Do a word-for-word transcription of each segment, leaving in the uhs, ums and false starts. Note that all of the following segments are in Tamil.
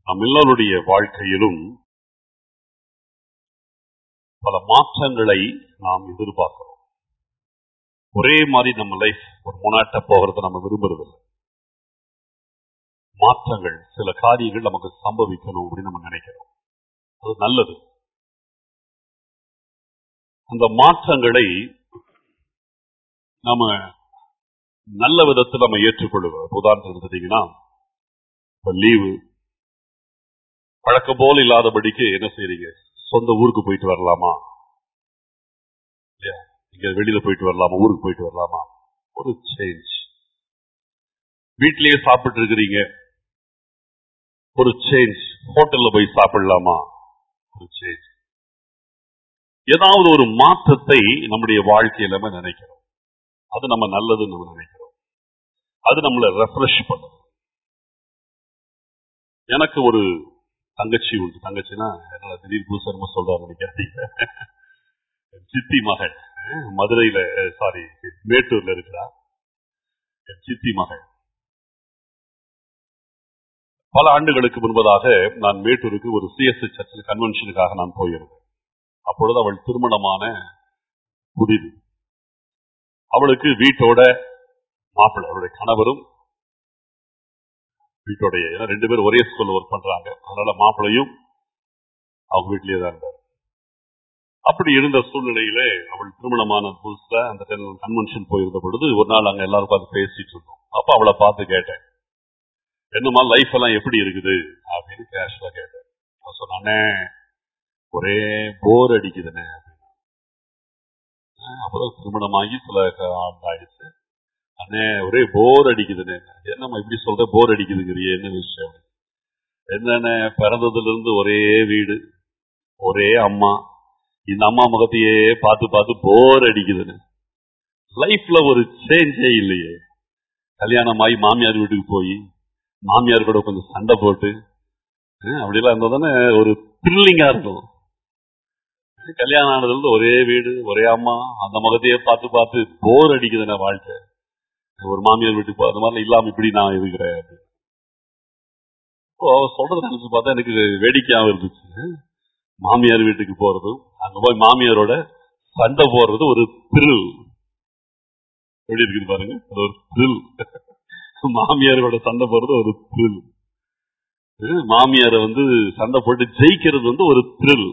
நம் எல்லோருடைய வாழ்க்கையிலும் பல மாற்றங்களை நாம் எதிர்பார்க்கிறோம். ஒரே மாதிரி நம்ம லைஃப் ஒரு முன்னாட்ட போகிறத நம்ம விரும்புறதில்லை. மாற்றங்கள், சில காரியங்கள் நமக்கு சம்பவிக்கணும் அப்படின்னு நம்ம நினைக்கிறோம். அது நல்லது. அந்த மாற்றங்களை நம்ம நல்ல விதத்தில் நம்ம ஏற்றுக்கொள்ளுவோம். உதாரணத்துக்கு எடுத்துட்டீங்கன்னா, லீவு பழக்கம் போல இல்லாதபடிக்கு என்ன செய்றீங்க? சொந்த ஊருக்கு போயிட்டு வரலாமா, இங்க வெளியில போயிட்டு வரலாமா, ஊருக்கு போயிட்டு வரலாமா, ஒரு சேஞ்ச். வீட்டிலேயே சாப்பிட்டு இருக்கிறீங்க, ஒரு சேஞ்ச். ஹோட்டல்ல போய் சாப்பிடலாமா, ஒரு சேஞ்ச். ஏதாவது ஒரு மாற்றத்தை நம்முடைய வாழ்க்கையில நம்ம நினைக்கிறோம். அது நம்ம நல்லதுன்னு நம்ம நினைக்கிறோம். அது நம்மளை ரெஃப்ரெஷ் பண்ணும். எனக்கு ஒரு தங்கச்சி உண்டு. தங்கச்சின்னா என்ன திடீர் புதுசா சொல்றாரு நினைக்காதீங்க. சித்தி மகள், மதுரையில சாரி மேட்டூர்ல இருக்கிறார். சித்தி மகள் பல ஆண்டுகளுக்கு முன்பதாக நான் மேட்டூருக்கு ஒரு சிஎஸ்ஐ சர்ச்சில் கன்வென்ஷனுக்காக நான் போயிருந்தேன். அப்பொழுது அவள் திருமணமான புதிது. அவளுக்கு வீட்டோட மாப்பிள்ளை, அவளுடைய கணவரும் வீட்டோடைய, ரெண்டு பேரும் ஒரே ஸ்கூல்ல ஒர்க் பண்றாங்க. அதனால மாப்பிள்ளையும் அவங்க வீட்டிலேயே தான் இருந்தார். அப்படி இருந்த சூழ்நிலையில அவள் திருமணமான புதுசுல அந்த கன்வென்ஷன் போயிருந்த பொழுது ஒரு நாள் அங்க எல்லாரும் பார்த்து பேசிட்டு இருந்தோம். அப்ப அவளை பார்த்து கேட்டேன், என்னமா லைஃப் எல்லாம் எப்படி இருக்குது அப்படின்னு கேஷுவலா கேட்டேன். அவன் சொன்னானே, ஒரே போர் அடிக்குதுன்னு. அப்புறம் திருமணமாகி சில ஆயிடுச்சு. அண்ணே ஒரே போர் அடிக்குதுன்னு. என்னம்மா இப்படி சொல்ற, போர் அடிக்குதுங்கிறிய, என்ன விஷயம்? என்னன்னு, பிறந்ததுல இருந்து ஒரே வீடு, ஒரே அம்மா, இந்த அம்மா முகத்தையே பார்த்து பார்த்து போர் அடிக்குதுன்னு. லைஃப்ல ஒரு சேஞ்சே இல்லையே. கல்யாணம் ஆகி மாமியார் வீட்டுக்கு போய் மாமியார் கூட கொஞ்சம் சண்டை போட்டு அப்படிலாம் இருந்தா தானே ஒரு த்ரில்லிங்கா இருக்கும். கல்யாணம் ஆனதுல இருந்து ஒரே வீடு, ஒரே அம்மா, அந்த முகத்தையே பார்த்து பார்த்து போர் அடிக்குதுன்னு வாழ்க்கை. ஒரு மாமியார் வீட்டுக்கு போ, அந்த மாதிரி இல்லாம இப்படி நான் இருக்கிறேன். சொல்றது நினைச்சு பார்த்தா எனக்கு வேடிக்கையாவும் இருந்துச்சு. மாமியார் வீட்டுக்கு போறதும் அங்க போய் மாமியாரோட சண்டை போடுறது ஒரு த்ரில். எப்படி இருக்குது பாருங்க, அது ஒரு த்ரில். மாமியாரோட சண்டை போடுறது ஒரு த்ரில். மாமியாரை வந்து சண்டை போட்டு ஜெயிக்கிறது வந்து ஒரு த்ரில்.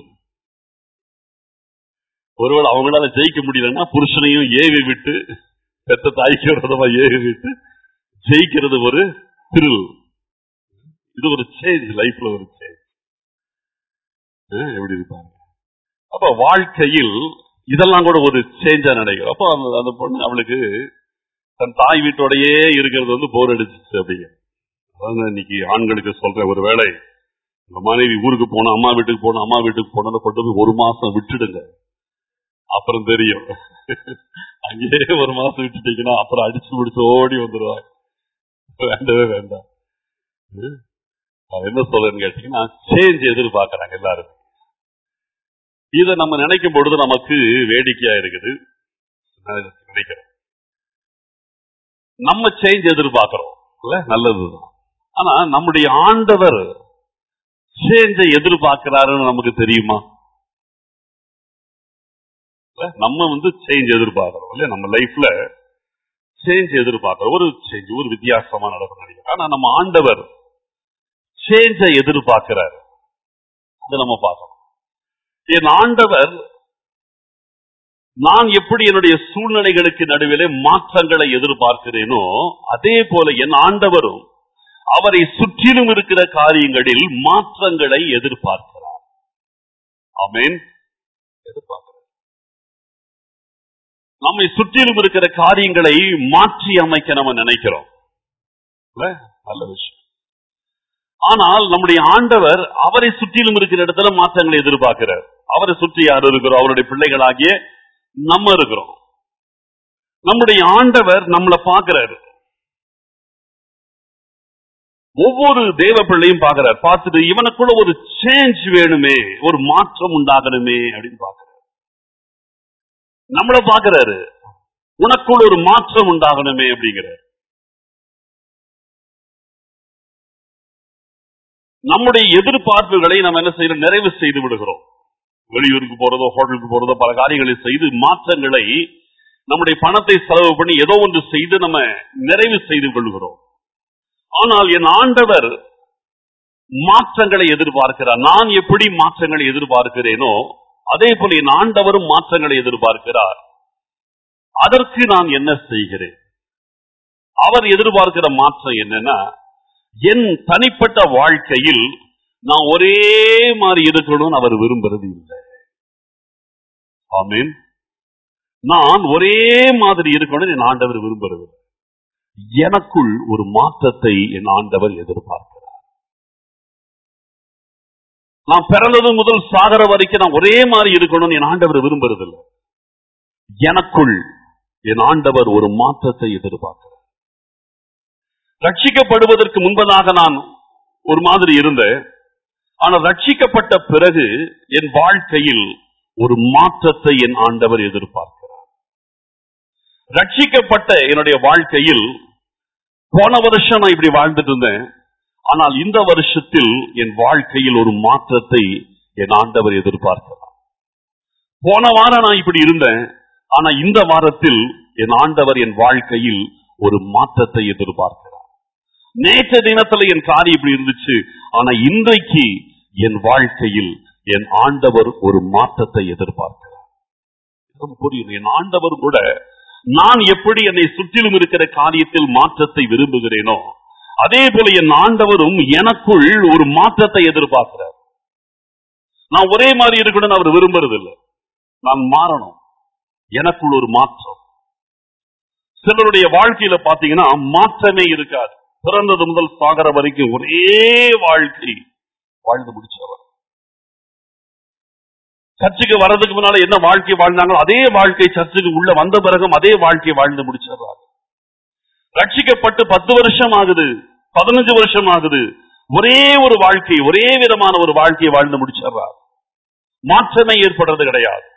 ஒருவேளை அவங்களால ஜெயிக்க முடியலன்னா புருஷனையும் ஏவி விட்டு, பெத்த தாய்க்கு விரதமா ஏவி விட்டு ஜெயிக்கிறது ஒரு த்ரில். இது ஒரு சேஞ்ச், லைஃப்ல ஒரு சேஞ்ச். எப்படி இருப்பாங்க? அப்ப வாழ்க்கையில் இதெல்லாம் கூட ஒரு சேஞ்சா நடக்கும். அப்போ அந்த பொண்ணு அவளுக்கு தன் தாய் வீட்டோடையே இருக்கிறது வந்து போர் அடிச்சிச்சு. அப்படிங்க அதாவது இன்னைக்கு ஆண்களுக்கு சொல்ற, ஒரு வேளை உங்க மனைவி ஊருக்கு போனா, அம்மா வீட்டுக்கு போனா, அம்மா வீட்டுக்கு போனா கொண்டு போய் ஒரு மாசம் விட்டுடுங்க, அப்புறம் தெரியும். அங்கேயே ஒரு மாசம் விட்டுட்டீங்கன்னா அப்புறம் அடிச்சு முடிச்சு ஓடி வந்துருவாங்க. வேண்டவே வேண்டாம். என்ன சொல்றேன்னு கேட்டீங்கன்னா, சேஞ்ச் எதிர்பார்க்கறாங்க எல்லாரும். இதை நம்ம நினைக்கும் பொழுது நமக்கு வேடிக்கையா இருக்குது. நினைக்கிறோம் நம்ம சேஞ்ச் எதிர்பார்க்கிறோம், நல்லதுதான். ஆனா நம்முடைய ஆண்டவர் சேஞ்சை எதிர்பார்க்கிறாருன்னு நமக்கு தெரியுமா? நம்ம வந்து சேஞ்ச் எதிர்பார்க்கிறோம் இல்லையா? நம்ம லைஃப்ல சேஞ்ச் எதிர்பார்க்கிறோம், ஒரு சேஞ்ச், ஒரு வித்தியாசமா நடக்கும் நினைக்கிறோம். ஆனா நம்ம ஆண்டவர் சேஞ்சை எதிர்பார்க்கிறார். அதை நம்ம பார்க்கணும். என் ஆண்டவர், நான் எப்படி என்னுடைய சூழ்நிலைகளுக்கு நடுவிலே மாற்றங்களை எதிர்பார்க்கிறேனோ அதே போல என் ஆண்டவரும் அவரை சுற்றிலும் இருக்கிற காரியங்களில் மாற்றங்களை எதிர்பார்க்கிறார். ஆமென். எதிர்பார்க்கிறார். நம்மை சுற்றிலும் இருக்கிற காரியங்களை மாற்றி அமைக்க நம்ம நினைக்கிறோம், நல்ல விஷயம். ஆனால் நம்முடைய ஆண்டவர் அவரை சுற்றிலும் இருக்கிற இடத்துல மாற்றங்களை எதிர்பார்க்கிறார். அவரை சுற்றி யார் இருக்கிறோம்? அவருடைய பிள்ளைகளாகிய நம்ம இருக்கிறோம். நம்முடைய ஆண்டவர் நம்மளை பார்க்கிறாரு. ஒவ்வொரு தேவ பிள்ளையும் பார்க்கிறார். பார்த்துட்டு இவனுக்குள்ள ஒரு சேஞ்ச் வேணுமே, ஒரு மாற்றம் உண்டாகணுமே அப்படின்னு பார்க்கிறார். நம்மள பார்க்கிறாரு, உனக்குள்ள ஒரு மாற்றம் உண்டாகணுமே அப்படிங்கிறார். நம்முடைய எதிர்பார்ப்புகளை நம்ம என்ன செய்யறோம்? நிறைவு செய்து விடுகிறோம். வெளியூருக்கு போறதோ, ஹோட்டலுக்கு போறதோ, பல காரியங்களை செய்து மாற்றங்களை, நம்முடைய பணத்தை செலவு பண்ணி ஏதோ ஒன்று செய்து நம்ம நிறைவு செய்து கொள்கிறோம். ஆனால் என் ஆண்டவர் மாற்றங்களை எதிர்பார்க்கிறார். நான் எப்படி மாற்றங்களை எதிர்பார்க்கிறேனோ அதே போல என் ஆண்டவரும் மாற்றங்களை எதிர்பார்க்கிறார். அதற்கு நான் என்ன செய்கிறேன்? அவர் எதிர்பார்க்கிற மாற்றம் என்னன்னா, என் தனிப்பட்ட வாழ்க்கையில் நான் ஒரே மாதிரி இருக்கணும்னு அவர் விரும்புறது இல்லை. ஆமென். நான் ஒரே மாதிரி இருக்கணும் என் ஆண்டவர் விரும்புறது. எனக்குள் ஒரு மாற்றத்தை என் ஆண்டவர் எதிர்பார்க்கிறார். நான் பிறந்தது முதல் சாகர வரைக்கும் நான் ஒரே மாதிரி இருக்கணும்னு என் ஆண்டவர் விரும்புறது இல்லை. எனக்குள் என் ஆண்டவர் ஒரு மாற்றத்தை எதிர்பார்க்கிறார். ரட்சிக்கப்படுவதற்கு முன்பதாக நான் ஒரு மாதிரி இருந்தேன். ஆனால் ரட்சிக்கப்பட்ட பிறகு என் வாழ்க்கையில் ஒரு மாற்றத்தை என் ஆண்டவர் எதிர்பார்க்கிறார். ரட்சிக்கப்பட்ட என்னுடைய வாழ்க்கையில் போன வருஷம் நான் இப்படி வாழ்ந்துட்டு இருந்தேன். ஆனால் இந்த வருஷத்தில் என் வாழ்க்கையில் ஒரு மாற்றத்தை என் ஆண்டவர் எதிர்பார்க்கிறார். போன வாரம் நான் இப்படி இருந்தேன். ஆனா இந்த வாரத்தில் என் ஆண்டவர் என் வாழ்க்கையில் ஒரு மாற்றத்தை எதிர்பார்க்கிறார். நேற்று தினத்துல என் காரியம் இப்படி இருந்துச்சு. ஆனா இன்றைக்கு என் வாழ்க்கையில் என் ஆண்டவர் ஒரு மாற்றத்தை எதிர்பார்க்கிறார். புரியும். என் ஆண்டவர் கூட நான் எப்படி என்னை சுற்றிலும் இருக்கிற காரியத்தில் மாற்றத்தை விரும்புகிறேனோ அதே போல என் ஆண்டவரும் எனக்குள் ஒரு மாற்றத்தை எதிர்பார்க்கிறார். நான் ஒரே மாதிரி இருக்கணும்னு அவர் விரும்புறது இல்லை. நான் மாறணும். எனக்குள் ஒரு மாற்றம். சிலருடைய வாழ்க்கையில பாத்தீங்கன்னா மாற்றமே இருக்காது. பிறந்தது முதல் சாகர வரைக்கும் ஒரே வாழ்க்கை வாழ்ந்து முடிச்சவர். சர்ச்சுக்கு வர்றதுக்கு முன்னால என்ன வாழ்க்கை வாழ்ந்தாங்களோ அதே வாழ்க்கை சர்ச்சுக்கு உள்ள வந்த பிறகும் அதே வாழ்க்கை வாழ்ந்து முடிச்சிடறாங்க. ரட்சிக்கப்பட்டு பத்து வருஷம் ஆகுது, பதினஞ்சு வருஷம் ஆகுது, ஒரே ஒரு வாழ்க்கை, ஒரே விதமான ஒரு வாழ்க்கையை வாழ்ந்து முடிச்சிடறார். மாற்றமே ஏற்படுறது கிடையாது.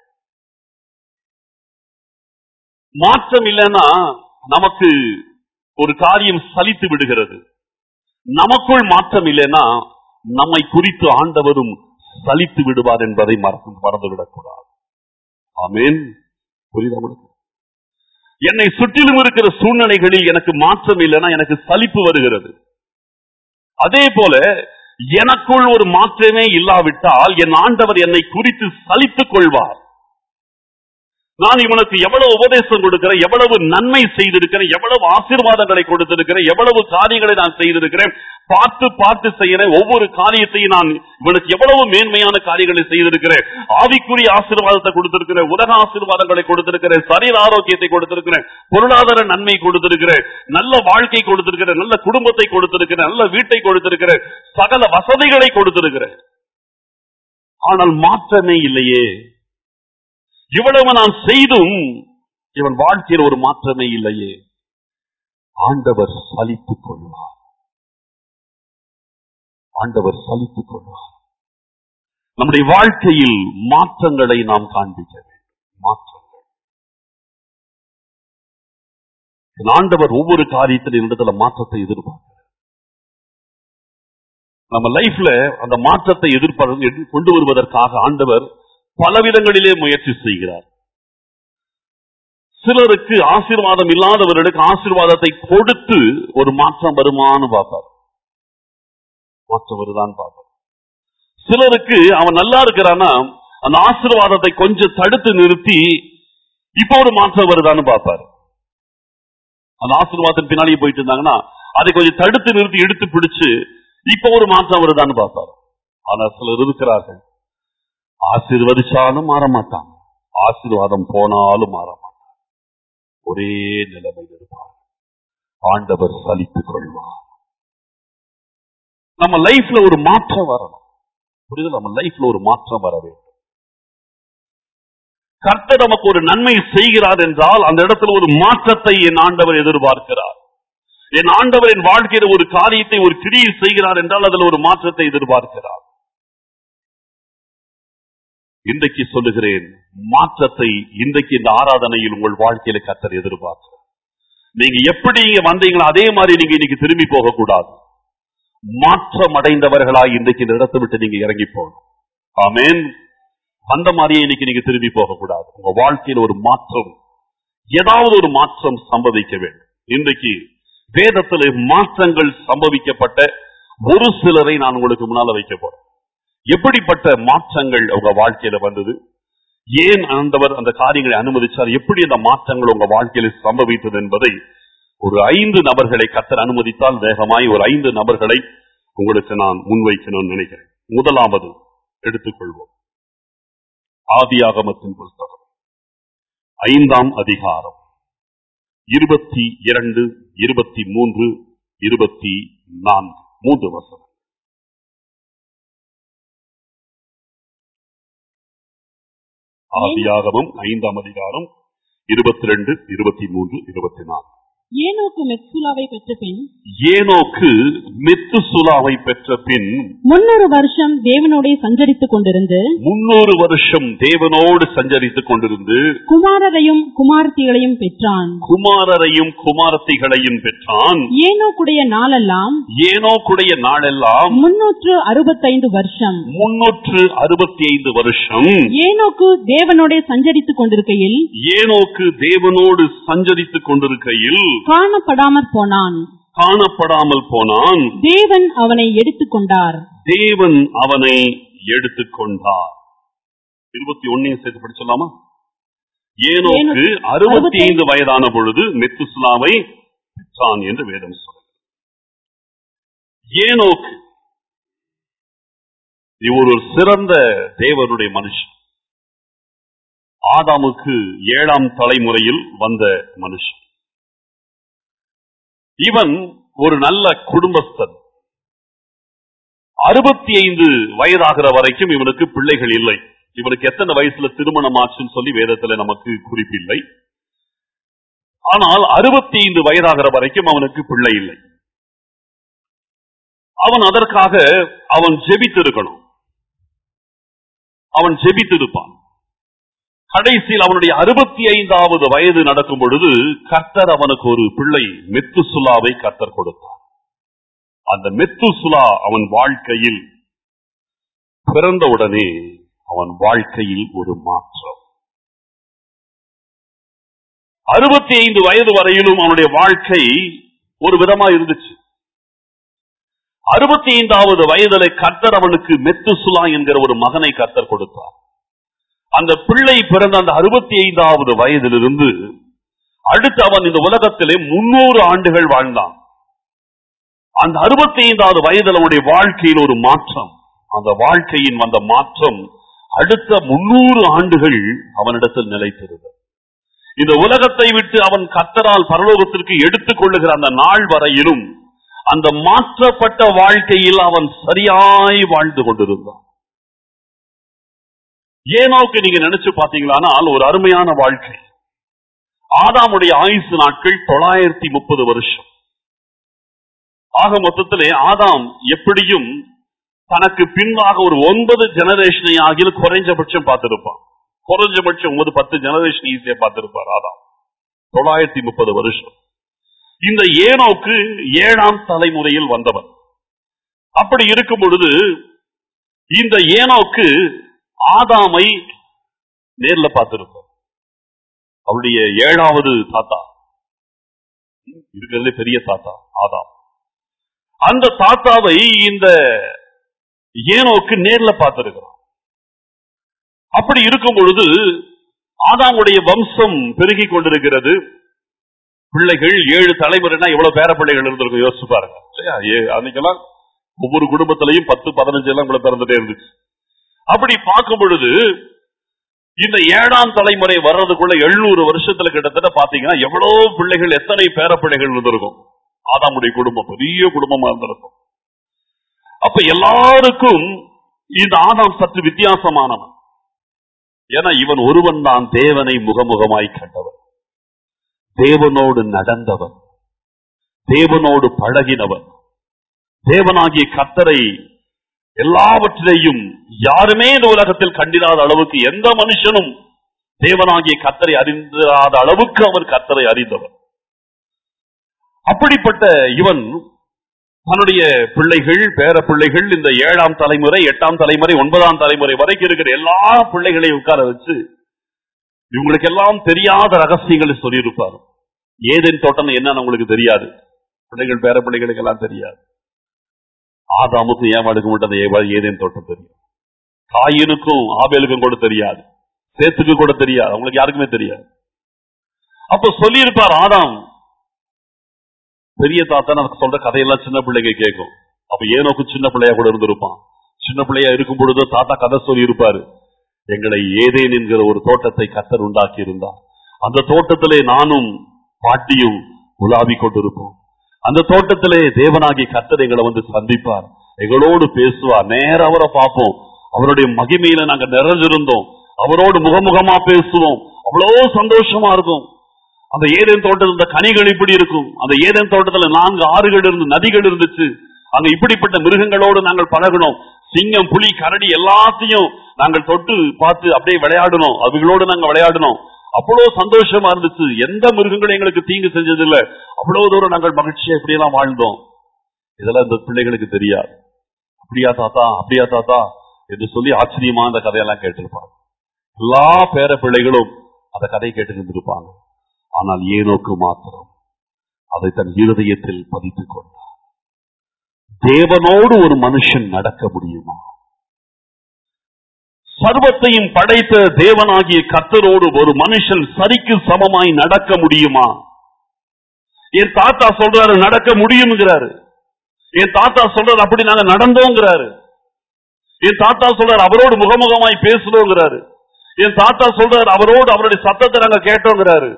மாற்றம் இல்லைன்னா நமக்கு ஒரு காரியம் சலித்து விடுகிறது. நமக்குள் மாற்றம் இல்லைன்னா நம்மை குறித்து ஆண்டவரும் சலித்து விடுவார் என்பதை மறந்துவிடக்கூடாது. ஆமென். புரியுதா? என்னை சுற்றிலும் இருக்கிற சூழ்நிலைகளில் எனக்கு மாற்றம் இல்லைன்னா எனக்கு சலிப்பு வருகிறது. அதே போல எனக்குள் ஒரு மாற்றமே இல்லாவிட்டால் என் ஆண்டவர் என்னை குறித்து சலித்துக் கொள்வார். நான் இவனுக்கு எவ்வளவு உபதேசம் கொடுக்கிறேன், எவ்வளவு நன்மை செய்திருக்கிறேன், எவ்வளவு ஆசீர்வாதங்களை கொடுத்திருக்கிறேன், எவ்வளவு காரியங்களை நான் செய்திருக்கிறேன், பார்த்து பார்த்து செய்கிறேன். ஒவ்வொரு காரியத்தையும் நான் இவனுக்கு எவ்வளவு மேன்மையான காரியங்களை செய்திருக்கிறேன். ஆவிக்குரிய ஆசீர்வாதத்தை கொடுத்திருக்கிறேன், உலக ஆசீர்வாதங்களை கொடுத்திருக்கிறேன், சரீர ஆரோக்கியத்தை கொடுத்திருக்கிறேன், பொருளாதார நன்மை கொடுத்திருக்கிறேன், நல்ல வாழ்க்கை கொடுத்திருக்கிறேன், நல்ல குடும்பத்தை கொடுத்திருக்கிறேன், நல்ல வீட்டை கொடுத்திருக்கிறேன், சகல வசதிகளை கொடுத்திருக்கிறேன். ஆனால் மாற்றமே இல்லையே. இவ்வளவு நான் செய்தும் இவன் வாழ்க்கையில் ஒரு மாற்றமே இல்லையே. ஆண்டவர் சலித்துக் கொள்வார். ஆண்டவர் சலித்துக் கொள்வார். நம்முடைய வாழ்க்கையில் மாற்றங்களை நாம் காண்பிக்க வேண்டும். மாற்றங்கள். ஆண்டவர் ஒவ்வொரு காரியத்திலும் இடத்துல மாற்றத்தை எதிர்பார்க்கிறார். நம்ம லைஃப்ல அந்த மாற்றத்தை எதிர்பார்த்து கொண்டு வருவதற்காக ஆண்டவர் பலவிதங்களிலே முயற்சி செய்கிறார். சிலருக்கு ஆசீர்வாதம் இல்லாதவர்களுக்கு ஆசீர்வாதத்தை கொடுத்து ஒரு மாற்றம் வருமானு பார்ப்பார். மாற்றம் வருதான் பார்ப்பார். சிலருக்கு அவன் நல்லா இருக்கிறான்னா அந்த ஆசீர்வாதத்தை கொஞ்சம் தடுத்து நிறுத்தி இப்ப ஒரு மாற்றம் வருதான்னு பார்ப்பார். அந்த ஆசீர்வாதத்தின் பின்னாலேயே போயிட்டு இருந்தாங்கன்னா அதை கொஞ்சம் தடுத்து நிறுத்தி எடுத்து பிடிச்சு இப்ப ஒரு மாற்றம் வருதான்னு பார்ப்பார். ஆனா சிலர் இருக்கிறார்கள், ஆசீர்வதிச்சாலும் மாற மாட்டாங்க, ஆசீர்வாதம் போனாலும் மாற மாட்டாங்க, ஒரே நிலைமை இருப்பார். ஆண்டவர் சலித்துக் கொள்வார். நம்ம லைஃப்ல ஒரு மாற்றம் வரணும். புரியுது? நம்ம லைஃப்ல ஒரு மாற்றம் வர வேண்டும். கர்த்தர் நமக்கு ஒரு நன்மை செய்கிறார் என்றால் அந்த இடத்துல ஒரு மாற்றத்தை என் ஆண்டவர் எதிர்பார்க்கிறார். என் ஆண்டவர் என் வாழ்க்கையில் ஒரு காரியத்தை ஒரு கிரியை செய்கிறார் என்றால் அதில் ஒரு மாற்றத்தை எதிர்பார்க்கிறார். இன்றைக்கு சொல்லுகிறேன், மாற்றத்தை இன்றைக்கு இந்த ஆராதனையில் உங்கள் வாழ்க்கையில கர்த்தர் எதிர்பார்க்கிறார். நீங்க எப்படி இங்க வந்தீங்களோ அதே மாதிரி நீங்க இன்னைக்கு திரும்பி போக கூடாது. மாற்றம் அடைந்தவர்களாய் இன்றைக்கு இந்த இடத்தை விட்டு நீங்க இறங்கி போகணும். ஆமென். அந்த மாதிரியே இன்னைக்கு நீங்க திரும்பி போக கூடாது. உங்க வாழ்க்கையில் ஒரு மாற்றம், ஏதாவது ஒரு மாற்றம் சம்பவிக்க வேண்டும். இன்றைக்கு வேதத்தில் மாற்றங்கள் சம்பவிக்கப்பட்ட ஒரு சிலரை நான் உங்களுக்கு முன்னால வைக்க போறேன். எப்படிப்பட்ட மாற்றங்கள் உங்க வாழ்க்கையில வந்தது, ஏன் ஆண்டவர் அந்த காரியங்களை அனுமதிச்சார், எப்படி அந்த மாற்றங்கள் உங்க வாழ்க்கையில சம்பவித்தது என்பதை ஒரு ஐந்து நபர்களை கர்த்தர் அனுமதித்தால் வேகமாய் ஒரு ஐந்து நபர்களை உங்களுக்கு நான் முன்வைக்கணும்னு நினைக்கிறேன். முதலாவது எடுத்துக்கொள்வோம். ஆதியாகமத்தின் புத்தகம் ஐந்தாம் அதிகாரம் இருபத்தி இரண்டு, இருபத்தி மூன்று, இருபத்தி நான்கு மூன்று வசனம். ஆதியாகமம் ஐந்தாம் அதிகாரம் இருபத்தி ரெண்டு, இருபத்தி மூன்று, இருபத்தி நான்கு. ஏனோக்கு மெத்துசுலாவை பெற்ற பின் ஏனோக்கு மெத்துசுலாவை பெற்ற பின் முன்னூறு வருஷம் தேவனோடே சஞ்சரித்துக் கொண்டிருந்து முன்னூறு வருஷம் தேவனோடு சஞ்சரித்துக் கொண்டிருந்து குமாரரையும் குமாரத்திகளையும் பெற்றான். குமாரரையும் குமாரத்திகளையும் பெற்றான். ஏனோக்குடைய நாளெல்லாம் ஏனோக்குடைய நாளெல்லாம் முன்னூற்று அறுபத்தைந்து வருஷம். முன்னூற்று அறுபத்தி ஐந்து வருஷம் ஏனோக்கு தேவனோடே சஞ்சரித்துக் கொண்டிருக்கையில் ஏனோக்கு தேவனோடு சஞ்சரித்துக் கொண்டிருக்கையில் காணப்படாமற் போனான். காணப்படாமல் போனான். தேவன் அவனை எடுத்துக்கொண்டார். தேவன் அவனை எடுத்துக்கொண்டார். இருபத்தி ஒன்னையும் சேர்த்து படிச்சலாமா? ஏனோக்கு அறுபத்தி ஐந்து வயதான பொழுது மெத்துசுலாவை பெற்றான் என்று வேதம் சொல்கிறது. ஏனோக்கு இவர் ஒரு சிறந்த தேவனுடைய மனுஷன். ஆதாமுக்கு ஏழாம் தலைமுறையில் வந்த மனுஷன். இவன் ஒரு நல்ல குடும்பஸ்தன். அறுபத்தி ஐந்து வயதாகிற வரைக்கும் இவனுக்கு பிள்ளைகள் இல்லை. இவனுக்கு எத்தனை வயசுல திருமணம் ஆச்சுன்னு சொல்லி வேதத்துல நமக்கு குறிப்பில்லை. ஆனால் அறுபத்தி ஐந்து வயதாகிற வரைக்கும் அவனுக்கு பிள்ளை இல்லை. அவன் அதற்காக அவன் ஜெபித்திருக்கணும். அவன் ஜெபித்திருப்பான். கடைசியில் அவனுடைய அறுபத்தி ஐந்தாவது வயது நடக்கும் பொழுது கர்த்தர் அவனுக்கு ஒரு பிள்ளை மெத்துசுலாவை கர்த்தர் கொடுத்தார். அந்த மெத்துசுலா அவன் வாழ்க்கையில் பிறந்தவுடனே அவன் வாழ்க்கையில் ஒரு மாற்றம். அறுபத்தி ஐந்து வயது வரையிலும் அவனுடைய வாழ்க்கை ஒரு விதமா இருந்துச்சு. அறுபத்தி ஐந்தாவது வயதிலே கர்த்தர் அவனுக்கு மெத்துசுலா என்கிற ஒரு மகனை கர்த்தர் கொடுத்தார். அந்த பிள்ளை பிறந்த அந்த அறுபத்தி ஐந்தாவது வயதிலிருந்து அடுத்து அவன் இந்த உலகத்திலே முன்னூறு ஆண்டுகள் வாழ்ந்தான். அந்த அறுபத்தி ஐந்தாவது வயதில் அவனுடைய வாழ்க்கையில் ஒரு மாற்றம். அந்த வாழ்க்கையின் வந்த மாற்றம் அடுத்த முன்னூறு ஆண்டுகள் அவனிடத்தில் நிலைத்திருந்தது. இந்த உலகத்தை விட்டு அவன் கர்த்தரால் பரலோகத்திற்கு எடுத்துக் கொள்ளுகிற அந்த நாள் வரையிலும் அந்த மாற்றப்பட்ட வாழ்க்கையில் அவன் சரியாய் வாழ்ந்து கொண்டிருந்தான். ஏனோக்கு நீங்க நினைச்சு பாத்தீங்களானால் ஒரு அருமையான வாழ்க்கை. ஆதாமுடைய ஆயுசு நாட்கள் தொள்ளாயிரத்தி முப்பது வருஷம். ஆக மொத்தத்திலே ஆதாம் எப்படியும் தனக்கு பின்பாக ஒரு ஒன்பது ஜெனரேஷனை ஆகிய குறைஞ்சபட்சம் பார்த்திருப்பான். குறைஞ்சபட்சம் ஒன்பது பத்து ஜெனரேஷன் ஈஸியா பார்த்திருப்பார் ஆதாம். தொள்ளாயிரத்தி முப்பது வருஷம். இந்த ஏனோக்கு ஏழாம் தலைமுறையில் வந்தவன். அப்படி இருக்கும் பொழுது இந்த ஏனோக்கு ஆதாமை நேர்ல பார்த்திருப்பார். அவருடைய ஏழாவது தாத்தா, இருக்கிறதுலே பெரிய தாத்தா ஆதாம். அந்த தாத்தாவை இந்த ஏனோக்கு நேர்ல பார்த்திருக்கிறான். அப்படி இருக்கும் பொழுது ஆதாமுடைய வம்சம் பெருகி கொண்டிருக்கிறது. பிள்ளைகள் ஏழு தலைமுறைனா எவ்வளவு பேர பிள்ளைகள் இருந்திருக்கும் யோசிச்சு பாருங்க. அன்னைக்கெல்லாம் ஒவ்வொரு குடும்பத்திலையும் பத்து பதினஞ்சு எல்லாம் கூட பிறந்துட்டே இருந்துச்சு. அப்படி பார்க்கும் பொழுது இந்த ஏழாம் தலைமுறை வர்றதுக்குள்ள எழுநூறு வருஷத்துல கிட்டத்தட்ட பாத்தீங்கன்னா எவ்வளவு பிள்ளைகள், எத்தனை பேர பிள்ளைகள் இருந்திருக்கும். ஆதாமுடைய குடும்பம் பெரிய குடும்பமா இருந்திருக்கும். அப்ப எல்லாருக்கும் இந்த ஆதாம் சற்று வித்தியாசமானவன். ஏன்னா இவன் ஒருவன் தான் தேவனை முகமுகமாய் கண்டவன், தேவனோடு நடந்தவன், தேவனோடு பழகினவன், தேவனாகிய கர்த்தரை எல்லாவற்றையும் யாருமே இந்த உலகத்தில் கண்டிராத அளவுக்கு, எந்த மனுஷனும் தேவனாகிய கர்த்தரை அறிந்திராத அளவுக்கு அவர் கர்த்தரை அறிந்தவர். அப்படிப்பட்ட இவன் தன்னுடைய பிள்ளைகள், பேர பிள்ளைகள், இந்த ஏழாம் தலைமுறை, எட்டாம் தலைமுறை, ஒன்பதாம் தலைமுறை வரைக்கும் இருக்கிற எல்லா பிள்ளைகளையும் உட்கார வச்சு இவங்களுக்கு எல்லாம் தெரியாத ரகசியங்களை சொல்லியிருப்பார். ஏதேன் தோட்டம் என்னன்னு உங்களுக்கு தெரியாது, பிள்ளைகள் பேர பிள்ளைகளுக்கு எல்லாம் தெரியாது. ஆதாமுக்கும் ஏவாளுக்கும் மட்டும் அந்த ஏதேன் தோட்டம் தெரியும். காயினுக்கும் ஆபேலுக்கும் கூட தெரியாது, சேத்துக்கு கூட தெரியாது, அவங்களுக்கு யாருக்குமே தெரியாது. அப்ப சொல்லியிருப்பார் ஆதாம். பெரிய தாத்தா நமக்கு சொல்ற கதையெல்லாம் சின்ன பிள்ளைங்க கேட்கும். அப்ப ஏனோக்கு சின்ன பிள்ளையா கூட இருந்திருப்பான். சின்ன பிள்ளையா இருக்கும் பொழுது தாத்தா கதை சொல்லி இருப்பாரு. எங்களை ஏதேன் என்கிற ஒரு தோட்டத்தை கர்த்தர் உண்டாக்கி இருந்தார். அந்த தோட்டத்திலே நானும் பாட்டியும் உலாவி கொண்டிருப்போம். அந்த தோட்டத்திலே தேவனாகி கர்த்தர் எங்களை வந்து சந்திப்பார், எங்களோடு பேசுவார். நேர அவரை பார்ப்போம், அவருடைய மகிமையில நாங்க நிறைஞ்சிருந்தோம், அவரோடு முகமுகமா பேசுவோம், அவ்வளவு சந்தோஷமா இருக்கும். அந்த ஏதேன் தோட்டத்தில் கனிகள் இப்படி இருக்கும். அந்த ஏதேன் தோட்டத்துல நான்கு ஆறுகள் இருந்து நதிகள் இருந்துச்சு. அங்க இப்படிப்பட்ட மிருகங்களோடு நாங்கள் பழகணும். சிங்கம், புலி, கரடி எல்லாத்தையும் நாங்கள் தொட்டு பார்த்து அப்படியே விளையாடணும், அதுகளோடு நாங்க விளையாடணும். அவ்வளவு சந்தோஷமா இருந்துச்சு. எந்த மிருகங்களும் எங்களுக்கு தீங்கு செஞ்சதில்லை. அவ்வளவு தூரம் நாங்கள் மகிழ்ச்சியா இப்படியெல்லாம் வாழ்ந்தோம். இதெல்லாம் இந்த பிள்ளைகளுக்கு தெரியாது. அப்படியா தாத்தா, அப்படியா தாத்தா என்று சொல்லி ஆச்சரியமா அந்த கதையெல்லாம் கேட்டிருப்பாங்க. எல்லா பேர பிள்ளைகளும் அந்த கதையை கேட்டு இருந்திருப்பாங்க. ஆனால் ஏனோக்கு மாத்திரம் அதை தன் இருதயத்தில் பதித்துக் கொண்டார். தேவனோடு ஒரு மனுஷன் நடக்க முடியுமா? சர்வத்தையும் படைத்த தேவனாகிய கர்த்தரோடு ஒரு மனுஷன் சரிக்கு சமமாய் நடக்க முடியுமா? என் தாத்தா சொல்றாரு நடக்க முடியும்ங்கிறாரு. என் தாத்தா சொல்றாரு அப்படி நாங்க நடந்தோங்கிறாரு. என் தாத்தா சொல்றாரு அவரோடு முகமுகமாய் பேசுறோங்கிறாரு. என் தாத்தா சொல்றாரு அவரோடு அவருடைய சத்தத்தை நாங்க கேட்டோங்கிறாரு.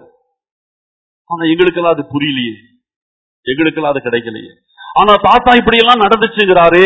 ஆனா எங்களுக்கெல்லாம் அது புரியலையே, எங்களுக்கெல்லாம் அது கிடைக்கலையே. ஆனா தாத்தா இப்படி எல்லாம் நடந்துச்சுங்கிறாரே.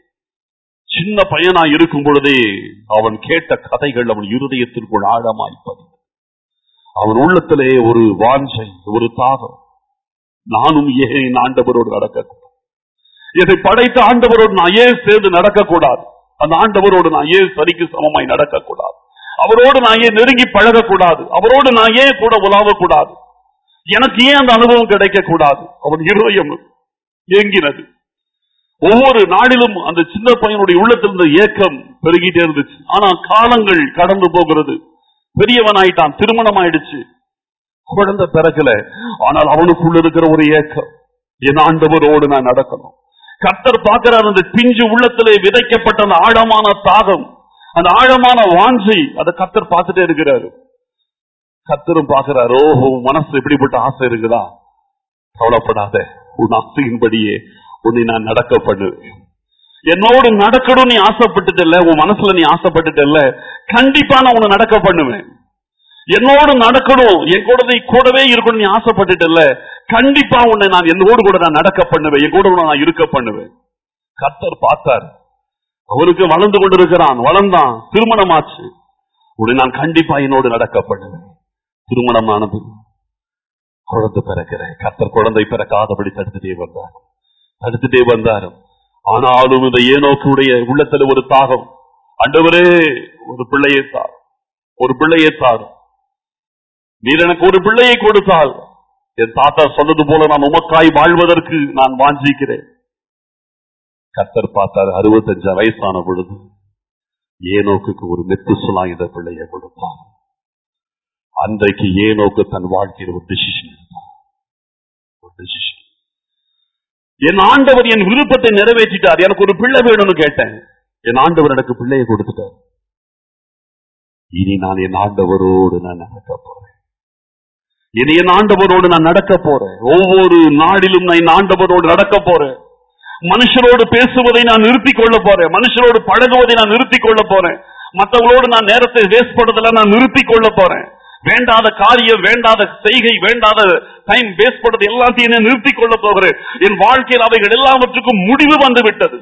சின்ன பையனா இருக்கும் பொழுதே அவன் கேட்ட கதைகள் அவன் இருதயத்திற்குள் ஆழமாய் பதிந்தது. அவன் உள்ளத்திலே ஒரு வாஞ்சை, ஒரு தாகம், நானும் ஏன் ஆண்டவரோடு நடக்கக்கூடாது, இதை படைத்த ஆண்டவரோடு நான் ஏன் சேர்ந்து நடக்கக்கூடாது, அந்த ஆண்டவரோடு நான் ஏன் சரிக்கு சமமாய் நடக்கக்கூடாது, அவரோடு நான் ஏன் நெருங்கி பழகக்கூடாது, அவரோடு நான் ஏன் கூட உலாவக்கூடாது, எனக்கு ஏன் அந்த அனுபவம் கிடைக்க கூடாது. அவன் இருதயம் ஏங்கினது. ஒவ்வொரு நாளிலும் அந்த சின்ன பையனுடைய உள்ளத்திலிருந்த ஏக்கம் பெருகிட்டே இருந்துச்சு. ஆனா காலங்கள் கடந்து போகிறது. பெரியவன் ஆயிட்டான், திருமணம் ஆயிடுச்சு, குழந்தை பிறக்கல. ஆனால் அவனுக்குள்ள இருக்கிற ஒரு ஏக்கம், என் ஆண்டவரோடு நான் நடக்கணும். கர்த்தர் பார்க்கிறார் அந்த பிஞ்சு உள்ளத்திலே விதைக்கப்பட்ட அந்த ஆழமான தாகம், அந்த ஆழமான வாஞ்சை, அதை கர்த்தர் பார்த்துட்டே இருக்கிறாரு. கர்த்தரும் பார்க்கிறார், ஓஹோ மனசு எப்படிப்பட்ட ஆசை இருக்குதா, கவலைப்படாத, உன் ஆசையின்படியே உன்னை நான் நடக்க பண்ணுவேன். என்னோடு நடக்கணும் நீ ஆசைப்பட்டுட்டல்ல, உன் மனசுல நீ ஆசைப்பட்டுட்டல்ல, கண்டிப்பா நான் உன்னை நடக்க பண்ணுவேன். என்னோடு நடக்கணும், என் கூட நீ கூடவே இருக்கணும் நீ ஆசைப்பட்டுட்டல்ல, கண்டிப்பா உன்னை நான் என்னோடு கூட நான் நடக்க பண்ணுவேன், என் கூட நான் இருக்க பண்ணுவேன். கர்த்தர் பார்த்தார், அவருக்கு வளர்ந்து கொண்டிருக்கிறான், வளர்ந்தான், திருமணம் ஆச்சு, உன்னை நான் கண்டிப்பா என்னோடு நடக்க பண்ணுவேன். திருமணம் ஆனது, குழந்தை பிறக்கிறேன். கர்த்தர் குழந்தை பிறக்காதபடி தடுத்துட்டே வந்தார், தடுத்துட்டே வந்தார். ஆனாலும் இந்த ஏனோக்குடைய உள்ளத்துல ஒரு தாகம், ஆண்டவரே ஒரு பிள்ளையை தார், ஒரு பிள்ளையை தார், நீர் எனக்கு ஒரு பிள்ளையை கொடுத்தால் என் தாத்தா சொன்னது போல நான் உமக்காய் வாழ்வதற்கு நான் வாஞ்சிக்கிறேன். கர்த்தர் பார்த்தார், அறுபத்தஞ்சு வயசான பொழுது ஏனோக்கு ஒரு மெத்துசுலா இந்த பிள்ளையை கொடுத்தார். அன்றைக்கு ஏனோக்கு தன் வாழ்க்கையில் ஒரு டிசிஷன் எடுத்தார், ஒரு டிசிஷன். என் ஆண்டவர் என் விருப்பத்தை நிறைவேற்றிட்டார், எனக்கு ஒரு பிள்ளை வேணும்னு கேட்டேன், என் ஆண்டவர் எனக்கு பிள்ளையை கொடுத்துட்டார். இனி நான் என் ஆண்டவரோடு நான் நடக்க போறேன், இனி என் ஆண்டவரோடு நான் நடக்க போறேன். ஒவ்வொரு நாளிலும் நான் என் ஆண்டவரோடு நடக்க போறேன். மனுஷரோடு பேசுவதை நான் நிறுத்திக் கொள்ள போறேன், மனுஷரோடு பழகுவதை நான் நிறுத்திக் கொள்ள போறேன், மற்றவங்களோடு நான் நேரத்தை வேஸ்ட் பண்றதெல்லாம் நான் நிறுத்திக் கொள்ள போறேன். வேண்டாத காரியம், வேண்டாத செய்கை, வேண்டாத டைம் வேஸ்ட் பண்றது எல்லாத்தையும் நிறுத்திக் கொள்ள போகிறேன். என் வாழ்க்கையில் அவைகள் எல்லாவற்றுக்கும் முடிவு வந்து விட்டது.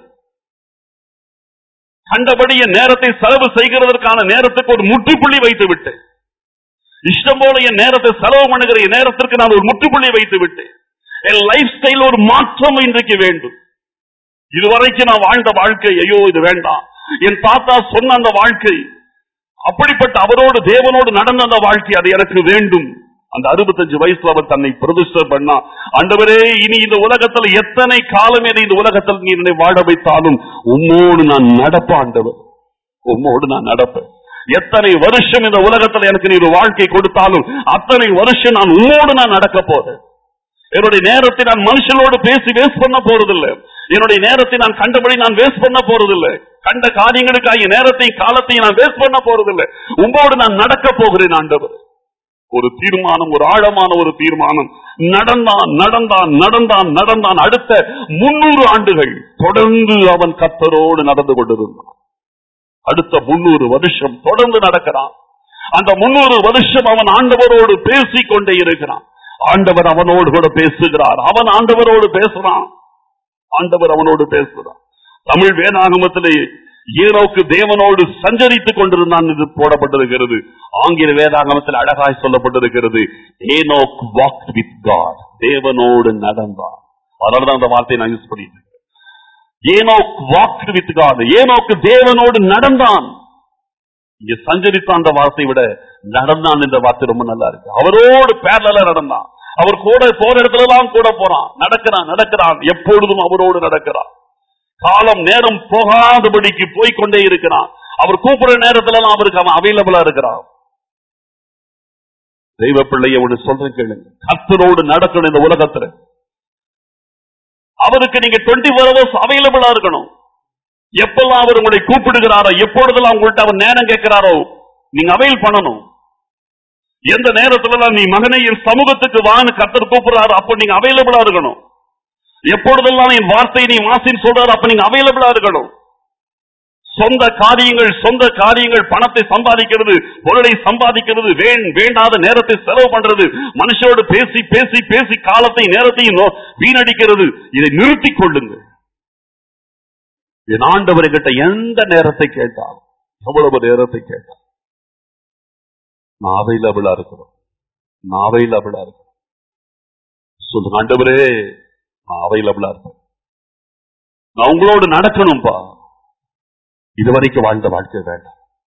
கண்டபடி என் நேரத்தை செலவு செய்கிறதற்கான நேரத்துக்கு ஒரு முற்றுப்புள்ளி வைத்து விட்டேன். இஷ்டம் போல என் நேரத்தை செலவு பண்ணுகிற என் நேரத்திற்கு நான் ஒரு முற்றுப்புள்ளி வைத்து விட்டேன். என் லைஃப் ஸ்டைல் ஒரு மாற்றம் இன்றைக்கு வேண்டும். இதுவரைக்கும் நான் வாழ்ந்த வாழ்க்கை, ஐயோ இது வேண்டாம். என் தாத்தா சொன்ன அந்த வாழ்க்கை, அப்படிப்பட்ட அவரோடு தேவனோடு நடந்த அந்த வாழ்க்கை, அது எனக்கு வேண்டும். அந்த அறுபத்தஞ்சு வயசுல அவர் தன்னை பிரதிஷ்டை பண்ணா, ஆண்டவரே இனி இந்த உலகத்துல எத்தனை காலம் என்னை இந்த உலகத்தில் நீ என்னை வாழ வைத்தாலும் உம்மோடு நான் நடப்பேன் ஆண்டவர், உம்மோடு நான் நடப்பேன். எத்தனை வருஷம் இந்த உலகத்துல எனக்கு நீ ஒரு வாழ்க்கை கொடுத்தாலும் அத்தனை வருஷம் நான் உம்மோடு நான் நடக்க போறேன். என்னுடைய நேரத்தை நான் மனுஷனோடு பேசி வேஸ்ட் பண்ண போறதில்லை. என்னுடைய நேரத்தை நான் கண்டபடி நான் வேஸ்ட் பண்ண போறதில்லை. கண்ட காரியங்களுக்காக நேரத்தை காலத்தையும் நான் வேஸ்ட் பண்ண போறதில்லை. உங்களோடு நான் நடக்க போகிறேன் ஆண்டவர். ஒரு தீர்மானம், ஒரு ஆழமான ஒரு தீர்மானம். நடந்தான் நடந்தான் நடந்தான் நடந்தான் அடுத்த முன்னூறு ஆண்டுகள் தொடர்ந்து அவன் கர்த்தரோடு நடந்து கொண்டிருந்தான். அடுத்த முன்னூறு வருஷம் தொடர்ந்து நடக்கிறான். அந்த முன்னூறு வருஷம் அவன் ஆண்டவரோடு பேசிக் கொண்டே இருக்கிறான். ஆண்டவர் அவனோடு கூட பேசுகிறார். அவன் ஆண்டவரோடு பேசுறான். ஆண்டவர் அவனோடு பேசுறான். தமிழ் வேதாகமத்திலே ஏனோக்கு தேவனோடு சஞ்சரித்துக் கொண்டிருந்தான் என்று போடப்பட்டிருக்கிறது. ஆங்கில வேதாகமத்தில் அழகாய் சொல்லப்பட்டிருக்கிறது, ஏனோக் வாக்ட் வித் காட், தேவனோடு நடந்தான். அதனாலதான் அந்த வார்த்தையை நான் யூஸ் பண்ணிட்டு இருக்கேன். ஏனோக் வாக்ட் வித் காட், ஏனோக்கு தேவனோடு நடந்தான். இங்க சஞ்சரித்தான் அந்த வார்த்தையை விட நடந்தான் என்ற வார்த்தை ரொம்ப நல்லா இருக்கு. அவரோடு பேரலா நடந்தான். அவர் கூட போற இடத்துல எல்லாம் கூட போறான், நடக்கிறான் நடக்கிறான் எப்பொழுதும் அவரோடு நடக்கிறான். காலம் நேரம் போகாதபடிக்கு போய்கொண்டே இருக்கிறான். அவர் கூப்பிடுற நேரத்துல எல்லாம் அவருக்கு அவன் அவைலபிளா இருக்கிறான். தெய்வ பிள்ளைய ஒன்று சொல்றேன் கேளுங்க, கர்த்தரோடு நடக்கணும். இந்த உலகத்துல அவருக்கு நீங்க டுவெண்ட்டி ஃபோர் ஹவர்ஸ் அவைலபிளா இருக்கணும். எப்பெல்லாம் அவர் உங்களை கூப்பிடுகிறாரோ, எப்பொழுதெல்லாம் உங்கள்கிட்ட அவர் நேரம் கேட்கிறாரோ நீங்க அவைல் பண்ணணும். எந்த நேரத்துல நீ மகனை என் சமூகத்துக்கு வான்னு கர்த்தர் கூப்பிடுறாரோ அப்ப நீங்க அவைலபிளா இருக்கணும். எப்பொழுதெல்லாம் என் வார்த்தையை நீ வாசின்னு சொல்றாரு அப்ப நீங்க அவைலபிளா இருக்கணும். சொந்த காரியங்கள் சொந்த காரியங்கள் பணத்தை சம்பாதிக்கிறது, பொருளை சம்பாதிக்கிறது, வேண்டாத நேரத்தை செலவு பண்றது, மனுஷோடு பேசி பேசி பேசி காலத்தை நேரத்தையும் வீணடிக்கிறது, இதை நிறுத்திக் கொள்ளுங்கள். என் ஆண்டவர் கிட்ட எந்த நேரத்தை கேட்டால், எவ்வளவு நேரத்தை கேட்டால் நான் அவைலபிளா இருக்கிறோம், நான் அவைலபிளா இருக்கிறோம். சொல்லுங்க, ஆண்டவரே நான் அவைலபிளா இருப்பேன், நான் உங்களோடு நடக்கணும்பா. இதுவரைக்கும் வாழ்ந்த வாழ்க்கை வேண்டாம்,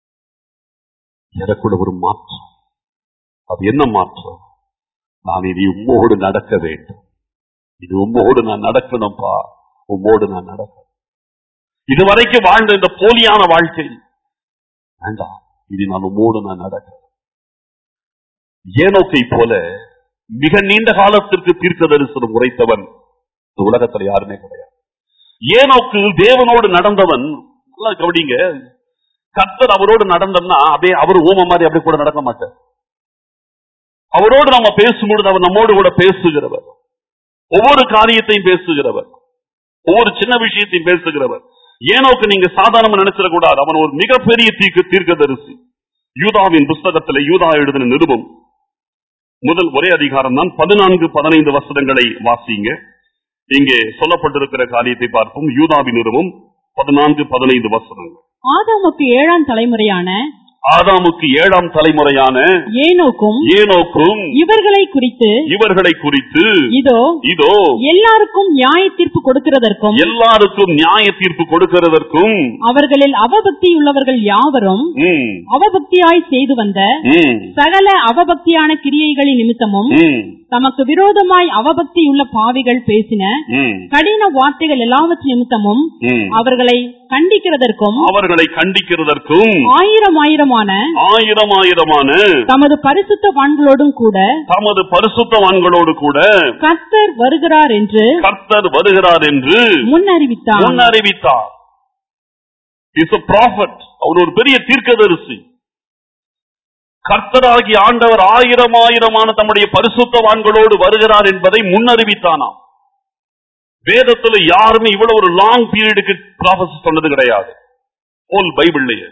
எனக்குள்ள ஒரு மாற்றம். அது என்ன மாற்றம்? நான் இனி உம்மோடு நடக்க வேண்டும். இது உம்மோடு நான் நடக்கணும்பா, உம்மோடு நான் நடக்க. இதுவரைக்கும் வாழ்ந்த இந்த போலியான வாழ்க்கை வேண்டாம், இது நான் உம்மோடு நான் நடக்க. ஏனோக்கை போல மிக நீண்ட காலத்திற்கு தீர்க்க தரிசனம் உரைத்தவன் இந்த உலகத்தில் யாருமே கிடையாது. ஏனோக்கு தேவனோடு நடந்தவன். நல்லா கவனிங்க, கர்த்தர் அவரோடு நடந்தோம்னா அப்படியே அவர் ஊம மாதிரி அப்படியே கூட நடக்க மாட்டார். அவரோடு நம்ம பேசும்பொழுது அவர் நம்மோடு கூட பேசுகிறவர், ஒவ்வொரு காரியத்தையும் பேசுகிறவர், ஒவ்வொரு சின்ன விஷயத்தையும் பேசுகிறவர். ஏனோக்கு நீங்க சாதாரணமா நினைச்சிடக்கூடாது, அவன் ஒரு மிகப்பெரிய தீர்க்க தீர்க்கதரிசி. யூதாவின் புஸ்தகத்தில் யூதா எழுதின நிருபம் முதல் ஒரே அதிகாரம் தான், பதினான்கு பதினைந்து வசனங்களை வாசிங்க. இங்கே சொல்லப்பட்டிருக்கிற காரியத்தை பார்ப்போம். யூதாவின் நிருபம் பதினான்கு பதினைந்து வசனங்கள். ஆதாமுக்கு ஏழாம் தலைமுறையான ஆதாமுக்கு ஏழாம் தலைமுறையான ஏனோக்கும் ஏனோக்கும் இவர்களை குறித்து இவர்களை குறித்து இதோ இதோ எல்லாருக்கும் நியாய தீர்ப்பு கொடுக்கிறதற்கும் எல்லாருக்கும் நியாய தீர்ப்பு கொடுக்கிறதற்கும் அவர்களில் அவபக்தி உள்ளவர்கள் யாவரும் அவபக்தியாய் செய்து வந்த சகல அவபக்தியான கிரியைகளின் நிமித்தமும் தமக்கு விரோதமாய் அவபக்தி உள்ள பாவிகள் பேசின கடின வார்த்தைகள் எல்லாவற்றின் நிமித்தமும் அவர்களை கண்டிக்கிறதற்கும் அவர்களை கண்டிக்கிறதற்கும் ஆயிரம் ஆயிரமான ஆயிரம் ஆயிரமான தமது பரிசுத்தவான்களோடும் கூட தமது பரிசுத்தவான்களோடு கூட கர்த்தர் வருகிறார் என்று கர்த்தர் வருகிறார் என்று முன்னறிவித்தார் முன்னறிவித்தார். Is a prophet. அவர் ஒரு பெரிய தீர்க்கதரிசி. கர்த்தராகி ஆண்டவர் ஆயிரம் ஆயிரமான தம்முடைய பரிசுத்தவான்களோடு வருகிறார் என்பதை முன்னறிவித்தானாம். வேதத்தில் யாருமே இவ்வளவு ஒரு லாங் பீரியடுக்கு ப்ராபசி சொன்னது கிடையாது. போல் பைபிள்லயே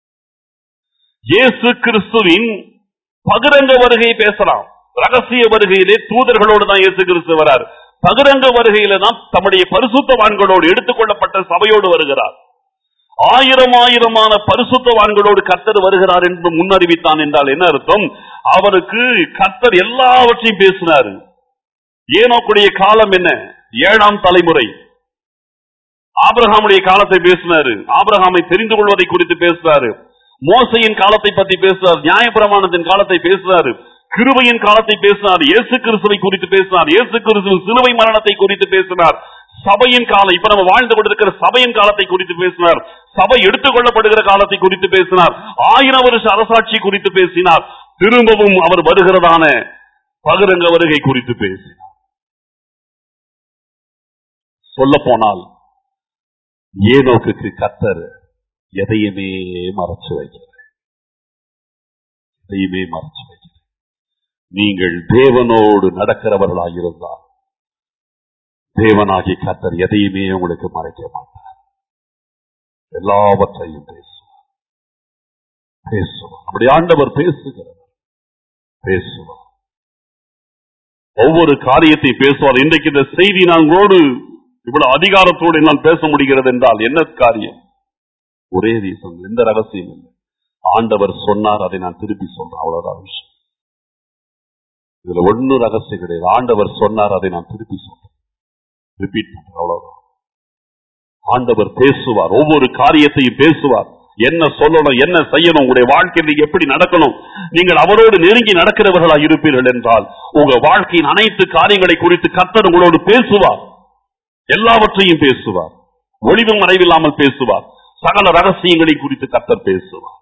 இயேசு கிறிஸ்துவின் பகிரங்க வருகையை பேசலாம். ரகசிய வருகையிலே தூதர்களோடு தான் இயேசு கிறிஸ்து வரார். பகிரங்க வருகையில தான் தம்முடைய பரிசுத்தவான்களோடு எடுத்துக்கொள்ளப்பட்ட சபையோடு வருகிறார். ஆயிரம் ஆயிரமான பரிசுத்தவான்களோடு கர்த்தர் வருகிறார் என்று முன்னறிவித்தான் என்றால் என்ன அர்த்தம்? அவருக்கு கர்த்தர் எல்லாவற்றையும் பேசினார். ஏனோக்குடைய காலம் என்ன? ஏழாம் தலைமுறை. ஆபிரகாமுடைய காலத்தை பேசினாரு, ஆபிரகாமை தெரிந்து கொள்வதை குறித்து பேசினாரு, மோசையின் காலத்தை பற்றி பேசுறார், நியாயப்பிரமாணத்தின் காலத்தை பேசுறாரு, கிருபையின் காலத்தை பேசினார், இயேசு கிறிஸ்துவை குறித்து பேசினார், இயேசு கிறிஸ்துவின் சிலுவை மரணத்தை குறித்து பேசினார், சபையின் காலம், இப்ப நம்ம வாழ்ந்து கொண்டிருக்கிற சபையின் காலத்தை குறித்து பேசினார், சபை எடுத்துக் கொள்ளப்படுகிற காலத்தை குறித்து பேசினார், ஆயிரம் வருஷ அரசாட்சி குறித்து பேசினார், திரும்பவும் அவர் வருகிறதான பகிரங்க வருகை குறித்து பேசினார். சொல்ல போனால் ஏனோக்குக்கு கர்த்தர் எதையுமே மறைச்சு வைக்கிறார், எதையுமே மறைச்சு வைக்கிறார். நீங்கள் தேவனோடு நடக்கிறவர்களாயிருந்தால் தேவனாகி கர்த்தர் எதையுமே உங்களுக்கு மறைக்க மாட்டார், எல்லாவற்றையும் பேசுவார். பேசுவார் நம்முடைய ஆண்டவர் பேசுகிறவர், பேசுவார். ஒவ்வொரு காரியத்தை பேசுவார். இன்றைக்கு இந்த செய்தி நாங்களோடு இவ்வளவு அதிகாரத்தோடு என்னால் பேச முடிகிறது என்றால் என்ன காரியம்? ஒரே ரீசன், எந்த ரகசியம் இல்லை. ஆண்டவர் சொன்னார், அதை நான் திருப்பி சொல்றேன், அவ்வளவுதான் விஷயம். இதுல ஒன்னும் ரகசியம் கிடையாது. ஆண்டவர் சொன்னார், அதை நான் திருப்பி சொல்றேன், ரிப்பீட் பண்றேன், அவ்வளவுதான். ஆண்டவர் பேசுவார், ஒவ்வொரு காரியத்தையும் பேசுவார். என்ன சொல்லணும், என்ன செய்யணும், உங்களுடைய வாழ்க்கையில் எப்படி நடக்கணும், நீங்கள் அவரோடு நெருங்கி நடக்கிறவர்களா இருப்பீர்கள் என்றால் உங்க வாழ்க்கையின் அனைத்து காரியங்களை குறித்து கர்த்தர் உங்களோடு பேசுவார், எல்லாவற்றையும் பேசுவார், ஒளிவு மறைவில்லாமல் பேசுவார், சகல ரகசியங்களை குறித்து கர்த்தர் பேசுவார்.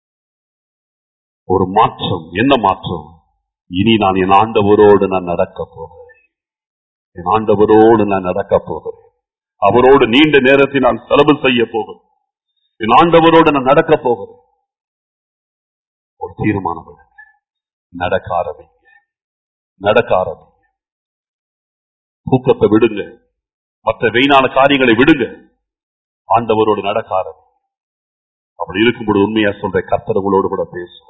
ஒரு மாற்றம், என்ன மாற்றம்? இனி நான் என் ஆண்டவரோடு நான் நடக்க போகிறேன், என் ஆண்டவரோடு நான் நடக்க போகிறேன், அவரோடு நீண்ட நேரத்தை நான் செலவு செய்ய போகிறேன், என் ஆண்டவரோடு நான் நடக்க போகிறேன். ஒரு தீர்மானம் எடுங்க, நடக்க ஆரம்பிங்க, நடக்க ஆரம்பிங்க. தூக்கத்தை விடுங்க, மற்ற வெயினான காரியங்களை விடுங்க, ஆண்டவரோடு நடக்க ஆரம்பிங்க. அப்படி இருக்கும்போது உண்மையா சொல்ற கர்த்தர் உங்களோடு கூட பேசுவார்.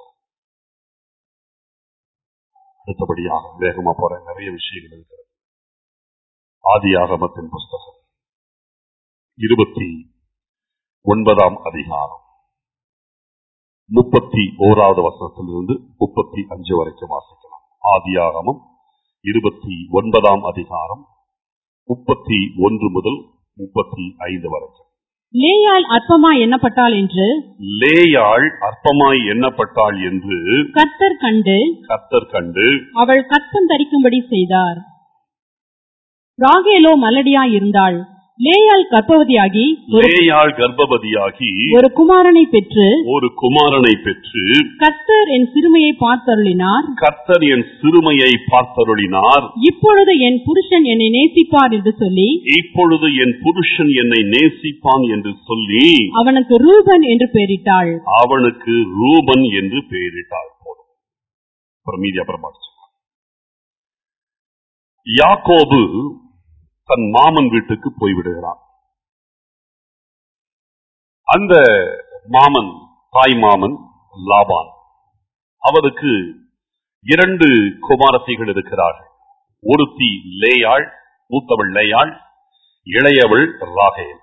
அடுத்தபடியாக வேகமா போற நிறைய விஷயங்கள் இருக்கிறது. ஆதியாகமத்தின் புஸ்தகம் இருபத்தி ஒன்பதாம் அதிகாரம் முப்பத்தி ஓராவது வசனத்திலிருந்து முப்பத்தி அஞ்சு வரைக்கும் வாசிக்கலாம். ஆதியாகமம் இருபத்தி ஒன்பதாம் அதிகாரம் முப்பத்தி ஒன்று முதல் முப்பத்தி ஐந்து வரைக்கும். லேயாள் அற்பமாய் எண்ணப்பட்டாள் என்று லேயாள் அற்பமாய் எண்ணப்பட்டாள் என்று கர்த்தர் கண்டு கர்த்தர் கண்டு அவள் கற்பம் தரிக்கும்படி செய்தார். ராகேலோ மலடியாய் இருந்தாள். லேயாள் கர்ப்பவதியாகி லேயாள் கர்ப்பவதியாகி ஒரு குமாரனை பெற்று ஒரு குமாரனை பெற்று கர்த்தர் என் சிறுமையை பார்த்தருளினார் கர்த்தர் என் சிறுமையை பார்த்தருளினார் இப்பொழுது என் புருஷன் என்னை நேசிப்பார் என்று சொல்லி இப்பொழுது என் புருஷன் என்னை நேசிப்பான் என்று சொல்லி அவனுக்கு ரூபன் என்று பெயரிட்டாள். அவனுக்கு ரூபன் என்று பெயரிட்டாள். போதும், அப்புறம் மீதி அப்புறம் படிச்சுக்கலாம். யாக்கோபு தன் மாமன் வீட்டுக்கு போய்விடுகிறான். அந்த மாமன், தாய் மாமன் லாபான், அவருக்கு இரண்டு குமாரத்திகள் இருக்கிறார்கள். ஒருத்தி லேயாள், மூத்தவள் லேயாள், இளையவள் ராகேல்.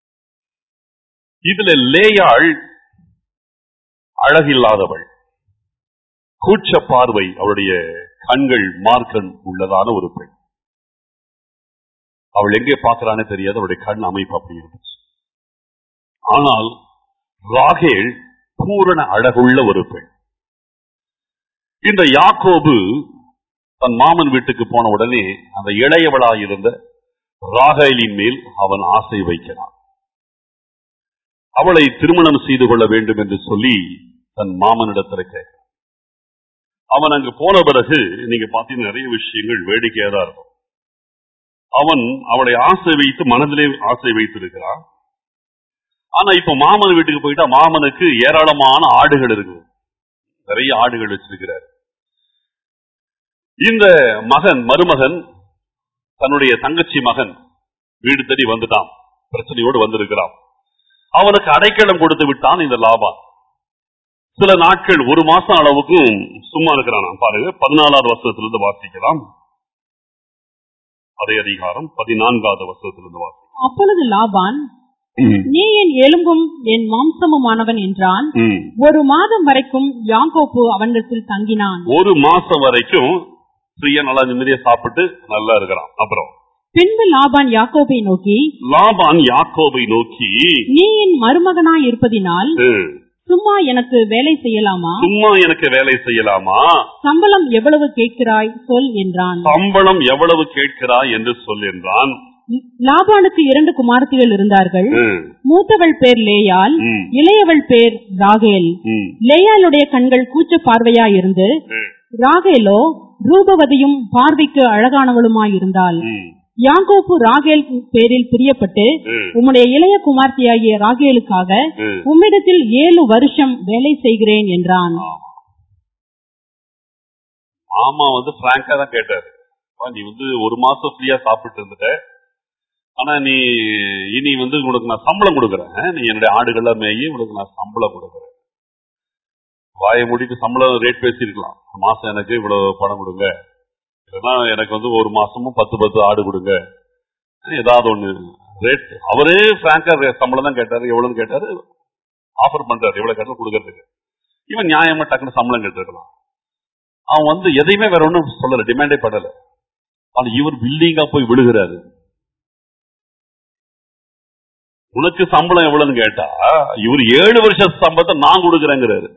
இதுல லேயாள் அழகில்லாதவள், கூச்ச பார்வை, அவளுடைய கண்கள் மார்க்கன் உள்ளதான ஒரு பெண். அவள் எங்கே பார்க்கிறானே தெரியாது, அவளுடைய கண் அமைப்பு அப்படி இருந்துச்சு. ஆனால் ராகேல் பூரண அழகுள்ள ஒரு பெண். இந்த யாக்கோபு தன் மாமன் வீட்டுக்கு போன உடனே அந்த இளையவளாயிருந்த ராகேலின் மேல் அவன் ஆசை வைக்கிறான். அவளை திருமணம் செய்து கொள்ள வேண்டும் என்று சொல்லி தன் மாமனிடத்தில் கேட்கிறான். அவன் அங்கு போன பிறகு நீங்க பார்த்தீங்கன்னா நிறைய விஷயங்கள் வேடிக்கையா தான் இருக்கும். அவன் அவளை ஆசை வைத்து மனதிலே ஆசை வைத்திருக்கிறான். ஆனா இப்ப மாமன் வீட்டுக்கு போயிட்டா மாமனுக்கு ஏராளமான ஆடுகள் இருக்கு, நிறைய ஆடுகள் வச்சிருக்கிறார். இந்த மகன், மருமகன், தன்னுடைய தங்கச்சி மகன் வீடு தேடி வந்துட்டான், பிரச்சனையோடு வந்திருக்கிறான். அவனுக்கு அடைக்கலம் கொடுத்து விட்டான் இந்த லாபான். சில நாட்கள், ஒரு மாசம் அளவுக்கும் சும்மா இருக்கிறான். பாருங்க, பதினாலாவது வருஷத்திலிருந்து வாசிக்கலாம். அதே அதிகாரம் பதினான்காவது வருஷத்திலிருந்து வாசிக்கலாம். அப்பொழுது லாபான், நீ என் எலும்பும் என் மாம்சமுமானவன் என்றான். ஒரு மாதம் வரைக்கும் யாக்கோபு அவனிடத்தில் தங்கினான். ஒரு மாசம் வரைக்கும் பிரியா நல்லா நிம்மதியா சாப்பிட்டு நல்லா இருக்கிறான். அப்புறம் பின்பு லாபான் யாக்கோபை நோக்கி லாபான் யாக்கோபை நோக்கி நீ என் மருமகனாய் இருப்பதினால் சும்மா எனக்கு வேலை செய்யலாமா? சும்மா எனக்கு வேலை செய்யலாமா? சம்பளம் எவ்வளவு கேட்கிறாய் சொல் என்றான். சம்பளம் எவ்வளவு கேட்கிறாய் என்று சொல் என்றான். லாபானுக்கு இரண்டு குமாரத்திகள் இருந்தார்கள். மூத்தவள் பேர் லேயாள், இளையவள் பேர் ராகேல். லேயாளுடைய கண்கள் கூச்ச பார்வையாயிருந்து, ராகேலோ ரூபவதியும் பார்வைக்கு அழகானவளுமாயிருந்தாள். யாக்கோபு ராகேல் பேரில் பிரியப்பட்டு, உம்முடைய இளைய குமார்த்தியாகிய ராகேலுக்காக உம்மிடத்தில் ஏழு வருஷம் வேலை செய்கிறேன் என்றான். ஆமா வந்து பிராங்கா தான் கேட்டாரு. நீ வந்து ஒரு மாசம் ஃப்ரீயா சாப்பிட்டு இருந்துட்ட, ஆனா நீ இனி வந்து உனக்கு நான் சம்பளம் கொடுக்குறேன், நீ என்னுடைய ஆடுகள மேயி உனக்கு நான் சம்பளம் கொடுக்குறேன். வாயை முடிட்டு சம்பளம் ரேட் பேசிருக்கலாம், மாசம் எனக்கு இவ்வளவு பணம் கொடுங்க, இல்லைன்னா எனக்கு வந்து ஒரு மாசமும் பத்து பத்து ஆடு கொடுங்க, ஏதாவது ஒண்ணு ரேட். அவரே பிராங்கா சம்பளம் தான் கேட்டாரு. எவ்வளவுன்னு கேட்டாரு, ஆஃபர் பண்றாரு எவ்வளவு கேட்டாலும் கொடுக்கறதுக்கு. இவன் நியாயமா டக்குனு சம்பளம் கேட்டுருக்கலாம். அவன் வந்து எதையுமே வேற ஒண்ணும் சொல்லல, டிமாண்டே படல. ஆனா இவர் பில்டிங்கா போய் விழுகிறாரு. உனக்கு சம்பளம் எவ்வளவுன்னு கேட்டா இவர் ஏழு வருஷ சம்பளத்தை நான் கொடுக்குறேங்கிறாரு.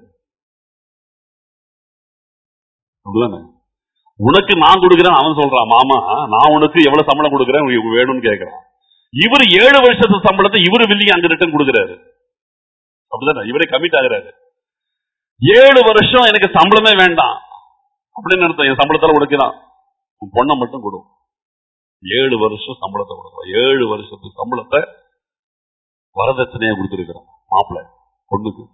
உனக்கு நான் கொடுக்கிறேன் அவன் சொல்றான், மாமா நான் உனக்கு எவ்வளவு சம்பளம் கொடுக்குறேன் வேணும்னு கேட்கிறான். இவரு ஏழு வருஷத்து சம்பளத்தை இவரு வில்லிங்க அங்க ரிட்டர்ன் கொடுக்கிறாரு. அப்படிதானே, இவரே கமிட் ஆகிறாரு. ஏழு வருஷம் எனக்கு சம்பளமே வேண்டாம் அப்படின்னு அர்த்தம். என் சம்பளத்தால உடைக்கிறான், உன் பொண்ணை மட்டும் கொடு. ஏழு வருஷம் சம்பளத்தை கொடுக்குறான். ஏழு வருஷத்து சம்பளத்தை வரதட்சணையா கொடுத்திருக்கிறான் மாப்பிள்ளை பொண்ணுக்கு.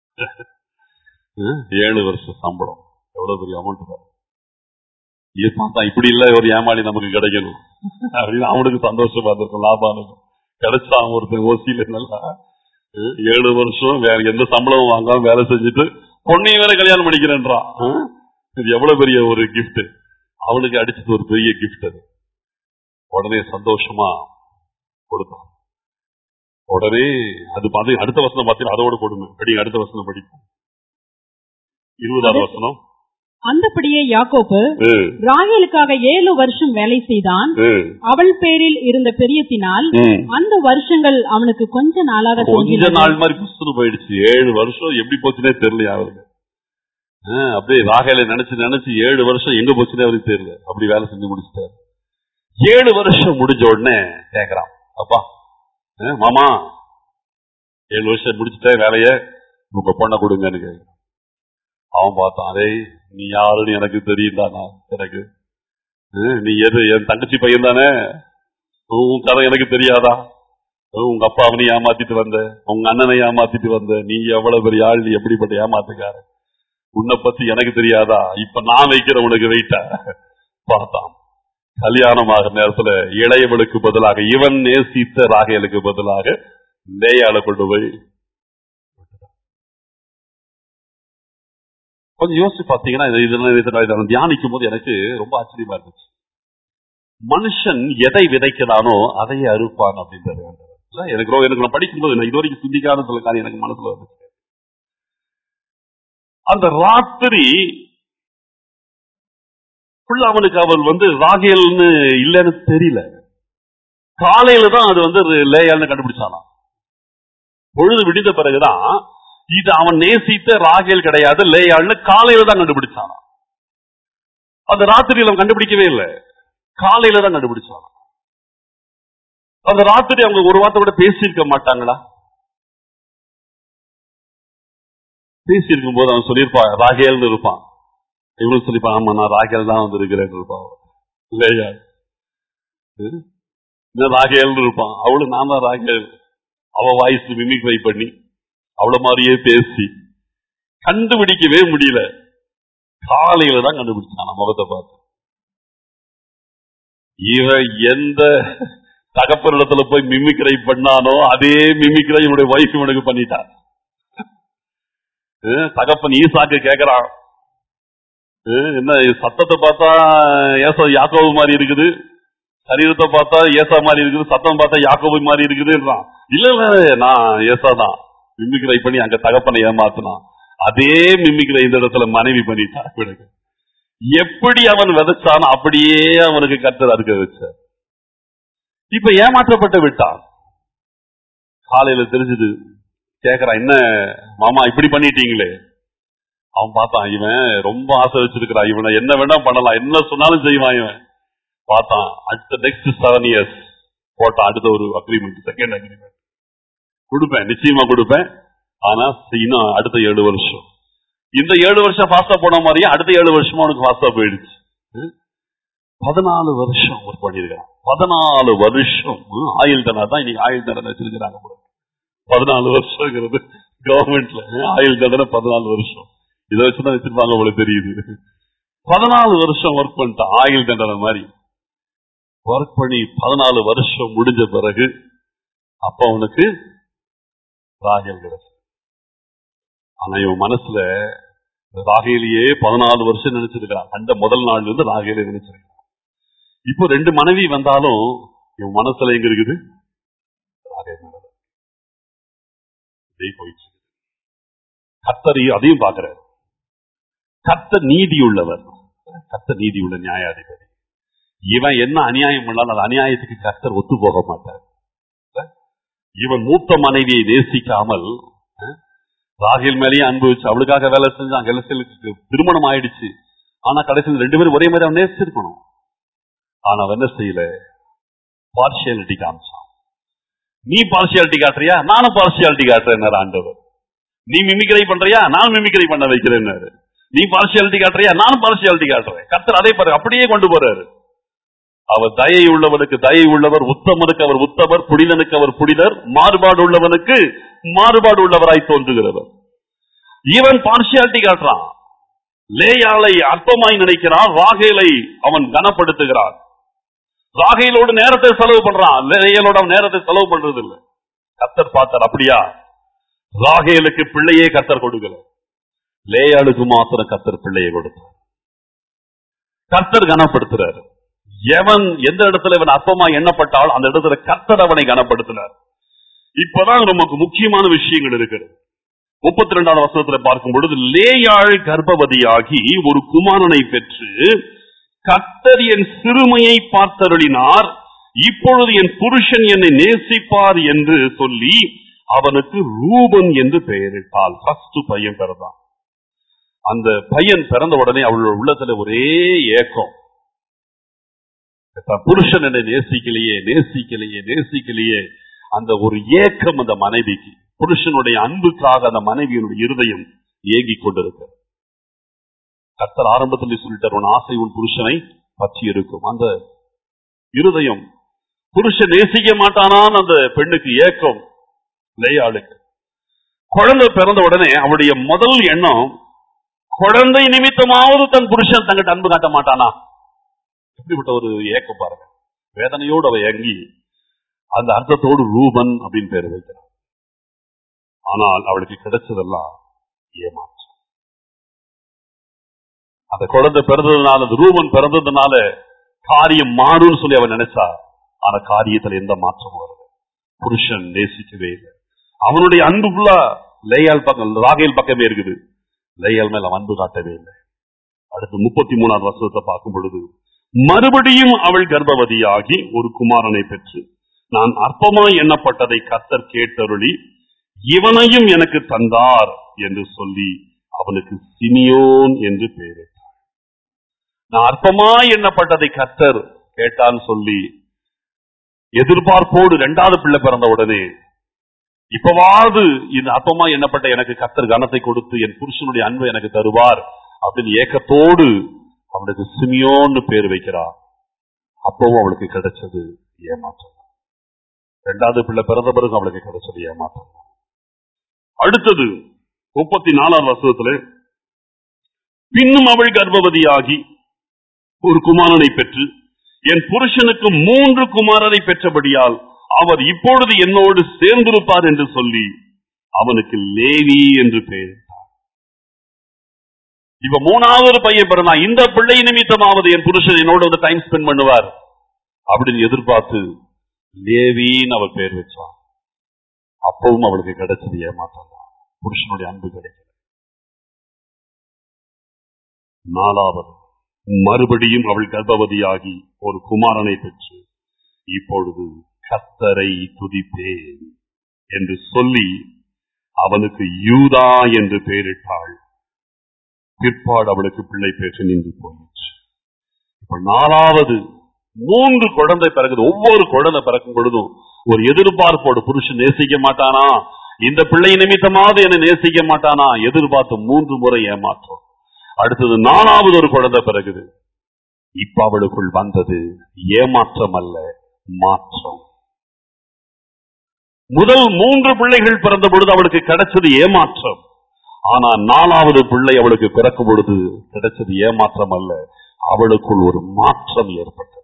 ஏழு வருஷம் சம்பளம் எவ்வளவு பெரிய அமௌண்ட் பாரு. இது பார்த்தா இப்படி இல்ல ஒரு ஏமாளி நமக்கு கிடைக்கணும் அப்படின்னு அவனுக்கு சந்தோஷமா இருக்கும். லாபானுக்கும் கிடைச்சா ஒருத்தன் ஓசியில நல்லா ஏழு வருஷம் வேற எந்த சம்பளமும் வாங்காம வேலை செஞ்சுட்டு பொண்ணையும் வேற கல்யாணம் பண்ணிக்கிறேன்றான். இது எவ்வளவு பெரிய ஒரு கிஃப்ட் அவனுக்கு அடிச்சது, ஒரு பெரிய கிஃப்ட் அது. உடனே சந்தோஷமா கொடுத்தான். உடனே அது பார்த்து அடுத்த வசனம் பார்த்தீங்கன்னா அதோட கொடுமை படி. அடுத்த வசனம் படிப்போம், இருபதாவது வசனம். அந்தபடியே யாக்கோபு ராகேலுக்காக ஏழு வருஷம் வேலை செய்தான். அவள் பேரில் இருந்த பெரியத்தினால் அந்த வருஷங்கள் அவனுக்கு கொஞ்ச நாளாக கொஞ்ச நாள் மாதிரி புஸ்தகம் போயிடுச்சு. ஏழு வருஷம் எப்படி போச்சுன்னே தெரியல அவருக்கு. அப்படியே ராகேலை நினைச்சு நினைச்சு ஏழு வருஷம் எங்க போச்சுன்னே அவருக்கு தெரியல. அப்படி வேலை செஞ்சு முடிச்சுட்டாரு. ஏழு வருஷம் முடிஞ்ச உடனே கேக்குறான், அப்பா மாமா ஏழு வருஷம் முடிச்சுட்டேன் வேலைய, உங்க பொண்ணை கொடுங்கன்னு கேட்க. அவன் பார்த்தான், அதே நீ யாருன்னு எனக்கு தெரியுதானா, எனக்கு நீ எது என் தங்கச்சி பையன் தானே, உன் கதை எனக்கு தெரியாதா, உங்க அப்பா அவனை ஏமாத்திட்டு வந்த, உங்க அண்ணனை ஏமாத்திட்டு வந்த, நீ எவ்வளவு பெரிய ஆள், நீ எப்படிப்பட்ட ஏமாத்துக்கார, உன்னை பத்தி எனக்கு தெரியாதா, இப்ப நான் வைக்கிற உனக்கு வெயிட்டா. பார்த்தான் கல்யாணமாக நேரத்துல இளையவளுக்கு பதிலாக இவன் நேசித்த ராகேலுக்கு பதிலாக லேயாளை கொண்டு போய் கொஞ்சம் யோசிச்சு பாத்தீங்கன்னா தியானிக்கும் போது எனக்கு ரொம்ப ஆச்சரியமா இருந்துச்சு. மனுஷன் எதை விதைக்கிறானோ அதையே அறுப்பான் அப்படின்றது எனக்கு எனக்கு நான் படிக்கும்போது நான் இதுவரைக்கும் சிந்திக்காத சில காரியம் எனக்கு மனசுல வந்துச்சு. அந்த ராத்திரி அவனுக்கு அவள் வந்து ராகேல்னு இல்லன்னு தெரியல. காலையில தான் அது வந்து லேயால்னு கண்டுபிடிச்சானா. பொழுது விடிந்த பிறகுதான் இது அவன் நேசித்த ராகேல் கிடையாது லேயால்னு காலையில தான் கண்டுபிடிச்சானா. அந்த ராத்திரியில் அவன் கண்டுபிடிக்கவே இல்லை, காலையில தான் கண்டுபிடிச்சானா. அந்த ராத்திரி அவங்க ஒரு வார்த்தை கூட பேசியிருக்க மாட்டாங்களா? பேசியிருக்கும் போது அவன் சொல்லியிருப்பான் ராகேல்னு இருப்பான், இவனு சொல்லிப்பான் ஆமா நான் ராகேல் தான் வந்து இருக்கிறேன் இருப்பான். இல்லையா ராகேல் இருப்பான், அவளு நான் தான் ராகேல். அவ வாய்ஸ் மிமிக்ரை பண்ணி அவள மாதிரியே பேசி கண்டுபிடிக்கவே முடியல. காலையில தான் கண்டுபிடிச்சான் முகத்தை பார்த்து. இவன் எந்த தகப்பனிடத்துல போய் மிமிக்ரை பண்ணானோ அதே மிமிக்ரை இவனுடைய வைஃப் இவனுக்கு பண்ணிட்டான். தகப்பன் ஈசாக்கு கேக்குறான், என்ன சத்தத்தை பார்த்தா ஏசா யாக்கோபு மாதிரி இருக்குது, சரீரத்தை பார்த்தா ஏசா மாதிரி இருக்குது, சத்தம் பார்த்தா யாக்கோபு மாதிரி இருக்குதுன்றான். இல்ல இல்ல நான் ஏசா தான். மிமிக்ரை பண்ணி அங்க தகப்பனை ஏமாத்தினான். அதே மிமிக்ரை இந்த இடத்துல மனைவி பண்ணிட்டான். எப்படி அவன் விதைச்சான் அப்படியே அவனுக்கு கர்த்தர் அறுக்க வச்சார். இப்ப ஏமாற்றப்பட்டு விட்டான். காலையில தெரிஞ்சது கேக்குறான், என்ன மாமா இப்படி பண்ணிட்டீங்களே. அவன் பார்த்தான், இவன் ரொம்ப ஆசை வச்சிருக்கிறான், இவனை என்ன வேணா பண்ணலாம், என்ன சொன்னாலும் செய்வான். இவன் பார்த்தான், அடுத்த நெக்ஸ்ட் செவன் இயர்ஸ் போட்டான் அடுத்த ஒரு அக்ரிமெண்ட், செகண்ட் அக்ரிமெண்ட். கொடுப்பேன், நிச்சயமா கொடுப்பேன், ஆனா இன்னும் அடுத்த ஏழு வருஷம். இந்த ஏழு வருஷம் ஃபாஸ்டா போன மாதிரியே அடுத்த ஏழு வருஷமா அவனுக்கு ஃபாஸ்டா போயிடுச்சு. பதினாலு வருஷம் ஒர்க் பண்ணிருக்கான். பதினாலு வருஷம் ஆயுள் தண்டனை தான் இன்னைக்கு ஆயுள் தண்டனை வச்சிருக்கிறாங்க. பதினாலு வருஷங்கிறது கவர்மெண்ட்ல ஆயுள் தண்டனை பதினாலு வருஷம். இதை வச்சுதான் வச்சிருப்பாங்க போல தெரியுது. பதினாலு வருஷம் ஒர்க் பண்ணிட்டான் ஆயுள் தண்டனை மாதிரி. ஒர்க் பண்ணி பதினாலு வருஷம் முடிஞ்ச பிறகு அப்ப அவனுக்கு ராகேல் கிடைச்சு. ஆனா இவன் மனசுல ராகேலியே பதினாலு வருஷம் நினைச்சிருக்கான். அந்த முதல் நாள்ல இருந்து ராகேலே நினைச்சிருக்கான். இப்போ ரெண்டு மனைவி வந்தாலும் இவன் மனசுல எங்க இருக்குது, போயிடுச்சு. கர்த்தர் அதையும் பார்க்கிறார். கர்த்தர் நீதி உள்ளவர், கர்த்தர் நீதி உள்ள நியாயாதிபதி. இவன் என்ன அநியாயம் பண்ணாலும் அந்த அநியாயத்துக்கு கர்த்தர் ஒத்து போக மாட்டார். இவன் மூத்த மனைவியை நேசிக்காமல் ராகேல் மேலேயே அன்பு வச்சு அவளுக்காக வேலை செஞ்சான். கெலசேலுக்கு திருமணம் ஆயிடுச்சு. ஆனா கடைசியில் ரெண்டு பேரும் ஒரே மாதிரி அவன் நேசிச்சிருக்கணும். ஆனா அவன் என்ன செய்யல, பார்ஷியாலிட்டி காமிச்சான். நீ பார்ஷியாலிட்டி காட்டுறியா, நானும் பார்ஷியாலிட்டி காட்டுறேன் ஆண்டவர். நீ மிமிக்ரை பண்றியா, நான் மிமிக்ரை பண்ண வைக்கிறேன். நீ பார்ஷியாலிட்டி காட்டுறியா, நானும் பார்ஷியாலிட்டி காட்டுறேன். கர்த்தர் அதே பாரு அப்படியே கொண்டு போறாரு. அவர் தயை உள்ளவனுக்கு தயை உள்ளவர், உத்தமனுக்கு அவர் உத்தமர், புனிதனுக்கு அவர் புனிதர், மாறுபாடு உள்ளவனுக்கு மாறுபாடு உள்ளவராய் தோன்றுகிறவர். இவன் பார்ஷியாலிட்டி காட்டுறான். லேயாளை அற்பமாய் நினைக்கிறான், ராகேலை அவன் கனப்படுத்துகிறான். ராகேலோடு நேரத்தை செலவு பண்றான், லேயாளோட அவன் நேரத்தை செலவு பண்றது இல்லை. கர்த்தர் பார்த்தார், அப்படியா ராகேலுக்கு பிள்ளையே கர்த்தர் கொடுக்கல, லேயாளுக்கு மாத்திரம் கர்த்தர் பிள்ளையை கொடுத்தார். கர்த்தர் கனப்படுத்துறாரு. எவன் எந்த இடத்துல இவன் அற்பமா எண்ணப்பட்டால் அந்த இடத்துல கர்த்தர் அவனை கனப்படுத்தினார். இப்பதான் நமக்கு முக்கியமான விஷயங்கள் இருக்கிறது. முப்பத்தி இரண்டாவது வசனத்துல பார்க்கும் பொழுது, லேயாள் கர்ப்பவதியாகி ஒரு குமாரனை பெற்று கர்த்தர் என் சிறுமையை பார்த்தருளினார், இப்பொழுது என் புருஷன் என்னை நேசிப்பார் என்று சொல்லி அவனுக்கு ரூபன் என்று பெயரிட்டாள். ஃபர்ஸ்ட் பையன் பிறந்தான். அந்த பையன் பிறந்த உடனே அவளோட உள்ளத்துல ஒரே ஏக்கம், புருஷன் என்னை நேசிக்கலையே நேசிக்கலையே நேசிக்கலையே அந்த ஒரு ஏக்கம் அந்த மனைவிக்கு. புருஷனுடைய அன்புக்காக அந்த மனைவியினுடைய இருதயம் ஏங்கிக் கொண்டிருக்கிறது. கர்த்தர் ஆரம்பத்தில் சொல்லிட்டார், உன் ஆசை உன் புருஷனை பற்றி இருக்கும். அந்த இருதயம் புருஷன் நேசிக்க மாட்டானான்னு அந்த பெண்ணுக்கு ஏக்கம். லேயாளுக்கு குழந்தை பிறந்த உடனே அவருடைய முதல் எண்ணம், குழந்தை நிமித்தமாவது தன் புருஷன் தங்கிட்ட அன்பு காட்ட மாட்டானா? இப்படிப்பட்ட ஒரு ஏக்கம் பாருங்க. வேதனையோடு அவ ஏங்கி அந்த அர்த்தத்தோடு ரூபன் அப்படின்னு பேர் வைக்கிறார். ஆனால் அவளுக்கு கிடைச்சதெல்லாம் ஏமாற்றம். அந்த குழந்தை பிறந்ததுனால, அந்த ரூபன் பிறந்ததுனால காரியம் மாறும்னு சொல்லி அவன் நினைச்சா, ஆனா காரியத்துல எந்த மாற்றமும் வருது. புருஷன் நேசிக்கவே இல்லை. அவனுடைய அன்பு ஃபுல்லா லேயாள் பக்கம், ராகேல் பக்கமே இருக்குது. லேயாள் மேல அன்பு காட்டவே இல்லை. அடுத்து முப்பத்தி மூணாவது வருஷத்தை பார்க்கும் பொழுது, மறுபடியும் அவள் கர்ப்பவதியாகி ஒரு குமாரனை பெற்று நான் அற்பமாய் எண்ணப்பட்டதை கர்த்தர் கேட்டருளி இவனையும் எனக்கு தந்தார் என்று சொல்லி அவனுக்கு சிமியோன் என்று பெயரிட்டார். நான் அற்பமாய் எண்ணப்பட்டதை கர்த்தர் கேட்டான்னு சொல்லி எதிர்பார்ப்போடு இரண்டாவது பிள்ளை பிறந்த உடனே, இப்பவாவது இந்த அற்பமாய் எண்ணப்பட்ட எனக்கு கர்த்தர் கனத்தை கொடுத்து என் புருஷனுடைய அன்பை எனக்கு தருவார் அப்படின்னு ஏக்கத்தோடு அவனுக்கு சிமியோன்னு பேர் வைக்கிறார். அப்பவும் அவளுக்கு கிடைச்சது ஏமாற்றம். இரண்டாவது பிள்ளை பிறந்த பிறகு அவளுக்கு கிடைச்சது ஏமாற்றம். அடுத்தது முப்பத்தி நாலாவது வருஷத்துல, பின்னும் அவள் கர்ப்பவதியாகி ஒரு குமாரனை பெற்று என் புருஷனுக்கு மூன்று குமாரரை பெற்றபடியால் அவர் இப்பொழுது என்னோடு சேர்ந்திருப்பார் என்று சொல்லி அவனுக்கு லேவி என்று பெயர். இப்ப மூணாவது பையன் பிறந்தா, இந்த பிள்ளை நிமித்தமாவது என் புருஷன் என்னோட வந்து டைம் ஸ்பெண்ட் பண்ணுவார் அப்படின்னு எதிர்பார்த்து லேவின்னு அவள் பெயர் வச்சான். அப்பவும் அவளுக்கு கிடைச்சது ஏமாற்றம் தான். புருஷனுடைய அன்பு கிடைக்கல. நாலாவது, மறுபடியும் அவள் கர்ப்பவதியாகி ஒரு குமாரனை பெற்று இப்பொழுது கர்த்தரை துதிப்பேன் என்று சொல்லி அவனுக்கு யூதா என்று பெயரிட்டாள். பிற்பாடு அவளுக்கு பிள்ளை பேச்சு நின்று போயிடுச்சு. இப்ப நாலாவது மூன்று குழந்தை பிறகுது. ஒவ்வொரு குழந்தை பிறக்கும் பொழுதும் ஒரு எதிர்பார்ப்போடு புருஷன் நேசிக்க மாட்டானா, இந்த பிள்ளை நிமித்தமாவது என்னை நேசிக்க மாட்டானா, எதிர்பார்த்து மூன்று முறை ஏமாற்றம். அடுத்தது நாலாவது ஒரு குழந்தை பிறகுது. இப்ப அவளுக்குள் வந்தது ஏமாற்றம் அல்ல, மாற்றம். முதல் மூன்று பிள்ளைகள் பிறந்த பொழுது அவளுக்கு கிடைச்சது ஏமாற்றம். ஆனா நாலாவது பிள்ளை அவளுக்கு பிறக்கும் பொழுது கிடைச்சது ஏமாற்றம் அல்ல, அவளுக்குள் ஒரு மாற்றம் ஏற்பட்டது.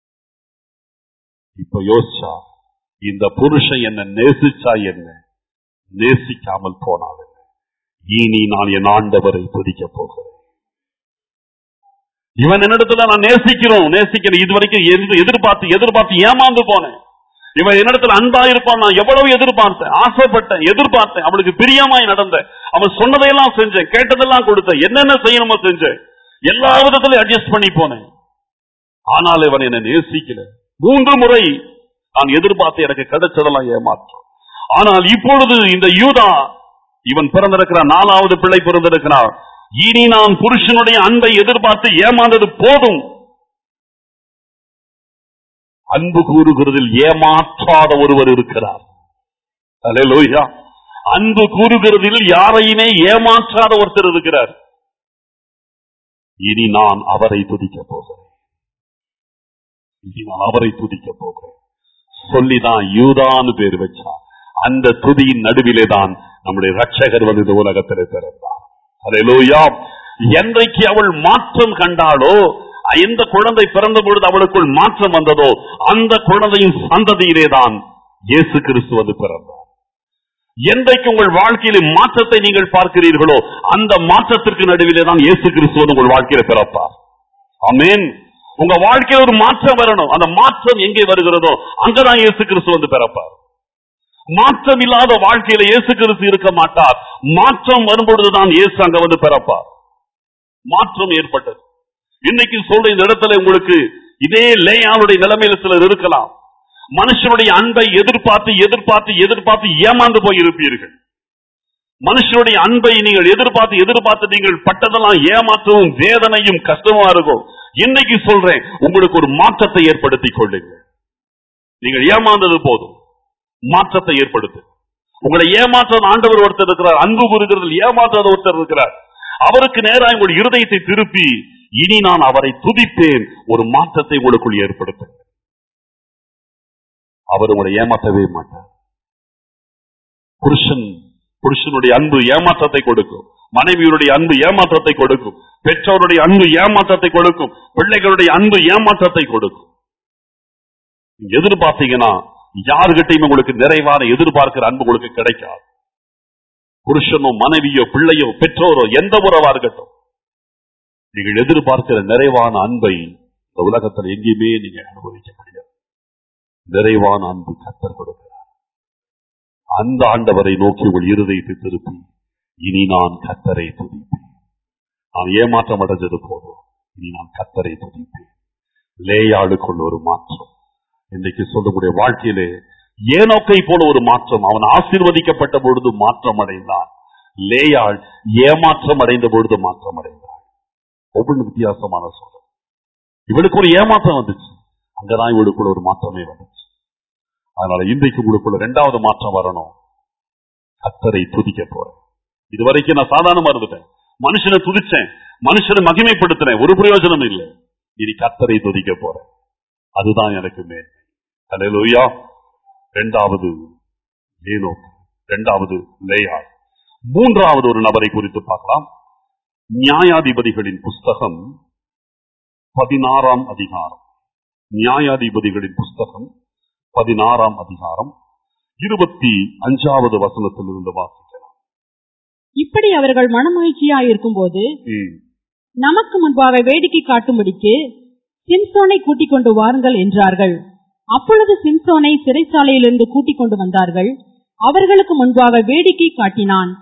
இப்ப யோசிச்சா, இந்த புருஷன் என்ன நேசிச்சா என்ன, நேசிக்காமல் போனால் என்ன, இனி நான் என் ஆண்டவரை துதிக்க போகிறேன். இவன் என்னிடத்துல நான் நேசிக்கிறோம் நேசிக்கிறேன் இதுவரைக்கும் எதிர்பார்த்து எதிர்பார்த்து ஏமாந்து போனேன். இவன் என்னிடத்துல அன்பா இருப்பான், நான் எவ்வளவு எதிர்பார்த்தேன், ஆசைப்பட்டேன், எதிர்பார்த்தேன், அவளுக்கு பிரியமாய் நடந்தேன், அவன் சொன்னதையெல்லாம் செஞ்சேன், கேட்டதெல்லாம் கொடுத்தேன், என்னென்ன செய்யணுமோ செஞ்சேன், எல்லா விதத்திலையும் அட்ஜஸ்ட் பண்ணி போனேன். ஆனால் இவன் என்னை நேசிக்கல. மூன்று முறை நான் எதிர்பார்த்து எனக்கு கிடைச்சதெல்லாம் ஏமாற்றம். ஆனால் இப்பொழுது இந்த யூதா, இவன் பிறந்திருக்கிறான், நாலாவது பிள்ளை பிறந்திருக்கிறார். இனி நான் புருஷனுடைய அன்பை எதிர்பார்த்து ஏமாந்தது போதும். அன்பு கூறுகிறதில் ஏமாற்றாத ஒருவர் இருக்கிறார். அல்லேலூயா. அன்பு கூறுகிறதில் யாரையுமே ஏமாற்றாத ஒருத்தர் இருக்கிறார். இனி நான் அவரை துதிக்க போகிறேன், இனி நான் அவரை துதிக்க போகிறேன் சொல்லிதான் யூதான்னு பேர் வச்சார். அந்த துதியின் நடுவிலே தான் நம்முடைய ரட்சகர் வந்து இந்த உலகத்திலே பிறந்தார். அல்லேலூயா. என்றைக்கு அவள் மாற்றம் கண்டாளோ, எந்த குழந்தை பிறந்த பொழுது அவளுக்குள் மாற்றம் வந்ததோ, அந்த குழந்தையின் சந்ததியிலே தான் இயேசு கிறிஸ்து வந்து பிறந்தார். என்றைக்கு உங்கள் வாழ்க்கையிலே மாற்றத்தை நீங்கள் பார்க்கிறீர்களோ, அந்த மாற்றத்திற்கு நடுவிலே தான் இயேசு கிறிஸ்து உங்கள் வாழ்க்கையில பிறப்பார். ஆமென். உங்க வாழ்க்கையில் ஒரு மாற்றம் வரணும். அந்த மாற்றம் எங்கே வருகிறதோ அங்கதான் இயேசு கிறிஸ்து வந்து பிறப்பார். மாற்றம் இல்லாத வாழ்க்கையில இயேசு கிறிஸ்து இருக்க மாட்டார். மாற்றம் வரும்பொழுதுதான் இயேசு அங்க வந்து பிறப்பார். மாற்றம் ஏற்பட்டது. இன்னைக்கு சொல்ற இந்த இடத்துல உங்களுக்கு இதே லேயாளுடைய நிலைமையில சிலர் இருக்கலாம். மனுஷனுடைய அன்பை எதிர்பார்த்து எதிர்பார்த்து எதிர்பார்த்து ஏமாந்து போயிருப்பீர்கள். மனுஷனுடைய அன்பை நீங்கள் எதிர்பார்த்து எதிர்பார்த்து நீங்கள் பட்டதெல்லாம் ஏமாற்றவும் வேதனையும் கஷ்டமா இருக்கும். இன்னைக்கு சொல்றேன், உங்களுக்கு ஒரு மாற்றத்தை ஏற்படுத்திக் கொள்ளுங்க. நீங்கள் ஏமாந்தது போதும், மாற்றத்தை ஏற்படுத்து. உங்களை ஏமாற்ற ஆண்டவர் ஒருத்தர் இருக்கிறார், அன்பு கூறுகிறதில் ஏமாற்றாத ஒருத்தர் இருக்கிறார். அவருக்கு நேராக உங்களுடைய இருதயத்தை திருப்பி, இனி நான் அவரை துதிப்பேன், ஒரு மாற்றத்தை உங்களுக்குள் ஏற்படுத்த. அவர் உங்களை ஏமாற்றவே மாட்டார். புருஷன் புருஷனுடைய அன்பு ஏமாற்றத்தை கொடுக்கும், மனைவியுடைய அன்பு ஏமாற்றத்தை கொடுக்கும், பெற்றோருடைய அன்பு ஏமாற்றத்தை கொடுக்கும், பிள்ளைகளுடைய அன்பு ஏமாற்றத்தை கொடுக்கும். எதிர்பார்த்தீங்கன்னா யாருகிட்டையும் உங்களுக்கு நிறைவான எதிர்பார்க்கிற அன்பு உங்களுக்கு கிடைக்காது. புருஷனோ மனைவியோ பிள்ளையோ பெற்றோரோ எந்த உறவா இருக்கட்டும், நீங்கள் எதிர்பார்க்கிற நிறைவான அன்பை இந்த உலகத்தில் எங்கேயுமே நீங்க அனுபவிக்க முடியாது. நிறைவான அன்பு கர்த்தர் கொடுக்கிறார். அந்த ஆண்டவரை நோக்கி உங்கள் இருதயத்தை திருப்பி, இனி நான் கர்த்தரை துதிப்பேன். நான் ஏமாற்றம் அடைஞ்சது போதும், இனி நான் கர்த்தரை துதிப்பேன். லேயாளுக்குள்ள ஒரு மாற்றம் இன்றைக்கு சொல்லக்கூடிய வாழ்க்கையிலே ஏனோக்கை போல ஒரு மாற்றம். அவன் ஆசீர்வதிக்கப்பட்ட பொழுது மாற்றம் அடைந்தான். லேயாள் ஏமாற்றம் அடைந்த பொழுது மாற்றம் அடைந்தாள். ஒவ்வொரு வித்தியாசமான சொல்றேன். இவளுக்கு ஒரு ஏமாற்றம் வந்துச்சு, அங்கதான் இவளுக்குள்ள ஒரு மாற்றமே வந்துச்சு. அதனால இன்றைக்கு உங்களுக்குள்ள இரண்டாவது மாற்றம் வரணும். கர்த்தரை துதிக்க போறேன். இதுவரைக்கும் நான் சாதாரணமா இருந்துட்டேன், மனுஷனை துதிச்சேன், மனுஷனை மகிமைப்படுத்தினேன், ஒரு பிரயோஜனம் இல்லை. இனி கர்த்தரை துதிக்க போறேன், அதுதான் எனக்கு மேல். அல்லேலூயா. இரண்டாவது ஏனோக், இரண்டாவது லேயாள். மூன்றாவது ஒரு நபரை குறித்து பார்க்கலாம். நியாயாதிபதிகளின் புஸ்தகம் பதினாறாம் அதிகாரம். நியாயாதிபதிகளின் புஸ்தகம் பதினாறாம் அதிகாரம் இருபத்தி அஞ்சாவது வசனத்தில் இருந்து வாசிக்கலாம். இப்படி அவர்கள் மனமகிழ்ச்சியாயிருக்கும் போது நமக்கு முன்பாக வேடிக்கை காட்டும்படிக்கு சிம்சோனை கூட்டிக் கொண்டு வாருங்கள் என்றார்கள். அப்பொழுது சிம்சோனை சிறைச்சாலையிலிருந்து கூட்டிக் கொண்டு வந்தார்கள். அவர்களுக்கு முன்பாக வேடிக்கை காட்டினான்.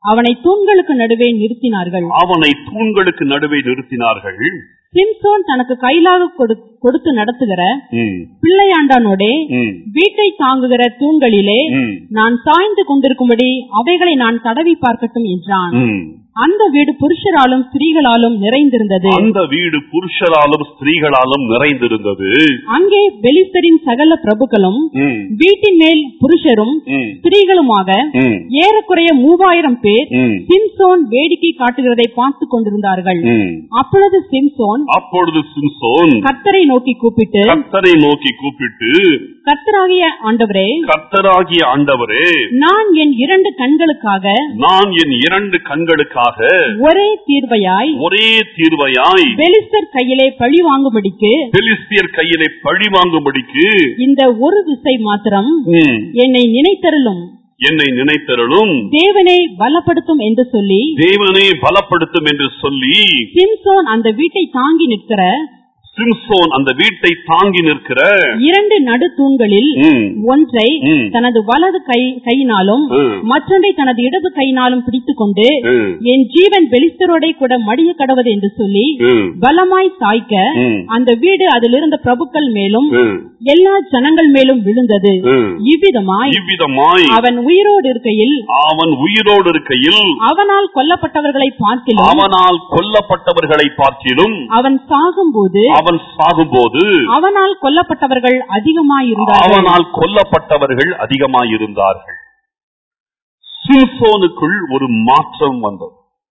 அவனை தூண்களுக்கு நடுவே நிறுத்தினார்கள். அவனை தூண்களுக்கு நடுவே நிறுத்தினார்கள். சிம்சோன் தனக்கு கையிலாக கொடுத்து நடத்துகிற பிள்ளையாண்டானோடே வீட்டை தாங்குகிற தூண்களிலே நான் சாய்ந்து கொண்டிருக்கும்படி அவைகளை நான் தடவி பார்க்கட்டும் என்றான். அந்த வீடு புருஷராலும் ஸ்திரீகளாலும் நிறைந்திருந்தது. அந்த வீடு புருஷராலும் ஸ்திரீகளாலும் நிறைந்திருந்தது. அங்கே பெலிஸ்தரின் சகல பிரபுக்களும் வீட்டின் மேல் புருஷரும் ஸ்திரீகளுமாக ஏறக்குறைய மூவாயிரம் பேர் சிம்சோன் வேடிக்கை காட்டுகிறதை பார்த்து கொண்டிருந்தார்கள். அப்பொழுது சிம்சோன் அப்பொழுது சிம்சோன் கர்த்தரை நோக்கி கூப்பிட்டு கர்த்தரை நோக்கி கூப்பிட்டு கர்த்தராகிய ஆண்டவரே கர்த்தராகிய ஆண்டவரே நான் என் இரண்டு கண்களுக்காக நான் என் இரண்டு கண்களுக்காக ஒரே தீர்வையாய் ஒரே தீர்வையாய் பெலிஸ்தர் கையிலே பழி வாங்கும்படிக்கு பெலிஸ்தியர் கையிலே பழி வாங்கும்படிக்கு இந்த ஒரு விசை மாத்திரம் என்னை நினைத்தருளும் என்னை நினைத்தருளும் தேவனை பலப்படுத்தும் என்று சொல்லி தேவனை பலப்படுத்தும் என்று சொல்லி சிம்சோன் அந்த வீட்டை தாங்கி நிற்கிற சிம்சோன் அந்த வீட்டை தாங்கி நிற்கிற இரண்டு நடு தூண்களில் ஒன்றை தனது வலது கை கையினாலும் மற்றொன்றை தனது இடது கையினாலும் பிடித்துக் கொண்டு என் ஜீவன் பெலிஸ்தரோட கூட மடிய கடவது என்று சொல்லி பலமாய் சாய்க்க அந்த வீடு அதில் இருந்த பிரபுக்கள் மேலும் எல்லா ஜனங்கள் மேலும் விழுந்தது. இவ்விதமாய் இவ்விதமாய் அவன் உயிரோடு இருக்கையில் அவன் உயிரோடு இருக்கையில் அவனால் கொல்லப்பட்டவர்களை பார்க்கிலும் அவனால் கொல்லப்பட்டவர்களை பார்க்கிலும் அவன் சாகும்போது அவன் சாகும்போது அவனால் கொல்லப்பட்டவர்கள் அதிகமாயிருந்தார்கள் அவனால் கொல்லப்பட்டவர்கள் அதிகமாயிருந்தார்கள். சிம்சோனுக்குள் ஒரு மாற்றம் வந்தது.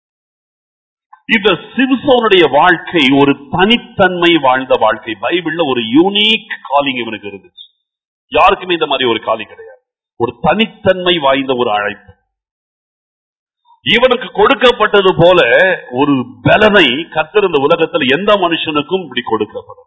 இந்த சிம்சோனுடைய வாழ்க்கை ஒரு தனித்தன்மை வாழ்ந்த வாழ்க்கை. பைபிள்ல ஒரு யூனிக் காலிங் இவனுக்கு இருந்துச்சு. யாருக்குமே இந்த மாதிரி ஒரு காலிங் கிடையாது. ஒரு தனித்தன்மை வாய்ந்த ஒரு அழைப்பு இவனுக்கு கொடுக்கப்பட்டது போல ஒரு பலனை கர்த்தர் இந்த உலகத்தில் எந்த மனுஷனுக்கும் இப்படி கொடுக்கப்படும்.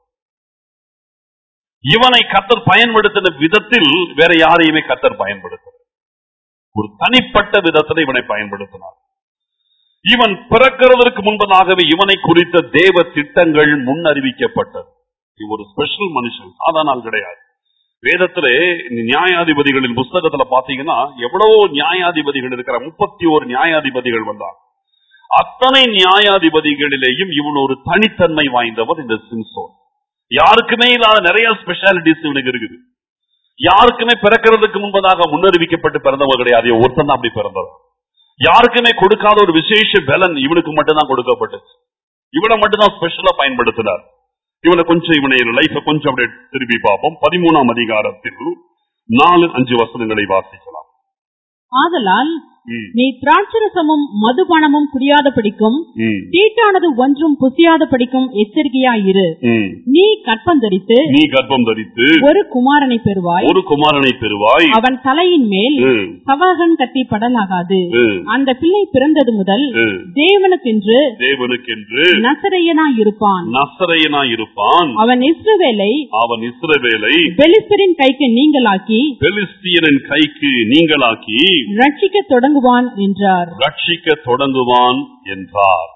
இவனை கர்த்தர் பயன்படுத்தின விதத்தில் வேற யாரையுமே கர்த்தர் பயன்படுத்த ஒரு தனிப்பட்ட விதத்தில் இவனை பயன்படுத்தினார். இவன் பிறக்கிறதற்கு முன்பதாகவே இவனை குறித்த தேவ திட்டங்கள் முன்னறிவிக்கப்பட்டது. இவன் ஒரு ஸ்பெஷல் மனுஷன், சாதாரண ஆள் கிடையாது. வேதத்திலே நியாயாதிபதிகளின் புஸ்தகத்துல பாத்தீங்கன்னா எவ்வளவோ நியாயாதிபதிகள் இருக்கிற, முப்பத்தி ஓரு நியாயாதிபதிகள் வந்தார். அத்தனை நியாயாதிபதிகளிலேயும் இவன் ஒரு தனித்தன்மை வாய்ந்தவர் இந்த சிம்சோன். யாருக்குமே இல்லாத நிறைய ஸ்பெஷாலிட்டிஸ் இவனுக்கு இருக்குது. யாருக்குமே பிறக்கிறதுக்கு முன்பதாக முன்னறிவிக்கப்பட்டு பிறந்தவர் கிடையாது. ஒருத்தன் தான் அப்படி பிறந்தவர். யாருக்குமே கொடுக்காத ஒரு விசேஷ பலன் இவனுக்கு மட்டும்தான் கொடுக்கப்பட்டது. இவனை மட்டும்தான் ஸ்பெஷலா பயன்படுத்தினார். இவனை கொஞ்சம் இவனை லைஃப கொஞ்சம் அப்படியே திருப்பி பார்ப்போம். பதிமூணாம் அதிகாரத்தில் நாலு அஞ்சு வசனங்களை வாசிக்கலாம். ஆதலால் நீ திராட்சரசமும் மதுபானமும் குடியாத படிக்கும், தீட்டானது ஒன்றும் புசியாத படிக்கும் எச்சரிக்கையாயிரு. நீ கற்பம் தரித்து நீ கற்பம் தரித்து ஒரு குமாரனை பெறுவாய் ஒரு குமாரனை பெறுவாய் அவன் தலையின் மேல் சவகன் கத்தி படலாகாது. அந்த பிள்ளை பிறந்தது முதல் தேவனுக்கென்று தேவனுக்கென்று நசரேயனாய் இருப்பான் நசரேயனாய் இருப்பான் அவன் இஸ்ரவேலை அவன் இஸ்ரவேலை பெலிஸ்தரின் கைக்கு நீங்களாக்கி பெலிஸ்தியரின் கைக்கு நீங்களாக்கி ரட்சிக்க தொடங்க என்றார். ரட்சிக்க தொடங்குவான் என்றார்.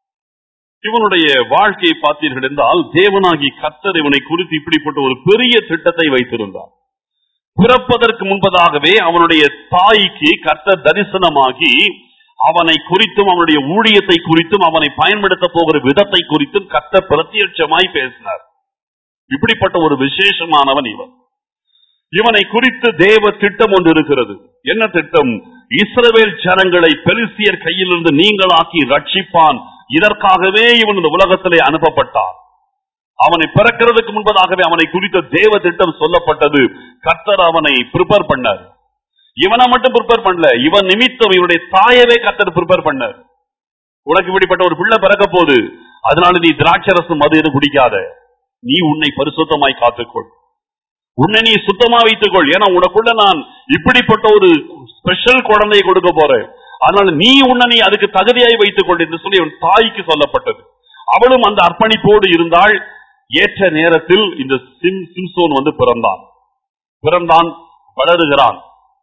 இவனுடைய வாழ்க்கையை பார்த்தீர்கள் என்றால் தேவனாகி கர்த்தர் இவனை குறித்து இப்படிப்பட்ட ஒரு பெரிய திட்டத்தை வைத்திருந்தார். பிறப்பதற்கு முன்பதாகவே அவனுடைய தாய்க்கு கர்த்தர் தரிசனமாகி அவனை குறித்தும் அவனுடைய ஊழியத்தை குறித்தும் அவனை பயன்படுத்த போகிற விதத்தை குறித்தும் கர்த்தர் பிரத்யட்சமாய் பேசினார். இப்படிப்பட்ட ஒரு விசேஷமானவன் இவன். இவனை குறித்து தேவ திட்டம் ஒன்று இருக்கிறது. என்ன திட்டம்? இஸ்ரவேல் ஜனங்களை பெலிஸ்தியர் கையிலிருந்து நீங்களாக்கி ரட்சிப்பான். இதற்காகவே இவன் இந்த உலகத்திலே அனுப்பப்பட்டான். அவனை பிறக்கிறதுக்கு முன்பதாகவே அவனை குறித்த தேவ திட்டம் சொல்லப்பட்டது. கர்த்தர் அவனை ப்ரிப்பேர் பண்ணார். இவனை மட்டும் ப்ரிப்பேர் பண்ணல, இவன் நிமித்தம் இவனுடைய தாயவே கர்த்தர் ப்ரிப்பேர் பண்ணார். உனக்கு இப்படிப்பட்ட ஒரு பிள்ளை பிறக்க போது, அதனால நீ திராட்சரசம் மது எதுவும் குடிக்காத, நீ உன்னை பரிசுத்தமாய் காத்துக்கொள், உன்னை நீ சுத்தமா வைத்துக் கொள். ஏன்னா உனக்குள்ள நான் இப்படிப்பட்ட ஒரு ஸ்பெஷல் குழந்தையை கொடுக்க போறேன். அதனால நீ உன்னை நீ அதுக்கு தகுதியாய் வைத்துக் கொள் என்று சொல்லி அவன் தாய்க்கு சொல்லப்பட்டது. அவளும் அந்த அர்ப்பணிப்போடு இருந்தால் ஏற்ற நேரத்தில் இந்த சிம் சிம்சோன் வந்து பிறந்தான் பிறந்தான் வளருகிறான்.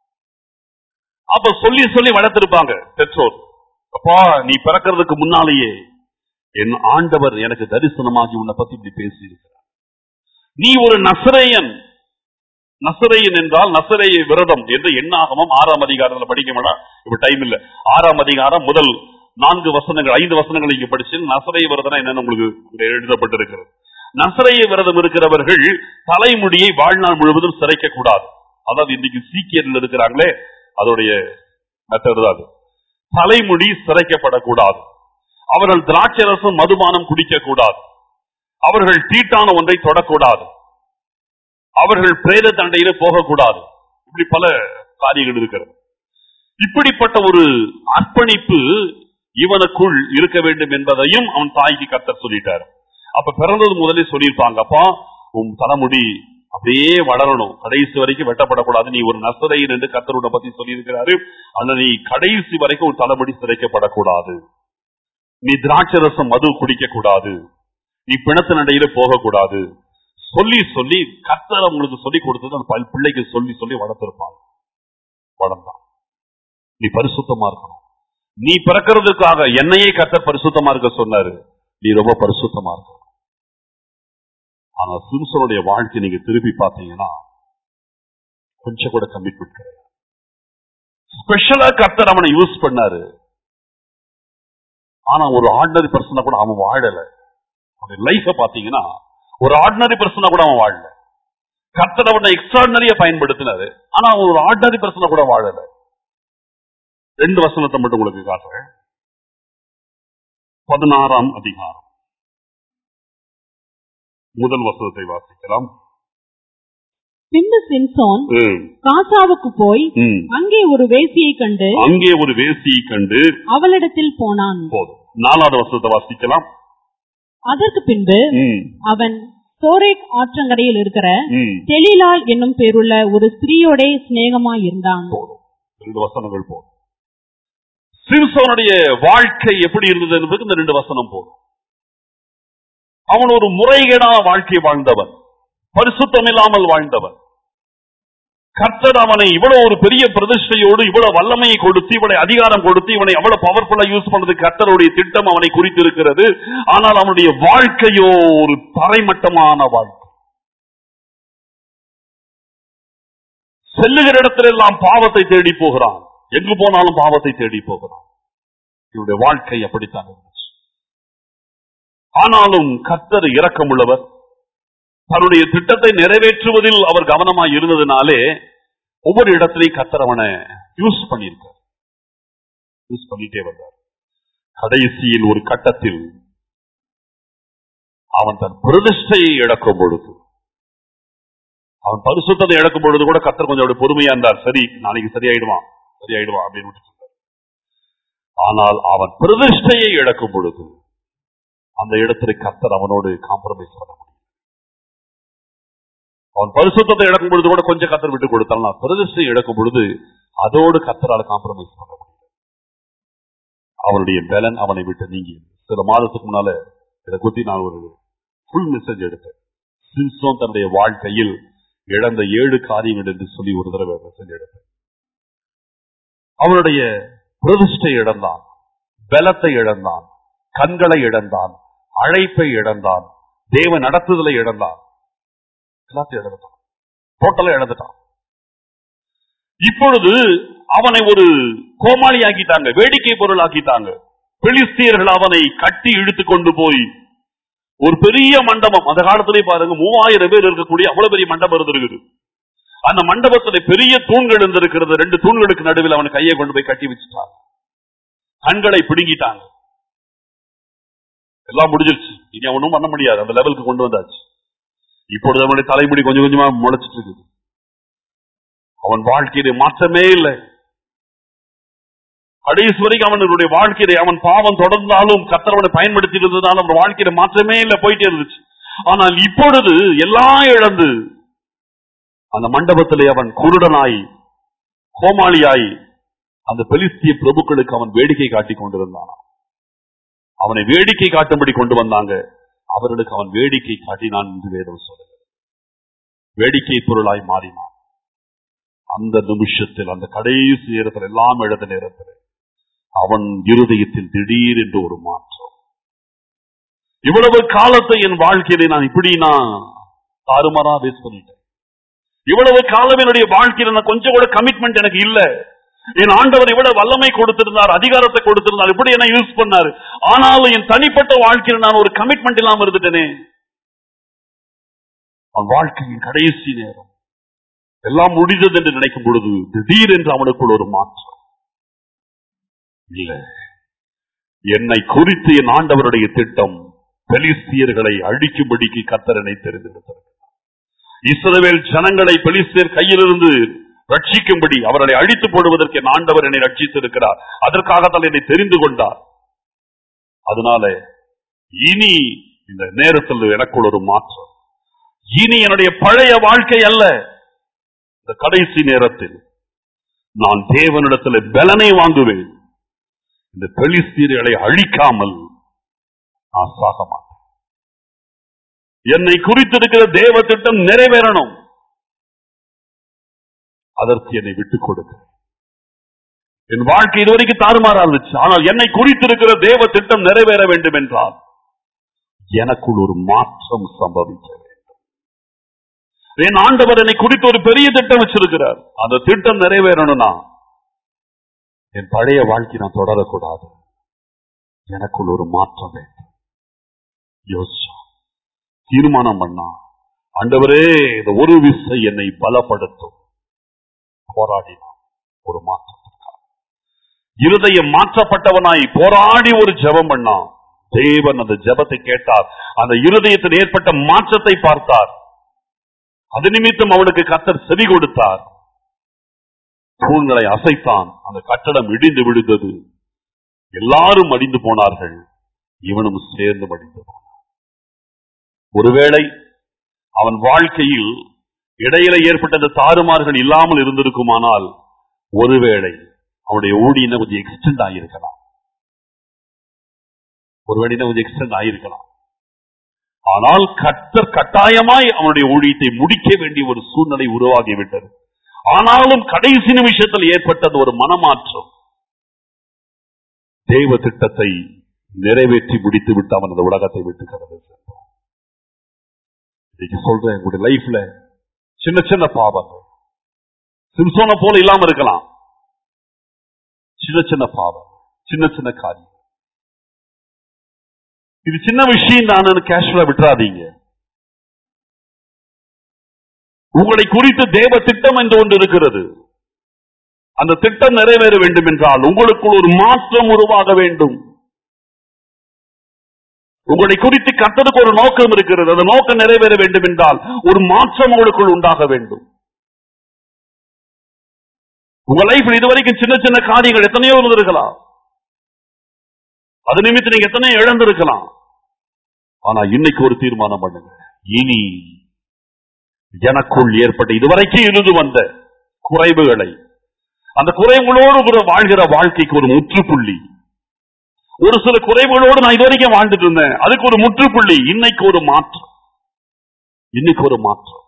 அப்ப சொல்லி சொல்லி வளர்த்திருப்பாங்க பெற்றோர். அப்பா, நீ பிறக்கிறதுக்கு முன்னாலேயே என் ஆண்டவர் எனக்கு தரிசனமாகி உன்னை பத்தி இப்படி பேசி இருக்கிறார். நீ ஒரு நசரேயன், நசரேயன் என்றால் நசரேய விரதம் என்று எண்ணாகமம் ஆறாம் அதிகாரத்தில் படிக்க வேண்டாம், இப்ப டைம் இல்ல. ஆறாம் அதிகாரம் முதல் நான்கு வசனங்கள் ஐந்து வசனங்கள் இங்க படிச்சு நசரேய விரதம் என்னன்னு உங்களுக்கு எழுதப்பட்டிருக்கிறது. நசரேய விரதம் இருக்கிறவர்கள் தலைமுடியை வாழ்நாள் முழுவதும் சிரைக்க கூடாது. அதாவது இன்னைக்கு சீக்கியர்கள் இருக்கிறாங்களே, அதோடைய மெத்தட் தான் அது. தலைமுடி சிரைக்கப்படக்கூடாது. அவர்கள் திராட்சை ரசம் மதுபானம் குடிக்க கூடாது. அவர்கள் தீட்டான ஒன்றை தொடக்கூடாது. அவர்கள் பிரேத தண்டையில போகக்கூடாது. இப்படி பல காரியங்கள் இருக்கிறது. இப்படிப்பட்ட ஒரு அர்ப்பணிப்பு இவனுக்குள் இருக்க வேண்டும் என்பதையும் அவன் தாய்க்கு கர்த்தர் சொல்லிட்டார். அப்ப பிறந்தது முதலே சொல்லியிருப்பாங்க, அப்பா உன் தலைமுடி அப்படியே வளரணும், கடைசி வரைக்கும் வெட்டப்படக்கூடாது, நீ ஒரு நசரேயன் என்று கர்த்தரோட பத்தி சொல்லியிருக்கிறாரு. ஆனா நீ கடைசி வரைக்கும் உன் தலைமுடி சிரைக்கப்படக்கூடாது, நீ திராட்சை ரசம் மது குடிக்க கூடாது, நீ பிணத்து நடையில போகக்கூடாது சொல்லி சொல்லி கர்த்தர் உங்களுக்கு சொல்லி கொடுத்தது அந்த பிள்ளைக்கு சொல்லி சொல்லி வளர்த்திருப்பாங்க. வளர்ந்தான். நீ பரிசுத்தமா இருக்கணும். நீ பிறக்கிறதுக்காக என்னையே கர்த்தர் பரிசுத்தமா இருக்க சொன்னாரு, நீ ரொம்ப பரிசுத்தமா இருக்கணும். ஆனா சிம்சனுடைய வாழ்க்கை நீங்க திருப்பி பார்த்தீங்கன்னா கொஞ்சம் கூட கமிட்மெண்ட் கிடையாது. ஸ்பெஷலா கர்த்தர் அவனை யூஸ் பண்ணாரு. ஆனா ஒரு ஆர்டினரி பர்சனா கூட அவன் வாழல. அவனுடைய லைஃப பாத்தீங்கன்னா ஒரு ஆர்டினரி பர்சனா கூட அவன் வாழல. கர்த்தர் அவனை எக்ஸ்ட்ராடினரியா பயன்படுத்தினாரு. ஆனா அவன் ஒரு ஆர்டினரி பர்சனா கூட வாழல. ரெண்டு வசனத்தை மட்டும் உங்களுக்கு காட்டுறேன். பதினாறாம் அதிகாரம் முதல் வசனத்தை வாசிக்கலாம். பின்பு சிம்சோன் காசாவுக்கு போய் அங்கே ஒரு வேசியை கண்டு அங்கே ஒரு வேசியை கண்டு அவளிடத்தில் போனான். போதும். நாலாவது வசனத்தை வாசிக்கலாம். அதற்கு பின்பு அவன் சோரேக் ஆற்றங்கரையில் இருக்கிற தெலீலாள் என்னும் பேருள்ள ஒரு ஸ்திரீயோட சிநேகமாய் இருந்தான். போதும். ரெண்டு வசனங்கள் போதும். சிம்சோனுடைய வாழ்க்கை எப்படி இருந்தது என்பது இந்த ரெண்டு வசனம் போதும். அவன் ஒரு முறைகேடான வாழ்க்கை வாழ்ந்தவன், பரிசுத்தம் இல்லாமல் வாழ்ந்தவன். கர்த்தர் அவனை இவ்வளவு ஒரு பெரிய பிரதிஷ்டையோடு இவ்வளவு வல்லமையை கொடுத்து இவனை அதிகாரம் கொடுத்து இவனை அவ்வளவு பவர்ஃபுல்லா யூஸ் பண்ணது கர்த்தருடைய திட்டம் அவனை குறித்து இருக்கிறது. ஆனால் அவனுடைய வாழ்க்கையோ ஒரு தரைமட்டமான வாழ்க்கை. செல்லுகிற இடத்திலெல்லாம் பாவத்தை தேடி போகிறான், எங்கு போனாலும் பாவத்தை தேடி போகிறான். இவருடைய வாழ்க்கை அப்படித்தான் இருந்துச்சு. ஆனாலும் கர்த்தர் இரக்கமுள்ளவர், தன்னுடைய திட்டத்தை நிறைவேற்றுவதில் அவர் கவனமாய் இருந்ததுனாலே ஒவ்வொரு இடத்திலையும் கர்த்தர் அவனை யூஸ் பண்ணியிருக்கார், யூஸ் பண்ணிட்டே வந்தார். கடைசியில் ஒரு கட்டத்தில் அவன் தன் பிரதிஷ்டையை இழக்கும் பொழுது, அவன் பரிசுத்தத்தை இழக்கும் பொழுது கூட கர்த்தர் கொஞ்சம் அப்படி பொறுமையா இருந்தார். சரி, நாளைக்கு சரியாயிடுவான் சரியாயிடுவான் அப்படின்னு சொன்னார். ஆனால் அவன் பிரதிஷ்டையை இழக்கும் பொழுது அந்த இடத்துல கர்த்தர் அவனோடு காம்ப்ரமைஸ் பண்ண முடியும். அவன் பரிசுத்தத்தை இழக்கும் பொழுது கூட கொஞ்சம் கர்த்தர் விட்டு கொடுத்தாலும் பிரதிஷ்டை இழக்கும் பொழுது அதோடு கர்த்தரால காம்ப்ரமைஸ் பண்ண முடியும். அவனுடைய பலன் அவனை விட்டு நீங்கி. சில மாதத்துக்கு முன்னால இதை பத்தி நான் ஒரு ஃபுல் மெசேஜ் எடுத்தேன். சிம்சோன் தன்னுடைய வாழ்க்கையில் இழந்த ஏழு காரியங்கள் என்று சொல்லி ஒரு தடவை மெசேஜ் எடுத்தேன். அவனுடைய பிரதிஷ்டை இழந்தான், பலத்தை இழந்தான், கண்களை இழந்தான், அழைப்பை இழந்தான், தேவ நடத்துதலை இழந்தான், எல்லாத்தையும் இழந்துட்டான், டோட்டலா இழந்துட்டான். இப்பொழுது அவனை ஒரு கோமாளி ஆக்கிட்டாங்க, வேடிக்கை பொருள் ஆக்கிட்டாங்க. பெலிஸ்தியர்கள் அவனை கட்டி இழுத்து கொண்டு போய் ஒரு பெரிய மண்டபம், அந்த காலத்திலே பாருங்க மூவாயிரம் பேர் இருக்கக்கூடிய அவ்வளவு பெரிய மண்டபம் இருந்திருக்குது. அந்த மண்டபத்தில் பெரிய தூண்கள் இருந்திருக்கிறது. ரெண்டு தூண்களுக்கு நடுவில் அவன் கையை கொண்டு போய் கட்டி வச்சுட்டாங்க, கண்களை பிடுங்கிட்டாங்க. எல்லாம் முடிஞ்சிருச்சு, இனி அவனும் பண்ண முடியாது, அந்த லெவலுக்கு கொண்டு வந்தாச்சு. இப்பொழுது அவனுடைய தலைமுடி கொஞ்சம் கொஞ்சமா முளைச்சிட்டு இருக்குது. அவன் வாழ்க்கையில மாற்றமே இல்லை. கடைசி வரைக்கும் அவனுடைய வாழ்க்கையில அவன் பாவம் தொடர்ந்தாலும் கர்த்தர் அவனை பயன்படுத்தி இருந்ததாலும் அவன் வாழ்க்கையில மாற்றமே இல்லை, போயிட்டே இருந்துச்சு. ஆனால் இப்பொழுது எல்லாம் இழந்து அந்த மண்டபத்திலே அவன் குருடனாய் கோமாளியாய் அந்த பெலிஸ்திய பிரபுக்களுக்கு அவன் வேடிக்கை காட்டிக் கொண்டிருந்தான். அவனை வேடிக்கை காட்டும்படி கொண்டு வந்தாங்க. அவர்களுக்கு அவன் வேடிக்கை காட்டினான் என்று வேதம் சொல்லுகிறது. வேடிக்கை பொருளாய் மாறினான். அந்த நிமிஷத்தில், அந்த கடைசி நேரத்தில், எல்லாம் இழந்த நேரத்தில் அவன் இருதயத்தில் திடீர் என்று ஒரு மாற்றம். இவ்வளவு காலத்தை என் வாழ்க்கையிலே நான் இப்படி நான் தாறுமாறா வேஸ்ட் பண்ணிட்டேன், இவ்வளவு காலம் என்னுடைய வாழ்க்கையில் நான் கொஞ்சம் கூட கமிட்மெண்ட் எனக்கு இல்ல. என் ஆண்டவர் இவ்வளவு வல்லமை கொடுத்திருந்தார், அதிகாரத்தை கொடுத்திருந்தார், இப்படி என்ன யூஸ் பண்ணாரு. ஆனாலும் என் தனிப்பட்ட வாழ்க்கையில் நான் ஒரு கமிட்மெண்ட் இல்லாம இருந்துட்டேனே. வாழ்க்கையின் கடைசி நேரம் எல்லாம் முடிந்தது என்று நினைக்கும் பொழுது திடீரென்று அவனுக்குள் ஒரு மாற்றம். இல்ல, என்னை குறித்து என் ஆண்டவருடைய திட்டம் பெலிஸ்தியர்களை அழிக்கும்படிக்கு கர்த்தர் என்னை தெரிந்திருக்கிறார். இஸ்ரவேல் ஜனங்களை பெலிஸ்தியர் கையிலிருந்து ரட்சிக்கும்படி, அவர்களை அழித்து போடுவதற்கு என் ஆண்டவர் என்னை ரட்சித்திருக்கிறார். அதற்காகத்தான் என்னை தெரிந்து கொண்டார். அதனால இனி இந்த நேரத்தில் எனக்குள் ஒரு மாற்றம். இனி என்னுடைய பழைய வாழ்க்கை அல்ல. இந்த கடைசி நேரத்தில் நான் தேவனிடத்தில் பலனை வாங்குவேன். இந்த பெலிஸ்தீர்களை அழிக்காமல் நான் சாக மாட்டேன். என்னை குறித்திருக்கிற தேவ திட்டம் நிறைவேறணும். அதற்கு என்னை விட்டுக் கொடுக்க. என் வாழ்க்கை இதுவரைக்கும் தாறுமாறா இருந்துச்சு. ஆனால் என்னை குறித்திருக்கிற தேவ திட்டம் நிறைவேற வேண்டும் என்றால் எனக்குள் ஒரு மாற்றம் சம்பவிக்க வேண்டும். என் ஆண்டவர் என்னை குறித்து ஒரு பெரிய திட்டம் வச்சிருக்கிறார். அந்த திட்டம் நிறைவேறணும்னா என் பழைய வாழ்க்கை நான் தொடரக்கூடாது. எனக்குள் ஒரு மாற்றம் வேண்டும். யோசிச்சா, தீர்மானம் பண்ணா, ஆண்டவரே இந்த ஒரு விசை என்னை பலப்படுத்தும். போராடினான் ஒரு மாற்றத்திற்காக. இருதயம் மாற்றப்பட்டவனாய் போராடி ஒரு ஜெபம் பண்ணான். தேவன் அந்த ஜெபத்தை கேட்டார். அந்த இருதயத்தில் ஏற்பட்ட மாற்றத்தை பார்த்தார். அது நிமித்தம் அவனுக்கு கர்த்தர் செவி கொடுத்தார். தூண்களை அசைத்தான். அந்த கட்டடம் இடிந்து விழுந்தது. எல்லாரும் அடிந்து போனார்கள். இவனும் சேர்ந்து அடிந்து போனான். ஒருவேளை அவன் வாழ்க்கையில் இடையில ஏற்பட்ட தாறுமாறுகள் இல்லாமல் இருந்திருக்குமானால் ஒருவேளை அவனுடைய ஊழியம் கொஞ்சம் எக்ஸ்டெண்ட் ஆகியிருக்கலாம். ஒருவேளை கொஞ்சம் எக்ஸ்டெண்ட் ஆகியிருக்கலாம். ஆனால் கர்த்தர் கட்டாயமாய் அவனுடைய ஊழியத்தை முடிக்க வேண்டிய ஒரு சூழ்நிலை உருவாகிவிட்டது. ஆனாலும் கடைசி நிமிஷத்தில் ஏற்பட்டது ஒரு மனமாற்றம். தேவ திட்டத்தை நிறைவேற்றி முடித்து விட்டு அவன் அந்த உலகத்தை விட்டு கடந்து சென்றான். சொல்றேன், உங்களுடைய லைஃப்ல சின்ன சின்ன பாவங்கள் சிம்சோனை போல இல்லாம இருக்கலாம். சின்ன சின்ன பாவம், சின்ன சின்ன காரியம், இது சின்ன விஷயம் தான் கேஷுவலா விட்டுறாதீங்க. உங்களை குறித்து தேவ திட்டம் என்று ஒன்று இருக்கிறது. அந்த திட்டம் நிறைவேற வேண்டும் என்றால் உங்களுக்குள் ஒரு மாற்றம் உருவாக வேண்டும். உங்களை குறித்து கர்த்தருக்கு ஒரு நோக்கம் இருக்கிறது. அந்த நோக்கம் நிறைவேற வேண்டும் என்றால் ஒரு மாற்றம் உங்களுக்குள் உண்டாக வேண்டும். உங்க லைஃப் இதுவரைக்கும் சின்ன சின்ன காரியங்கள் எத்தனையோ இருந்திருக்கலாம். அது நிமித்தம் நீங்க எத்தனையோ இழந்திருக்கலாம். ஆனா இன்னைக்கு ஒரு தீர்மானம் பண்ணுங்க. இனி எனக்குள் ஏற்பட்ட இதுவரைக்கும் இருந்து வந்த குறைவுகளை, அந்த குறைவுகளோடு வாழ்கிற வாழ்க்கைக்கு ஒரு முற்றுப்புள்ளி. ஒரு சில குறைவுகளோடு நான் இதுவரைக்கும் வாழ்ந்துட்டு இருந்தேன், அதுக்கு ஒரு முற்றுப்புள்ளி. இன்னைக்கு ஒரு மாற்றம். இன்னைக்கு ஒரு மாற்றம்.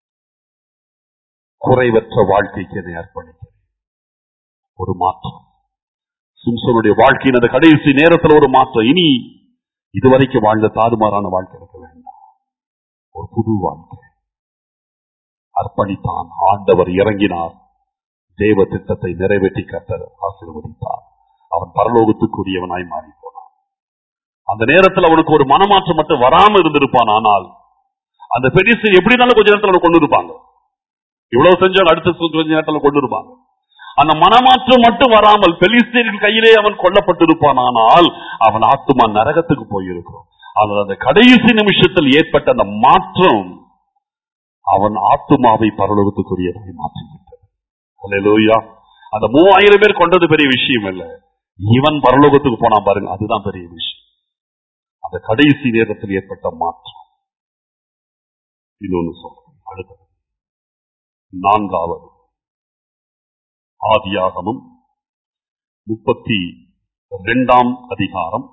குறைவற்ற வாழ்க்கைக்கு என்னை அர்ப்பணிக்கிறேன். ஒரு மாற்றம். சிம்சோனுடைய வாழ்க்கையின் அந்த கடைசி நேரத்தில் ஒரு மாற்றம். இனி இதுவரைக்கும் வாழ்ந்த தாறுமாறான வாழ்க்கை இருக்க வேண்டாம். ஒரு புது வாழ்க்கை. அர்ப்பணித்தான். ஆண்டவர் இறங்கினார். தேவ திட்டத்தை நிறைவேற்றி கர்த்தர் ஆசீர்வதித்தார். அவன் பரலோகத்துக்குரியவனாய் மாறி போனான். அந்த நேரத்தில் அவனுக்கு ஒரு மனமாற்றம் மட்டும் வராம இருந்திருப்பான். ஆனால் அந்த பெரிய எப்படி இருந்தாலும் கொஞ்ச நேரத்தில் கொண்டு இருப்பாங்க. இவ்வளவு செஞ்சாலும் அடுத்த கொஞ்ச நேரத்தில் கொண்டு இருப்பாங்க. அந்த மனமாற்றம் மட்டும் வராமல் பெலிஸ்தீர்கள் கையிலே அவன் கொல்லப்பட்டிருப்பான். ஆனால் அவன் ஆத்துமா நரகத்துக்கு போயிருக்கும். அந்த கடைசி நிமிஷத்தில் ஏற்பட்ட அந்த மாற்றம் அவன் ஆத்துமாவை பரலோகத்துக்குரியதை மாற்றிவிட்டது. அல்லேலூயா. அந்த மூவாயிரம் பேர் கொண்டது பெரிய விஷயம் இல்ல. இவன் பரலோகத்துக்கு போனான் பாருங்க, அதுதான் பெரிய விஷயம். அந்த கடைசி நேரத்தில் ஏற்பட்ட மாற்றம். இன்னொன்னு சொல்றேன். அடுத்தது நான்காவது ஆதியாகமம் முப்பத்தி இரண்டாம் அதிகாரம்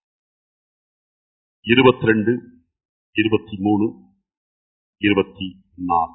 இருபத்தி ரெண்டு, இருபத்தி மூணு, இருபத்தி நாலு.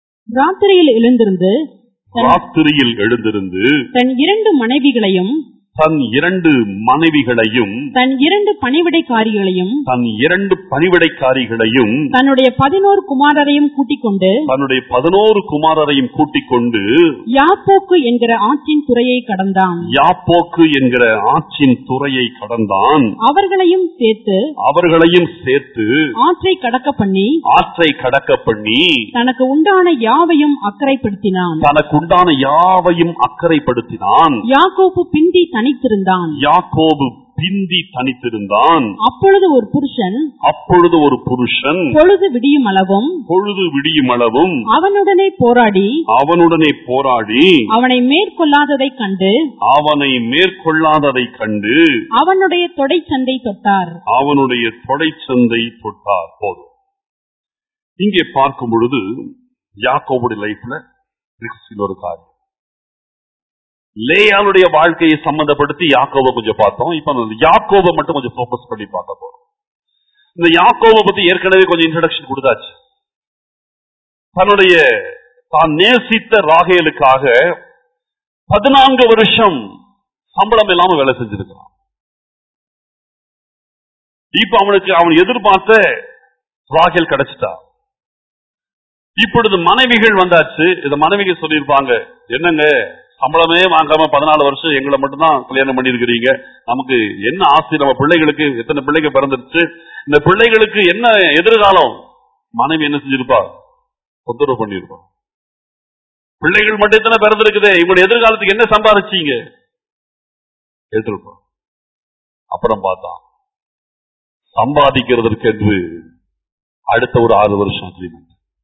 ராத்திரியில் எழுந்திருந்து ராத்திரியில் எழுந்திருந்து தன் இரண்டு மனைவிகளையும் தன் இரண்டு மனைவிகளையும் தன் இரண்டு பணிவிடைக்காரிகளையும் தன் இரண்டு பணிவிடைக்காரிகளையும் தன்னுடைய பதினோரு குமாரரையும் கூட்டிக் கொண்டு தன்னுடைய பதினோரு குமாரரையும் கூட்டிக் கொண்டு யாப்போக்கு என்கிற ஆற்றின் துறையை கடந்தான். யாப்போக்கு என்கிற ஆற்றின் துறையை கடந்தான். அவர்களையும் சேர்த்து அவர்களையும் சேர்த்து ஆற்றை கடக்க பண்ணி ஆற்றை கடக்க பண்ணி தனக்கு உண்டான யாவையும் அக்கறைப்படுத்தினான். தனக்கு உண்டான யாவையும் அக்கறைப்படுத்தினான். யாக்கோபு பிந்தி தனித்திருந்தான். யாக்கோபு பிந்தி தனித்திருந்தான். அப்பொழுது ஒரு புருஷன் அப்பொழுது ஒரு புருஷன் பொழுது விடியும் அளவும் பொழுது விடியும் அளவும் அவனுடனே போராடி அவனுடனே போராடி அவனை மேற்கொள்ளாததை கண்டு அவனை மேற்கொள்ளாததை கண்டு அவனுடைய தொடைச்சந்தை தொட்டார். அவனுடைய தொடைச்சந்தை தொட்டார். போதும். இங்கே பார்க்கும் பொழுது யாக்கோபுடைய லைஃப்ல ஒரு காரியம், லேயாளுடைய வாழ்க்கையை சம்பந்தப்படுத்தி யாக்கோபை கொஞ்சம் பார்த்தோம். இப்ப யாக்கோபை மட்டும் கொஞ்சம் போக்கஸ் பண்ணி பார்க்க போறோம். இந்த யாக்கோபை பத்தி ஏற்கனவே கொஞ்சம் இன்ட்ரோடக்ஷன் கொடுத்தாச்சு. தன்னுடைய தான் நேசித்த ராகேலுக்காக பதினான்கு வருஷம் சம்பளம் இல்லாம வேலை செஞ்சிருக்கிறான். இப்ப அவனுக்கு அவன் எதிர்பார்த்த ராகேல் கிடைச்சிட்டா. இப்பொழுது மனைவிகள் வந்தாச்சு. இந்த மனைவிகள் சொல்லியிருப்பாங்க, என்னங்க சம்பளமே வாங்காம பதினாலு வருஷம் எங்களை மட்டும்தான் கல்யாணம் பண்ணிருக்கிறீங்க, நமக்கு என்ன ஆசை, நம்ம பிள்ளைகளுக்கு எத்தனை பிள்ளைங்க பிறந்துருச்சு, இந்த பிள்ளைகளுக்கு என்ன எதிர்காலம்? மனைவி என்ன செஞ்சிருப்பா? தொந்தரவு பண்ணிருப்பா. பிள்ளைகள் மட்டும் எத்தனை பிறந்திருக்குது, இவங்களுடைய எதிர்காலத்துக்கு என்ன சம்பாதிச்சீங்க கேட்டிருப்பா. அப்புறம் பார்த்தா சம்பாதிக்கிறதற்கு என்று அடுத்த ஒரு ஆறு வருஷம் அக்ரிமெண்ட்.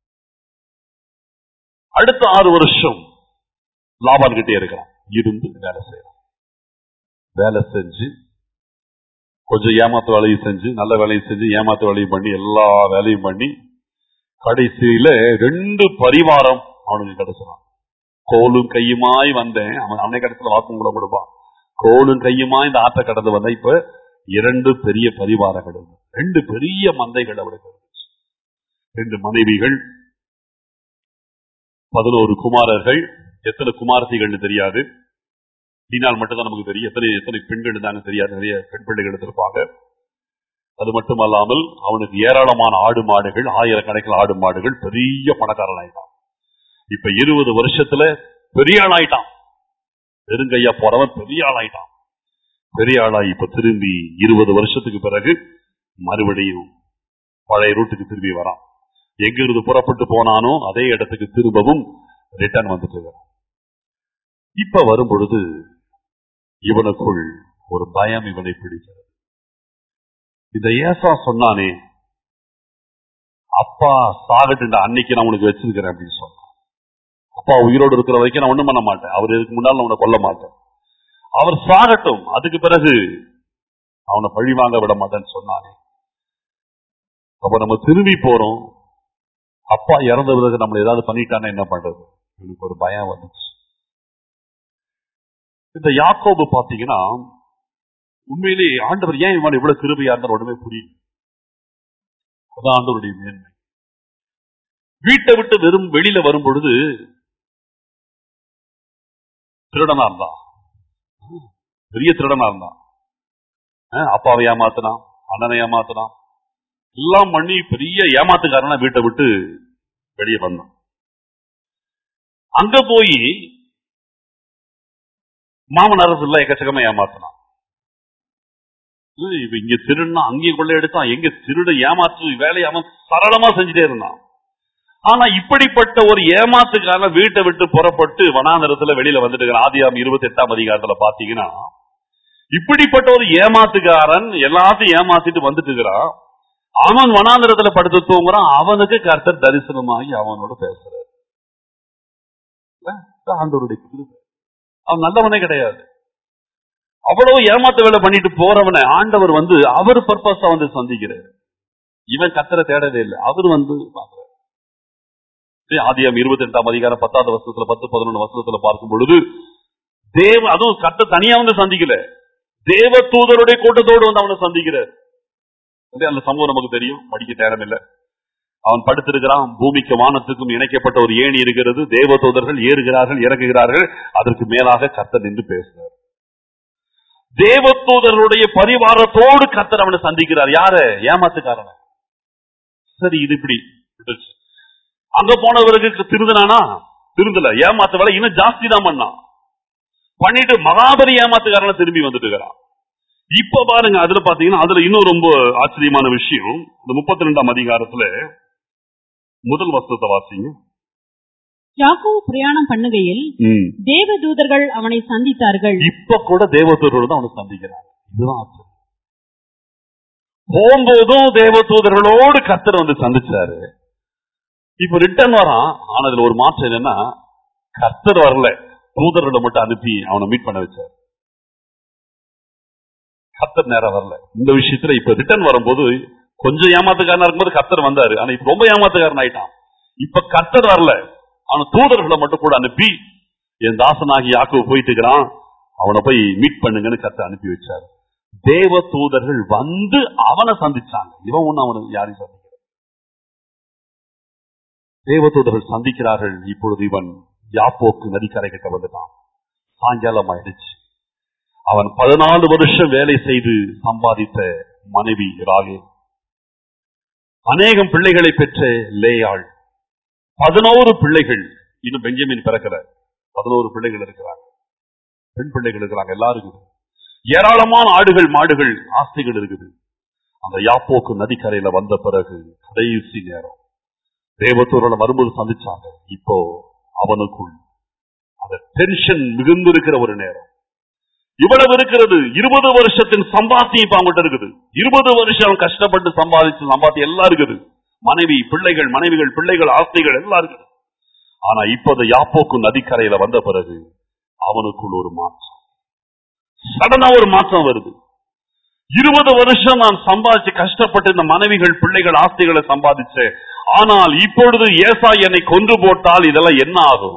அடுத்த ஆறு வருஷம் லாபான் கிட்டே இருக்கிறான், இருந்து வேலை செய்யறான். வேலை செஞ்சு கொஞ்சம் ஏமாத்து வேலையும் செஞ்சு நல்ல வேலையும் செஞ்சு ஏமாத்து வேலையும் பண்ணி எல்லா வேலையும் பண்ணி கடைசியில ரெண்டு பரிவாரம் அவனுக்கு கிடைச்சான். கோலும் கையுமாய் வந்தேன், அவன் அவனை கடைசியில வாக்கும் கூட கொடுப்பான். கோலும் கையுமாய் இந்த ஆற்றை கடந்து வந்த இப்ப இரண்டு பெரிய பரிவாரங்கள், ரெண்டு பெரிய மந்தைகள் அவனுக்கு இருந்துச்சு. ரெண்டு மனைவிகள், பதினோரு குமாரர்கள். எத்தனை குமாரத்திகள் தெரியாது, இதனால் மட்டும்தான் நமக்கு தெரியும். எத்தனை எத்தனை பெண்கள் இருந்தாங்க தெரியாது, நிறைய பெண் பிள்ளைகள் எடுத்திருப்பாங்க. அது மட்டுமல்லாமல் அவனுக்கு ஏராளமான ஆடு மாடுகள், ஆயிரக்கணக்கில் ஆடு மாடுகள். பெரிய பணக்காரன் ஆயிட்டான். இப்ப இருபது வருஷத்துல பெரிய ஆள் ஆயிட்டான். பெருங்கையா போறவன் பெரிய ஆள் ஆயிட்டான். பெரிய ஆளாய் இப்ப திரும்பி இருபது வருஷத்துக்கு பிறகு மறுபடியும் பழைய ரூட்டுக்கு திரும்பி வரான். எங்கிருந்து புறப்பட்டு போனானோ அதே இடத்துக்கு திரும்பவும் ரிட்டர்ன் வந்துட்டு இருக்கிறான். இப்ப வரும் பொழுது இவனுக்குள் ஒரு பயம் இவனை பிடிக்கிறது. இந்த ஏசா சொன்னானே, அப்பா சாகட்டு அன்னைக்கு நான் உனக்கு வச்சிருக்கிறேன் அப்படின்னு சொன்னான். அப்பா உயிரோடு இருக்கிற வரைக்கும் நான் ஒண்ணும் பண்ண மாட்டேன், அவர் இதுக்கு முன்னால் நான் உன்னை கொல்ல மாட்டேன், அவர் சாகட்டும், அதுக்கு பிறகு அவனை பழி வாங்க விட மாட்டேன்னு சொன்னானே. அப்ப நம்ம திரும்பி போறோம், அப்பா இறந்த பிறகு நம்மள ஏதாவது பண்ணிட்டானே என்ன பண்றது? எனக்கு ஒரு பயம் வந்துச்சு. இந்த யாக்கோபு பாத்தீங்கன்னா உண்மையிலேயே ஆண்டவர் ஏன் இவன் இவ்வளவு கிருபையா இருந்தாலும் உடனே புரியும். அதான் ஆண்டவருடைய மேன்மை. வீட்டை விட்டு வெறும் வெளியில வரும் பொழுது திருடனா இருந்தான், பெரிய திருடனா இருந்தான். அப்பாவை ஏமாத்தினான், அண்ணனை ஏமாத்தினான், எல்லாம் பண்ணி பெரிய ஏமாத்துக்காரனா வீட்டை விட்டு வெளியே வந்தான். அங்க போய் மாமனார் எல்லாம் எக்கச்சக்கமா ஏமாத்தினான். இங்க திருடுனா அங்கேயும் கொள்ள எடுத்தான், எங்க திருட ஏமாற்று வேலையை அவன் சரளமா செஞ்சுட்டே இருந்தான். ஆனா இப்படிப்பட்ட ஒரு ஏமாத்துக்கான வீட்டை விட்டு புறப்பட்டு வனாந்தரத்துல வெளியில வந்துட்டு ஆதியாகமம் இருபத்தி எட்டாம் அதிகாரத்துல பாத்தீங்கன்னா, இப்படிப்பட்ட ஒரு ஏமாத்துக்காரன் எல்லாத்தையும் ஏமாத்திட்டு வந்துட்டு இருக்கிறான். அவன் வனாந்தரத்துல படுத்து தூங்குறான். அவனுக்கு கர்த்தர் தரிசனமாகி அவனோட பேசுறாரு. ஆண்டவருடைய கிருபை. அவன் நல்லவனே கிடையாது. அவ்வளவு ஏமாத்த வேலை பண்ணிட்டு போறவனை ஆண்டவர் வந்து அவர் பர்பஸா வந்து சந்திக்கிறார். இவன் கர்த்தரை தேடவே இல்லை, அவர் வந்து பாக்குறாரு. ஆதியாகமம் இருபத்தி எட்டாம் அதிகாரம் பத்தாவது வசனத்துல பத்து பதினொன்று வசனத்துல பார்க்கும் பொழுது தேவ அதுவும் கர்த்தர் தனியா வந்து சந்திக்கல, தேவ தூதருடைய கூட்டத்தோடு வந்து அவனை சந்திக்கிறார். அந்த சம்பவம் நமக்கு தெரியும், படிக்க தேடம் இல்லை. அவன் படுத்திருக்கிறான், பூமிக்கு வானத்துக்கும் இணைக்கப்பட்ட ஒரு ஏணி இருக்கிறது, தேவ தூதர்கள் ஏறுகிறார்கள் இறங்குகிறார்கள், அதற்கு மேலாக கர்த்தர் நின்று பேசுகிறார். தேவதூதர்களுடைய பரிவாரத்தோடு கர்த்தர் அவனை சந்திக்கிறார். யார? ஏமாத்துக்காரன. சரி, இது இப்படி அங்க போனவருக்கு திருந்தனானா? திருந்தல. ஏமாத்த வேலை இன்னும் ஜாஸ்தி தான் பண்ணான். பண்ணிட்டு மகாபலி ஏமாத்துக்காரன திரும்பி வந்துட்டு இருக்கிறான். இப்ப பாருங்க, அதுல பாத்தீங்கன்னா அதுல இன்னும் ரொம்ப ஆச்சரியமான விஷயம். இந்த முப்பத்தி ரெண்டாம் அதிகாரத்துல முதல் வசனத்தை வாசிங்க. யாக்கோபு பிரயாணம் பண்ணுகையில் தேவதூதர்கள் அவனை சந்தித்தார்கள். இப்ப கூட தேவதூதர்கள் தான் அவனை சந்திக்கிறாங்க. இதுதான் ஆச்சரியம். போகும்போதும் தேவதூதர்களோடு கர்த்தர் வந்து சந்திச்சாரு. இப்ப ரிட்டர்ன் வரான். ஆனா அதுல ஒரு மாற்றம் என்னன்னா, கர்த்தர் வரல, தூதர்களை மட்டும் அனுப்பி அவனை மீட் பண்ண வச்சார். கர்த்தர் நேரம் வரல இந்த விஷயத்துல. இப்ப ரிட்டர்ன் வரும்போது கொஞ்சம் ஏமாத்துக்காரனா இருக்கும்போது கர்த்தர் வந்தாரு. ஆனா இப்ப ரொம்ப ஏமாத்துக்காரன் ஆயிட்டான். இப்ப கர்த்தர் வரல, அவன் தூதர்களை மட்டும் கூட அனுப்பி, என் தாசனாகி யாக்கோபு போயிட்டு இருக்கிறான், அவனை போய் மீட் பண்ணுங்கன்னு கர்த்தர் அனுப்பி வச்சாரு. தேவ தூதர்கள் வந்து அவனை சந்திச்சாங்க. இவன் ஒண்ணு அவனை யாரையும் சந்திக்கிறார். தேவ தூதர்கள் சந்திக்கிறார்கள். இப்பொழுது இவன் யாப்போக்கு நதிக்கரை கிட்ட வந்துட்டான். சாயங்காலம் ஆயிடுச்சு. அவன் பதினாலு வருஷம் வேலை செய்து சம்பாதித்த மனைவி ராகேல், அநேகம் பிள்ளைகளை பெற்ற லேயாள், பதினோரு பிள்ளைகள். இன்னும் பெஞ்சமின் பிறக்கல. பதினோரு பிள்ளைகள் இருக்கிறாங்க, பெண் பிள்ளைகள் இருக்கிறாங்க, எல்லாருக்கும் ஏராளமான ஆடுகள் மாடுகள் ஆஸ்திகள் இருக்குது. அந்த யாப்போக்கு நதிக்கரையில வந்த பிறகு கடைசி நேரம் தேவதூதர்கள் வரும்போது சந்திச்சாங்க. இப்போ அவனுக்குள் அந்த டென்ஷன் மிகுந்து இருக்கிற ஒரு நேரம். இவ்வளவு இருக்கிறது. இருபது வருஷத்தின் சம்பாத்தியம் இப்ப அவங்ககிட்ட இருக்குது. இருபது வருஷம் கஷ்டப்பட்டு சம்பாதிச்சு சம்பாத்தியம் எல்லாம் இருக்குது. மனைவி பிள்ளைகள், மனைவிகள் பிள்ளைகள் ஆஸ்திகள் எல்லாம் இருக்குது. ஆனா இப்போது யாப்போக்கு நதிக்கரையில வந்த பிறகு அவனுக்குள் ஒரு மாற்றம், சடனா ஒரு மாற்றம் வருது. இருபது வருஷம் நான் சம்பாதிச்சு கஷ்டப்பட்டு இந்த மனைவிகள் பிள்ளைகள் ஆஸ்திகளை சம்பாதிச்சேன். ஆனால் இப்பொழுது ஏசா என்னை கொன்று போட்டால் இதெல்லாம் என்ன ஆகும்?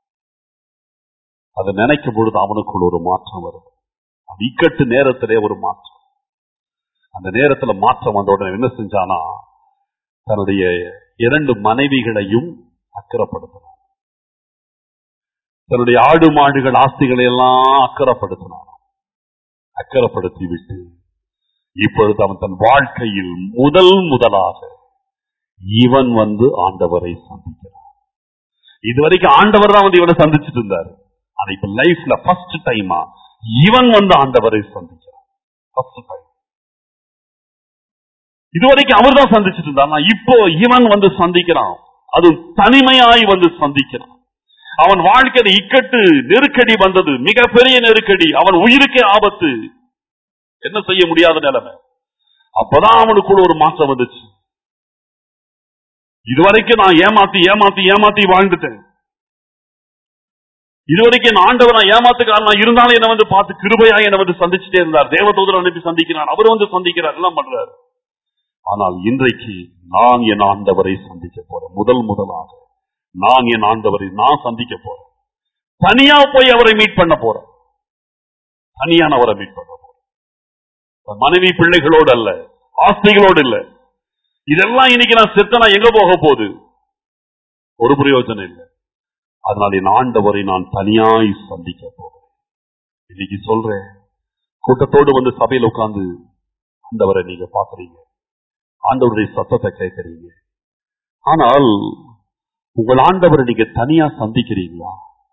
அதை நினைக்கும் பொழுது அவனுக்குள் ஒரு மாற்றம் வருது. அந்த இக்கட்டு நேரத்திலே ஒரு மாற்றம். அந்த நேரத்துல மாற்றம் வந்த உடனே என்ன செஞ்சானா, தன்னுடைய இரண்டு மனைவிகளையும் அக்கறைப்படுத்தினான். தன்னுடைய ஆடு மாடுகள் ஆஸ்திகளை எல்லாம் அக்கறைப்படுத்தினான். அக்கறைப்படுத்தி விட்டு இப்பொழுது அவன் தன் வாழ்க்கையில் முதல் முதலாக இவன் வந்து ஆண்டவரை சந்திக்கிறான். இதுவரைக்கும் ஆண்டவர் தான் வந்து இவனை சந்திச்சுட்டு இருந்தாரு. ஆனா இப்ப லைஃப்ல ஃபர்ஸ்ட் டைமா இவன் வந்து ஆண்டவரை சந்திக்கிறான். First time. இதுவரைக்கும் அவர் தான் சந்திச்சுட்டு இருந்தான். இப்போ இவன் வந்து சந்திக்கிறான். அது தனிமையாய் வந்து சந்திக்கிறான். அவன் வாழ்க்கையில இக்கட்டு நெருக்கடி வந்தது, மிகப்பெரிய நெருக்கடி. அவன் உயிருக்கே ஆபத்து, என்ன செய்ய முடியாத நிலைமை. அப்பதான் அவனுக்குள்ள ஒரு மாற்றம் வந்துச்சு. இதுவரைக்கும் நான் ஏமாத்தி ஏமாத்தி ஏமாத்தி வாழ்ந்துட்டேன். இதுவரைக்கும் நான் ஆண்டவர் நான் ஏமாத்துக்காரன் இருந்தாலும் என்ன வந்து பார்த்து கிருபையா என்ன வந்து சந்திச்சுட்டே இருந்தார். தேவதூதர் அனுப்பி சந்திக்கிறார், அவர் வந்து சந்திக்கிறார், எல்லாம் பண்றாரு. ஆனால் இன்றைக்கு நான் என் ஆண்டவரை சந்திக்க போறேன். முதல் முதலாக நான் என் ஆண்டவரை நான் சந்திக்க போறேன். தனியா போய் அவரை மீட் பண்ண போறேன். தனியான அவரை மீட் பண்ண போறேன். மனைவி பிள்ளைகளோடு அல்ல, ஆஸ்திகளோடு இல்ல. இதெல்லாம் இன்னைக்கு நான் செத்தனா எங்க போக போகுது? ஒரு பிரயோஜனம் இல்லை. அதனால என் ஆண்டவரை நான் தனியாய் சந்திக்க போறேன். இன்னைக்கு சொல்றேன், கூட்டத்தோடு வந்து சபையில் உட்கார்ந்து ஆண்டவரை நீங்க பாக்குறீங்க, ஆண்டவருடைய சத்தத்தை கேட்கறீங்க. ஆனால் உங்கள் ஆண்டவரை நீங்க தனியா சந்திக்கிறீங்களா?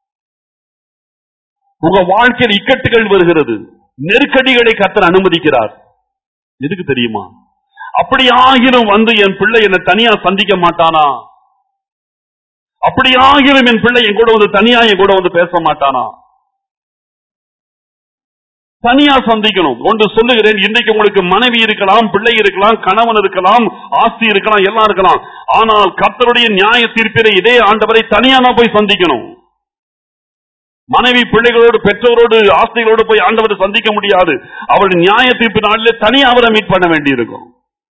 உங்க வாழ்க்கையில் இக்கட்டுகள் வருகிறது, நெருக்கடிகளை கர்த்தர் அனுமதிக்கிறார். எதுக்கு தெரியுமா? அப்படி ஆகிலும் வந்து என் பிள்ளை என்னை தனியா சந்திக்க மாட்டானா? அப்படி ஆகிலும் என் பிள்ளை என் கூட வந்து தனியா என் கூட வந்து பேச மாட்டானா? தனியா சந்திக்கணும். ஒன்று சொல்லுகிறேன், இன்றைக்கு உங்களுக்கு மனைவி இருக்கலாம், பிள்ளை இருக்கலாம், கணவன் இருக்கலாம், ஆஸ்தி இருக்கலாம், எல்லாம் இருக்கலாம். ஆனால் கர்த்தருடைய நியாய தீர்ப்பிலே இதே ஆண்டவரை தனியா தான் போய் சந்திக்கணும். மனைவி பிள்ளைகளோடு பெற்றோரோடு ஆஸ்திகளோடு போய் ஆண்டவரை சந்திக்க முடியாது. அவருடைய நியாய தீர்ப்பு நாளிலே தனியா அவரை மீட் பண்ண வேண்டி இருக்கும்.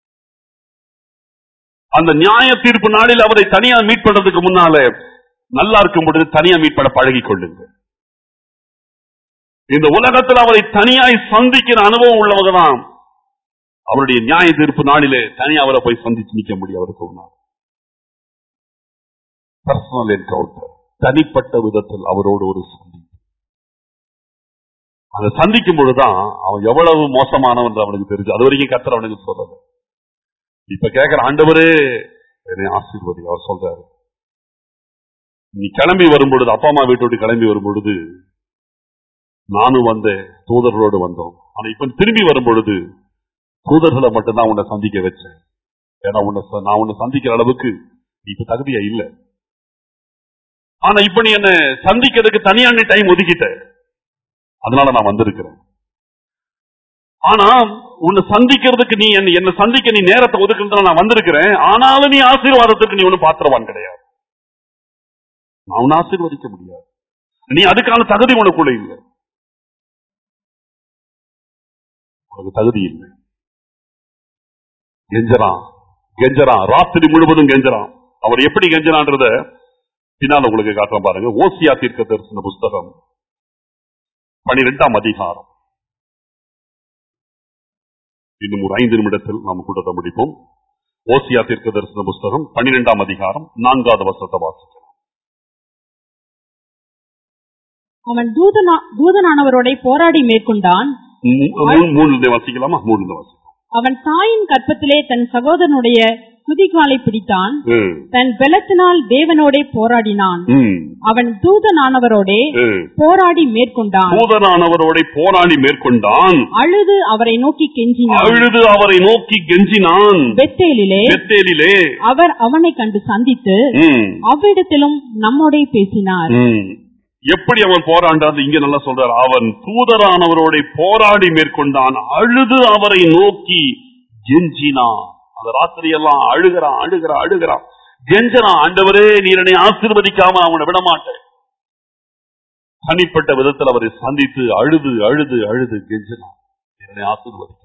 அந்த நியாய தீர்ப்பு நாளில் அவரை தனியா மீட் பண்றதுக்கு முன்னாலே நல்லா இருக்கும் பொழுது தனியா மீட் பண்ண பழகி கொள்ளுங்க. இந்த உலகத்தில் அவரை தனியாய் சந்திக்கிற அனுபவம் உள்ளவங்க தான் அவருடைய நியாய தீர்ப்பு நாளிலே தனியா அவரை போய் சந்திச்சு நிற்க முடியும். அவருக்கு முன்னால் பர்சனல் என்கவுண்டர், தனிப்பட்ட விதத்தில் அவரோடு ஒரு சந்திப்பு. அதை சந்திக்கும் பொழுதுதான் அவன் எவ்வளவு மோசமானவன் அவனுக்கு தெரிஞ்சு. அது வரைக்கும் கர்த்தர் அவனுக்கு சொல்றது. இப்ப கேட்கிற ஆண்டவரே என்னை ஆசீர்வதி. அவர் சொல்றாரு, நீ கிளம்பி வரும் பொழுது, அப்பா அம்மா வீட்டு விட்டு கிளம்பி வரும் பொழுது நானும் வந்தேன், தூதர்களோடு வந்தோம். ஆனா இப்ப திரும்பி வரும் பொழுது தூதர்களை மட்டும்தான் உன்னை சந்திக்க வச்சேன். ஏன்னா உன்னை நான் உன்னை சந்திக்கிற அளவுக்கு இப்ப தகுதியா இல்ல. ஆனா இப்ப நீ என்ன சந்திக்கிறதுக்கு தனியான டைம் ஒதுக்கிட்ட, அதனால நான் வந்திருக்கிறேன். ஆனா உன்னை சந்திக்கிறதுக்கு நீ என்ன சந்திக்க நீ நேரத்தை ஒதுக்குறதுனால நான் வந்திருக்கிறேன். ஆனாலும் நீ ஆசீர்வாதத்துக்கு நீ ஒன்னும் பாத்திரவான் கிடையாது. நான் உன்னை ஆசீர்வதிக்க முடியாது. நீ அதுக்கான தகுதி உனக்குள்ள இல்லை. உனக்கு தகுதி இல்லை. கெஞ்சறான் கெஞ்சறான் ராத்திரி முழுவதும் கெஞ்சறான். அவர் எப்படி கெஞ்சறான்றத பின்னால் உங்களுக்கு காட்டுறோம் பாருங்க. ஓசியா தீர்க்க தரிசன புஸ்தகம் பனிரெண்டாம் அதிகாரம். இன்னும் ஒரு ஐந்து நிமிடத்தில் நாம் கூட்டத்தை முடிப்போம். ஓசியா தீர்க்க தரிசன புஸ்தகம் பனிரெண்டாம் அதிகாரம் நான்காவது வசனத்தை வாசிக்கலாம். அவன் தூதனானவரோட போராடி மேற்கொண்டான். மூணு வாசிக்கலாமா? மூணு வாசிக்கலாம். அவன் தாயின் கற்பத்திலே தன் சகோதரனுடைய குதிகாலை பிடித்தான். தன் பலத்தினால் தேவனோட போராடினான். அவன் தூதனானவரோட போராடி மேற்கொண்டான். தூதனானவரோட போராடி மேற்கொண்டான். அழுது அவரை நோக்கி கெஞ்சினான். அழுது அவரை நோக்கி கெஞ்சினான். பெத்தேலிலே பெத்தேலிலே அவர் அவனை கண்டு சந்தித்து அவ்விடத்திலும் நம்மோட பேசினார். எப்படி அவன் போராண்டான் இங்க நல்லா சொல்றார். அவன் தூதரானவரோட போராடி மேற்கொண்டான். அழுது அவரை நோக்கி கெஞ்சினான். அந்த ராத்திரி எல்லாம் அழுகிறான் அழுகிறான் அழுகிறான் கெஞ்சனான். ஆண்டவரே, நீர் என்னை ஆசீர்வதிக்காம அவனை விட மாட்டேன். தனிப்பட்ட விதத்தில் அவரை சந்தித்து அழுது அழுது அழுது கெஞ்சனான், என்னை ஆசீர்வதிக்க.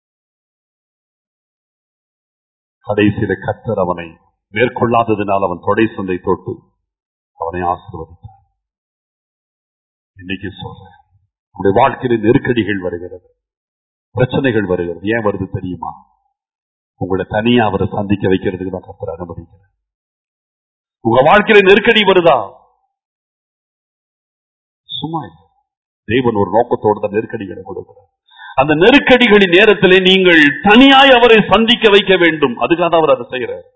கடைசியில கர்த்தர் அவனை மேற்கொள்ளாததினால் அவன் தொடை சந்தை தொட்டு அவனை ஆசீர்வதித்தார். இன்னைக்கு சொல்றேன், உங்களுடைய வாழ்க்கையில நெருக்கடிகள் வருகிறது, பிரச்சனைகள் வருகிறது. ஏன் வருது தெரியுமா? உங்களை தனியா அவரை சந்திக்க வைக்கிறதுக்கு தான் கர்த்தர் அனுமதிக்கிறேன். உங்க வாழ்க்கையில நெருக்கடி வருதா? சும்மா இல்லை. தேவன் ஒரு நோக்கத்தோடு தான் நெருக்கடிகளை கொடுக்கிறார். அந்த நெருக்கடிகளின் நேரத்திலே நீங்கள் தனியாய் அவரை சந்திக்க வைக்க வேண்டும். அதுக்காக தான் அவர் அதை செய்யறார்.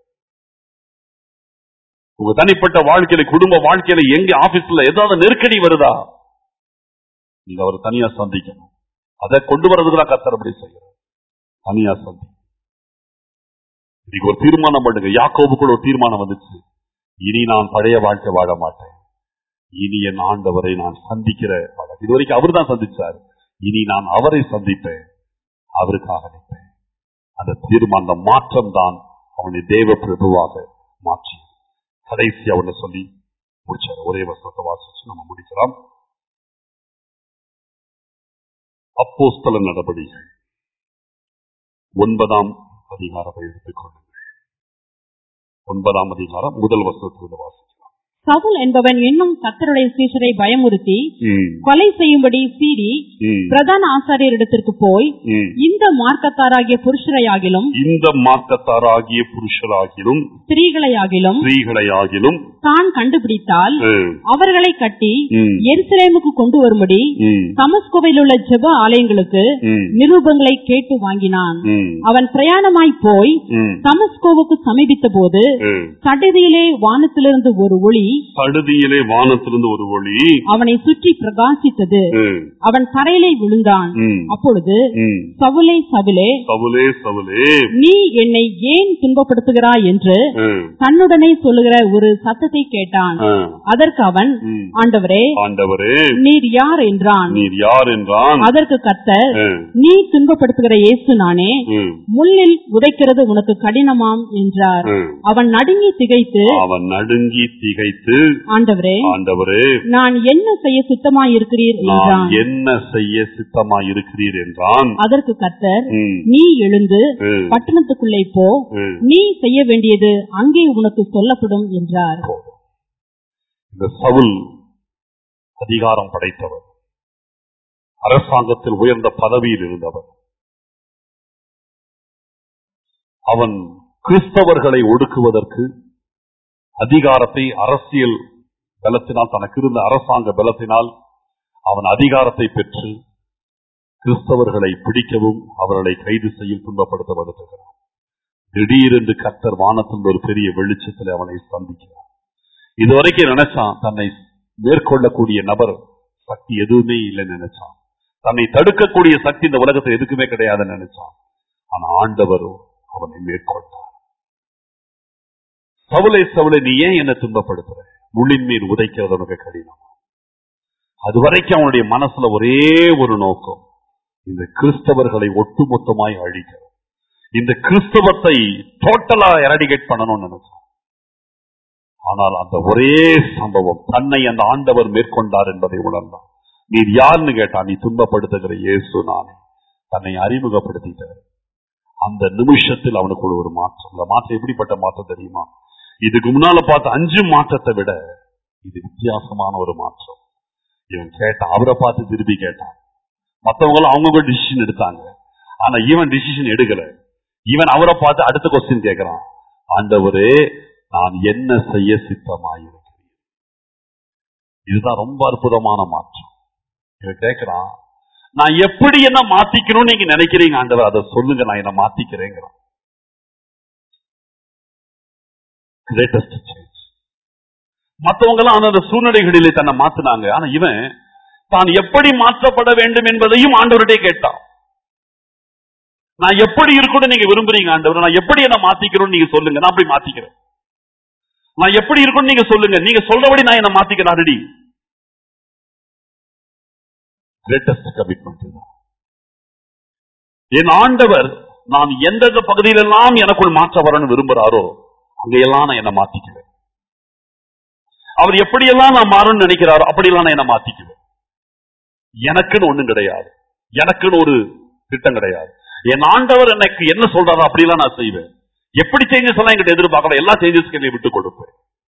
உங்க தனிப்பட்ட வாழ்க்கையில, குடும்ப வாழ்க்கையில, எங்க ஆபீஸ்ல ஏதாவது நெருக்கடி வருதா, நீங்க அவரை தனியா சந்திக்கணும். அதை கொண்டு வரதுக்குதான் கர்த்தர் அப்படி செய்யறார். தனியா சந்தி. இன்னைக்கு ஒரு தீர்மானம் பண்ணுங்க. யாக்கோபுக்குள்ள ஒரு தீர்மானம் வந்துச்சு. இனி நான் பழைய வாழ்க்கை வாழ மாட்டேன். இனி என் ஆண்டவரை நான் சந்திக்கிற வாழ்க்கை. இது வரைக்கும் அவர் தான் சந்திச்சார். இனி நான் அவரை சந்திப்பேன், அவருக்காக நிற்பேன். அந்த தீர்மானம் மாற்றம் தான் அவனை தேவ பிரபுவாக மாற்றி கடைசி அவனை சொல்லி முடிச்சார். ஒரே வசனத்தை வாசிச்சு நம்ம முடிக்கலாம். அப்போஸ்தல நடபடிகள் ஒன்பதாம் அதிகாரத்தை எடுத்துக் கொள்ளுங்கள். ஒன்பதாம் அதிகாரம் முதல் வசனத்திலிருந்து வாசிக்கலாம். சவுல் என்பவன் இன்னும் கர்த்தருடைய சீஷரை பயமுறுத்தி கொலை செய்யும்படி சீறி பிரதான ஆசாரியரிடத்திற்கு போய் இந்த மார்க்கத்தாராகிய புருஷரையாகிலும் இந்த மார்க்கத்தாராகிய புருஷராகிலும் ஸ்திரீகளையாகிலும் ஸ்திரீகளையாகிலும் தான் கண்டுபிடித்தால் அவர்களை கட்டி எருசலேமுக்கு கொண்டு வரும்படி தமஸ்கோவில் உள்ள ஜெப ஆலயங்களுக்கு நிரூபங்களை கேட்டு வாங்கினான். அவன் பிரயாணமாய் போய் தமஸ்கோவுக்கு சமீபித்த போது சடதியிலே வானத்திலிருந்து ஒரு ஒளி சடுதியிலே வானத்திலிருந்து ஒரு ஒளி அவனை சுற்றி பிரகாசித்தது. அவன் தரையிலே விழுந்தான். அப்பொழுது சவுலே சவுலே சவுலே சவுலே நீ என்னை ஏன் துன்பப்படுத்துகிறாய் என்று தன்னுடனே சொல்லுகிற ஒரு சத்தத்தை கேட்டான். அதற்கு அவன், ஆண்டவரே ஆண்டவரே நீர் யார் என்றான். நீர் யார் என்றான். அதற்கு கர்த்தர், நீ துன்பப்படுத்துகிற இயேசு நானே, முள்ளில் உதைக்கிறது உனக்கு கடினமாம் என்றார். அவன் நடுங்கி திகைத்து அவன் நடுங்கி திகைத்து ஆண்டவரே ஆண்டவரே நான் என்ன செய்ய சித்தமாய் இருக்கிறீர் என்றான். என்ன செய்ய சித்தமாய் இருக்கிறீர் என்றான். அதற்கு கர்த்தர், நீ எழுந்து பட்டணத்துக்குள்ளே போ, நீ செய்ய வேண்டியது அங்கே உனக்கு சொல்லப்படும் என்றார். இந்த சவுல் அதிகாரம் படைத்தவர், அரசாங்கத்தில் உயர்ந்த பதவியில் இருந்தவர். அவன் கிறிஸ்தவர்களை ஒடுக்குவதற்கு அதிகாரத்தை அரசியல் பலத்தினால், தனக்கு இருந்த அரசாங்க பலத்தினால் அவன் அதிகாரத்தை பெற்று கிறிஸ்தவர்களை பிடிக்கவும் அவர்களை கைது செய்யும் துன்பப்படுத்த வந்துட்டார். திடீரென்று கர்த்தர் வானத்தில் ஒரு பெரிய வெளிச்சத்தில் அவனை சந்திக்கிறார். இதுவரைக்கும் நினைச்சான் தன்னை மேற்கொள்ளக்கூடிய நபர் சக்தி எதுவுமே இல்லைன்னு நினைச்சான். தன்னை தடுக்கக்கூடிய சக்தி இந்த உலகத்தில் எதுக்குமே கிடையாதுன்னு நினைச்சான். ஆனா ஆண்டவரோ அவனை மேற்கொண்டார். சவுலை சவுலை நீ ஏன் என்ன துன்பப்படுத்துற? முள்ளின் மீது உதைக்கிறது உனக்கு கடினம். அதுவரைக்கும் அவனுடைய மனசுல ஒரே ஒரு நோக்கம், இந்த கிறிஸ்தவர்களை ஒட்டுமொத்தமாய் அழிக்கிறது, இந்த கிறிஸ்தவத்தை டோட்டலா எரடிகேட் பண்ணணும்னு நினைச்சான். ஆனால் அந்த ஒரே சம்பவம் தன்னை அந்த ஆண்டவர் மேற்கொண்டார் என்பதை உணர்ந்தான். நீ யாருன்னு கேட்டா, நீ துன்பப்படுத்துகிற இயேசு நானே. தன்னை அறிமுகப்படுத்திட்டார். அந்த நிமிஷத்தில் அவனுக்குள்ள ஒரு மாற்றம். இந்த மாற்றம் எப்படிப்பட்ட மாற்றம் தெரியுமா? இதுக்கு முன்னால பார்த்த அஞ்சு மாற்றத்தை விட இது வித்தியாசமான ஒரு மாற்றம். இவன் கேட்டான், அவரை பார்த்து திருப்பி கேட்டான். மற்றவங்க அவங்க டிசிஷன் எடுத்தாங்க, ஆனா இவன் டிசிஷன் எடுக்கல. இவன் அவரை பார்த்து அடுத்த கொஸ்டின் கேட்கிறான், ஆண்டவரே நான் என்ன செய்ய சித்தமாயிருக்கிறேன். இதுதான் ரொம்ப அற்புதமான மாற்றம். இவன் கேட்கிறான், நான் எப்படி என்ன மாத்திக்கணும்னு நீங்க நினைக்கிறீங்க ஆண்டவர், அதை சொல்லுங்க, நான் என்ன மாத்திக்கிறேங்கிறான். Greatest change. மற்றவங்க எல்லாம் அந்த சூழ்நிலைகளிலே தன்னை மாத்தினாங்க. ஆனா இவன் தான் எப்படி மாற்றப்பட வேண்டும் என்பதையும் ஆண்டவர்கிட்ட கேட்டான். நான் எப்படி இருக்கணும்னு நீங்க விரும்புறீங்க ஆண்டவர், நான் எப்படி என்ன மாத்திக்கிறோம் நீங்க சொல்லுங்க, நான் அப்படி மாத்திக்கிறேன். நான் எப்படி இருக்கணும் நீங்க சொல்லுங்க, நீங்க சொல்றபடி நான் என்ன மாத்திக்கிறேன். ரெடி. கிரேட்டஸ்ட் கமிட்மெண்ட் தான். என் ஆண்டவர் நான் எந்தெந்த பகுதியிலெல்லாம் எனக்குள் மாற்ற வரணும்னு விரும்புறாரோ அங்கெல்லாம் நான் என்ன மாத்திக்குவேன். அவர் எப்படியெல்லாம் நான் மாறணும்னு நினைக்கிறாரோ அப்படியெல்லாம் நான் என்ன மாத்திக்குவேன். எனக்குன்னு ஒண்ணும் கிடையாது, எனக்குன்னு ஒரு திட்டம் கிடையாது. என் ஆண்டவர் எனக்கு என்ன சொல்றாரோ அப்படியெல்லாம் நான் செய்வேன். எப்படி சேஞ்சஸ் எல்லாம் என்கிட்ட எதிர்பார்க்கல, எல்லா சேஞ்சஸ்க்கு என்னை விட்டு கொடுப்பேன்.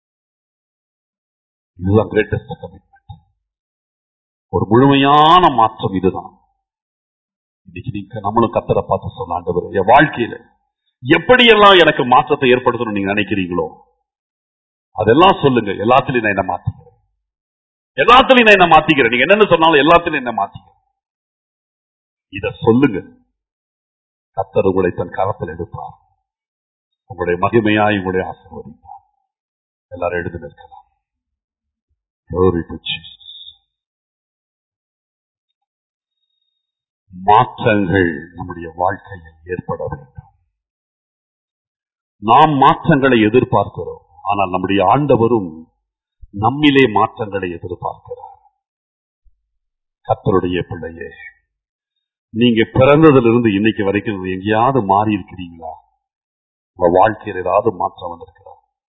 இதுதான் கிரேட்டஸ்ட் கமிட்மெண்ட். ஒரு முழுமையான மாற்றம் இதுதான். இன்னைக்கு நீங்க நம்மளும் கர்த்தரை பார்த்து சொன்ன, ஆண்டவர் என் வாழ்க்கையில எப்படியெல்லாம் எனக்கு மாற்றத்தை ஏற்படுத்தணும் நீங்க நினைக்கிறீங்களோ அதெல்லாம் சொல்லுங்க. எல்லாத்திலையும் நான் என்ன மாத்திக்கிறேன், எல்லாத்திலையும் நான் என்ன மாத்திக்கிறேன். நீங்க என்னென்ன சொன்னாலும் எல்லாத்திலையும் என்ன மாத்திக்கிறேன். இத சொல்லுங்க. கர்த்தர் உங்களை தன் கரத்தில் எடுப்பார், உங்களுடைய மகிமையாய் உங்களுடைய ஆசீர்வதிப்பார். எல்லாரும் எழுதி நிற்கலாம். Glory to Jesus. மாற்றங்கள் நம்முடைய வாழ்க்கையில் ஏற்பட வேண்டும். நாம் மாற்றங்களை எதிர்பார்க்கிறோம், ஆனால் நம்முடைய ஆண்டவரும் நம்மிலே மாற்றங்களை எதிர்பார்க்கிறார். கர்த்தருடைய பிள்ளையே, நீங்க பிறந்ததிலிருந்து இன்னைக்கு வரைக்கும் எங்கேயாவது மாறி இருக்கிறீங்களா? உங்க வாழ்க்கையில் ஏதாவது மாற்றம் வந்திருக்கிறா?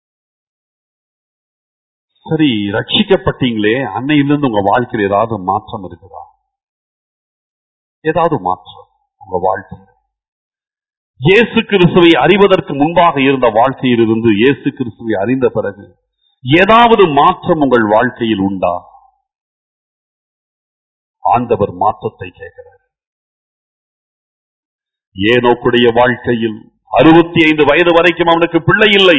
சரி, ரட்சிக்கப்பட்டீங்களே, அன்னையிலிருந்து உங்க வாழ்க்கையில் ஏதாவது மாற்றம் இருக்குதா? ஏதாவது மாற்றம் உங்க வாழ்க்கையில்? இயேசு கிறிஸ்துவை அறிவதற்கு முன்பாக இருந்த வாழ்க்கையில் இருந்து இயேசு கிறிஸ்துவை அறிந்த பிறகு ஏதாவது மாற்றம் உங்கள் வாழ்க்கையில் உண்டா? ஆண்டவர் மாற்றத்தை கேட்கிறார். ஏனோக்குடைய வாழ்க்கையில் அறுபத்தி ஐந்து வயது வரைக்கும் அவனுக்கு பிள்ளை இல்லை.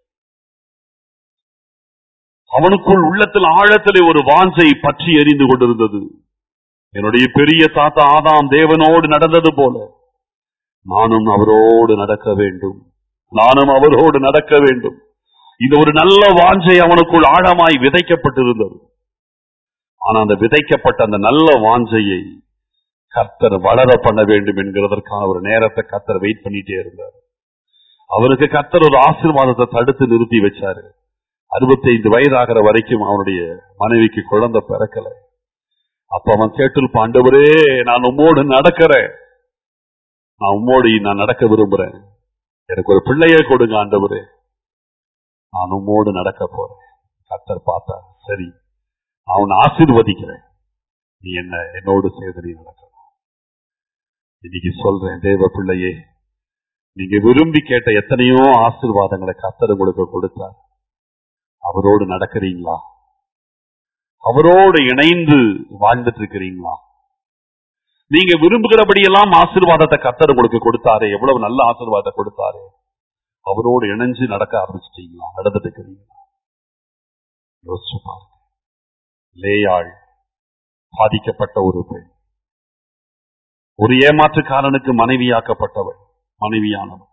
அவனுக்குள் உள்ளத்தில் ஆழத்திலே ஒரு வாஞ்சை பற்றி எரிந்து கொண்டிருந்தது. என்னுடைய பெரிய தாத்தா ஆதாம் தேவனோடு நடந்தது போல நானும் அவரோடு நடக்க வேண்டும், நானும் அவரோடு நடக்க வேண்டும். இது ஒரு நல்ல வாஞ்சை அவனுக்குள் ஆழமாய் விதைக்கப்பட்டிருந்தது. ஆனா அந்த விதைக்கப்பட்ட அந்த நல்ல வாஞ்சையை கர்த்தர் வளர பண்ண வேண்டும் என்கிறதற்கான ஒரு நேரத்தை கர்த்தர் வெயிட் பண்ணிட்டே இருந்தார். அவனுக்கு கர்த்தர் ஒரு ஆசீர்வாதத்தை தடுத்து நிறுத்தி வச்சாரு. அறுபத்தி ஐந்து வயதாகிற வரைக்கும் அவனுடைய மனைவிக்கு குழந்தை பிறக்கல. அப்ப அவன் கேட்டிருப்பான், ஆண்டவரே நான் உம்மோடு நடக்கிறேன், நான் உம்மோடு நான் நடக்க விரும்புறேன், எனக்கு ஒரு பிள்ளையை கொடுங்க ஆண்டவரே, நான் உம்மோடு நடக்க போறேன். கர்த்தர் பார்த்தா, சரி நான் உன்னை ஆசீர்வதிக்கிறேன், நீ என்ன என்னோடு சேர்ந்து நீ நடக்கணும். இன்னைக்கு சொல்றேன், தேவ பிள்ளையே, நீங்க விரும்பி கேட்ட எத்தனையோ ஆசீர்வாதங்களை கர்த்தர் உங்களுக்கு கொடுத்தார். அவரோடு நடக்கிறீங்களா? அவரோடு இணைந்து வாழ்ந்துட்டு இருக்கிறீங்களா? நீங்க விரும்புகிறபடியெல்லாம் ஆசீர்வாதத்தை கர்த்தர் உங்களுக்கு கொடுத்தாரு, எவ்வளவு நல்ல ஆசீர்வாதத்தை கொடுத்தாரு. அவரோடு இணைஞ்சு நடக்க ஆரம்பிச்சிட்டீங்களா? நடந்துட்டு இருக்கிறீங்களா? யோசிச்சு பாருங்க. லேயாள் பாதிக்கப்பட்ட ஒரு பெண், ஒரு ஏமாற்றுக்காரனுக்கு மனைவியாக்கப்பட்டவள், மனைவியானவள்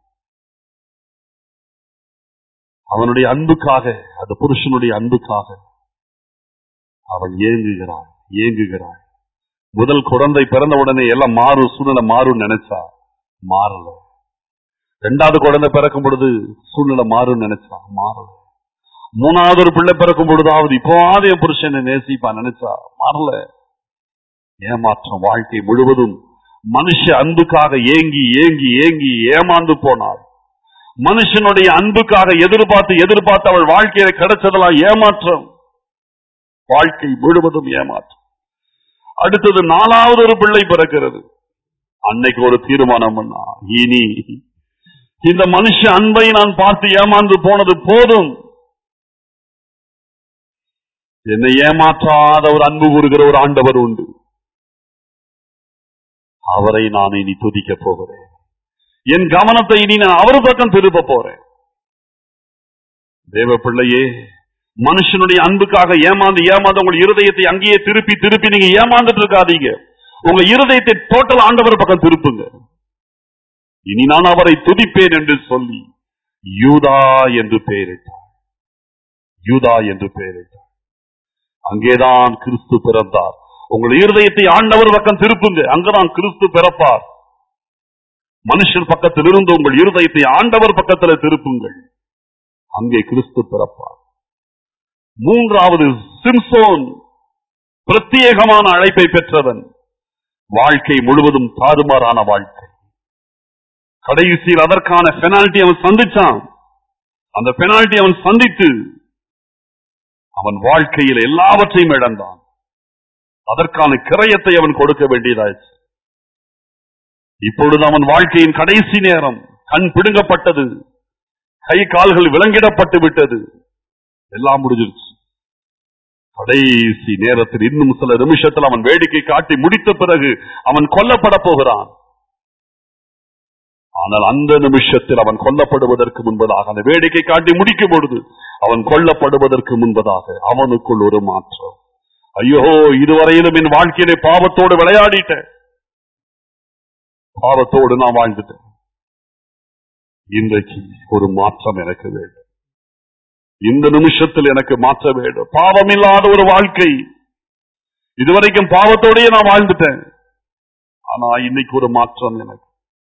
அவனுடைய அன்புக்காக, அந்த புருஷனுடைய அன்புக்காக அவள் ஏங்குகிறாள் ஏங்குகிறாள் முதல் குழந்தை பிறந்த உடனே எல்லாம் மாறும், சூழ்நிலை மாறும் நினைச்சா மாறல. இரண்டாவது குழந்தை பிறக்கும் பொழுது சூழ்நிலை மாறும் நினைச்சா மாறல. மூணாவது ஒரு பிள்ளை பிறக்கும் பொழுதாவது இப்போது என் புருஷனை நேசிப்பா நினைச்சா மாறல. ஏமாற்றம் வாழ்க்கை முழுவதும். மனுஷ அன்புக்காக ஏங்கி ஏங்கி ஏங்கி ஏமாந்து போனாள். மனுஷனுடைய அன்புக்காக எதிர்பார்த்து எதிர்பார்த்து அவள் வாழ்க்கையில கிடைச்சதெல்லாம் ஏமாற்றம். வாழ்க்கை முழுவதும் ஏமாற்றம். அடுத்தது நாலாவது ஒரு பிள்ளை பிறக்கிறது. அன்னைக்கு ஒரு தீர்மானம் பண்ணா, இனி இந்த மனுஷ அன்பை நான் பார்த்து ஏமாந்து போனது போதும், என்னை ஏமாற்றாத ஒரு அன்பு கூறுகிற ஒரு ஆண்டவர் உண்டு, அவரை நான் இனி துதிக்க போகிறேன். என் கவனத்தை இனி நான் அவர் பக்கம் திருப்ப போறேன். தேவ பிள்ளையே, மனுஷனுடைய அன்புக்காக ஏமாந்து ஏமாந்து உங்கள் இருதயத்தை அங்கேயே திருப்பி திருப்பி நீங்க ஏமாந்துட்டு இருக்காதீங்க. உங்க இருதயத்தை டோட்டல் ஆண்டவர் பக்கம் திருப்புங்க. இனி நான் அவரை துதிப்பேன் என்று சொல்லி யூதா என்று பெயரிட்டார். யூதா என்று பெயரிட்டார். அங்கேதான் கிறிஸ்து பிறந்தார். உங்கள் இருதயத்தை ஆண்டவர் பக்கம் திருப்புங்க, அங்கதான் கிறிஸ்து பிறப்பார். மனுஷன் பக்கத்தில் இருந்து உங்கள் இருதயத்தை ஆண்டவர் பக்கத்தில் திருப்புங்கள், அங்கே கிறிஸ்து பிறப்பார். மூன்றாவது சிம்சோன், பிரத்யேகமான அழைப்பை பெற்றவன். வாழ்க்கை முழுவதும் தாறுமாறான வாழ்க்கை. கடைசியில் அதற்கான பெனால்டி அவன் சந்திச்சான். அந்த பெனால்டி அவன் சந்தித்து அவன் வாழ்க்கையில் எல்லாவற்றையும் இழந்தான். அதற்கான கிரயத்தை அவன் கொடுக்க வேண்டியதாயிற்று. இப்பொழுது அவன் வாழ்க்கையின் கடைசி நேரம். கண் பிடுங்கப்பட்டது, கை கால்கள் விலங்கிடப்பட்டு விட்டது, எல்லாம் முடிஞ்சிருச்சு. கடைசி நேரத்தில் இன்னும் சில நிமிஷத்தில் அவன் வேடிக்கை காட்டி முடித்த பிறகு அவன் கொல்லப்பட போகிறான். ஆனால் அந்த நிமிஷத்தில் அவன் கொல்லப்படுவதற்கு முன்பதாக, அந்த வேடிக்கை காட்டி முடிக்கும் பொழுது அவன் கொல்லப்படுவதற்கு முன்பதாக அவனுக்குள் ஒரு மாற்றம். ஐயோ, இதுவரையிலும் என் வாழ்க்கையிலே பாவத்தோடு விளையாடிட்டேன், பாவத்தோடு நான் வாழ்ந்துட்டேன், இன்றைக்கு ஒரு மாற்றம் எனக்கு வேண்டும். இந்த நிமிஷத்தில் எனக்கு மாற்ற வேண்டும். பாவம் இல்லாத ஒரு வாழ்க்கை, இதுவரைக்கும் பாவத்தோடயே நான் வாழ்ந்துட்டேன், ஆனா இன்னைக்கு ஒரு மாற்றம் எனக்கு.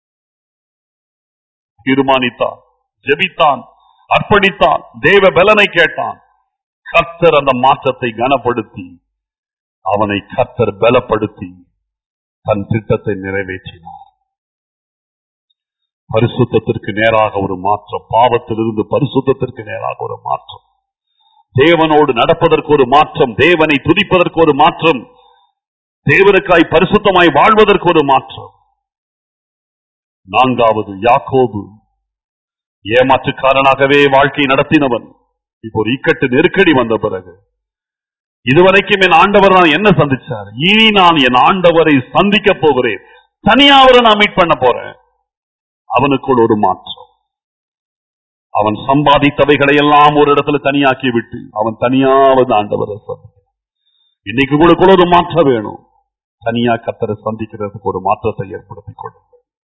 தீர்மானித்தான், ஜெபித்தான், அர்ப்பணித்தான், தேவ பலனை கேட்டான். கர்த்தர் அந்த மாற்றத்தை கனப்படுத்தி அவனை கர்த்தர் பலப்படுத்தி தன் திட்டத்தை நிறைவேற்றினார். பரிசுத்தத்திற்கு நேராக ஒரு மாற்றம், பாவத்திலிருந்து பரிசுத்தத்திற்கு நேராக ஒரு மாற்றம், தேவனோடு நடப்பதற்கு ஒரு மாற்றம், தேவனை துதிப்பதற்கு ஒரு மாற்றம், தேவனுக்காய் பரிசுத்தமாய் வாழ்வதற்கு ஒரு மாற்றம். நான்காவது யாக்கோபு, ஏமாற்றுக்காரனாகவே வாழ்க்கை நடத்தினவன். இப்போ ஒரு இக்கட்டு நெருக்கடி வந்த பிறகு, இதுவரைக்கும் என் ஆண்டவர் நான் என்ன சந்திச்சார், இனி நான் என் ஆண்டவரை சந்திக்க போகிறேன், தனியாவரை நான் மீட் பண்ண போறேன். அவனுக்குள் ஒரு மாற்றம். அவன் சம்பாதித்தவைகளை எல்லாம் ஒரு இடத்துல தனியாக்கி விட்டு அவன் தனியாவது ஆண்டவரை சந்திக்க. இன்னைக்கு உங்களுக்குள்ள ஒரு மாற்றம் வேணும். தனியா கர்த்தரை சந்திக்கிறதுக்கு ஒரு மாற்றத்தை ஏற்படுத்திக் கொள்ளுங்கள்.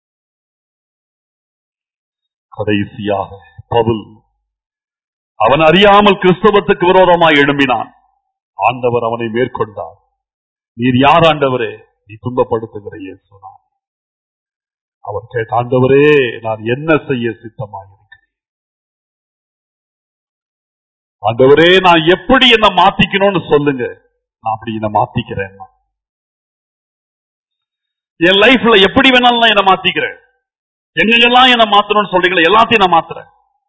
கடைசியாக பவுல், அவன் அறியாமல் கிறிஸ்தவத்துக்கு விரோதமாய் எழும்பினான். ஆண்டவர் அவனை மேற்கொண்டார். நீர் யார் ஆண்டவரே, நீ துன்பப்படுத்துகிற இயேசு நான். அவர் கேட்ட, ஆண்டவரே நான் என்ன செய்ய சித்தமாயிருக்கிறேன், ஆண்டவரே நான் எப்படி என்ன மாத்திக்கணும்னு சொல்லுங்க, நான் அப்படி என்ன மாத்திக்கிறேன். என் லைஃப்ல எப்படி வேணாலும் நான் என்ன மாத்திக்கிறேன், எங்கெல்லாம் என்ன மாத்தணும்னு சொல்றீங்களா எல்லாத்தையும் நான் மாத்துறேன்.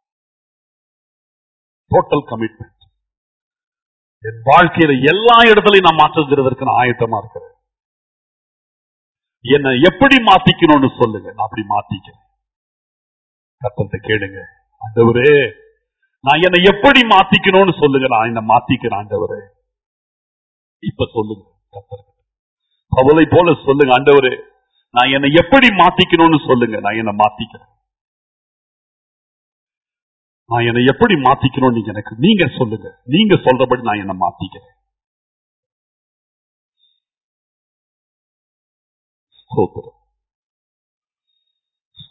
Total commitment. என் வாழ்க்கையில எல்லா இடத்துலையும் நான் மாற்றுகிறதற்கு நான் ஆயத்தமா இருக்கிறேன். என்னை எப்படி மாத்திக்கணும்னு சொல்லுங்க, நான் அப்படி மாத்திக்கிறேன். கர்த்தர்ட்ட கேளுங்க, ஆண்டவரே நான் என்னை எப்படி மாத்திக்கணும்னு சொல்லுங்க, நான் என்ன மாத்திக்கிறேன் ஆண்டவரே. இப்ப சொல்லுங்க கர்த்தர், பவுலை போல சொல்லுங்க, ஆண்டவரே நான் என்னை எப்படி மாத்திக்கணும்னு சொல்லுங்க, நான் என்ன மாத்திக்கிறேன். நான் என்னை எப்படி மாத்திக்கணும் நீங்க எனக்கு நீங்க சொல்லுங்க, நீங்க சொல்றபடி நான் என்ன மாத்திக்கிறேன்.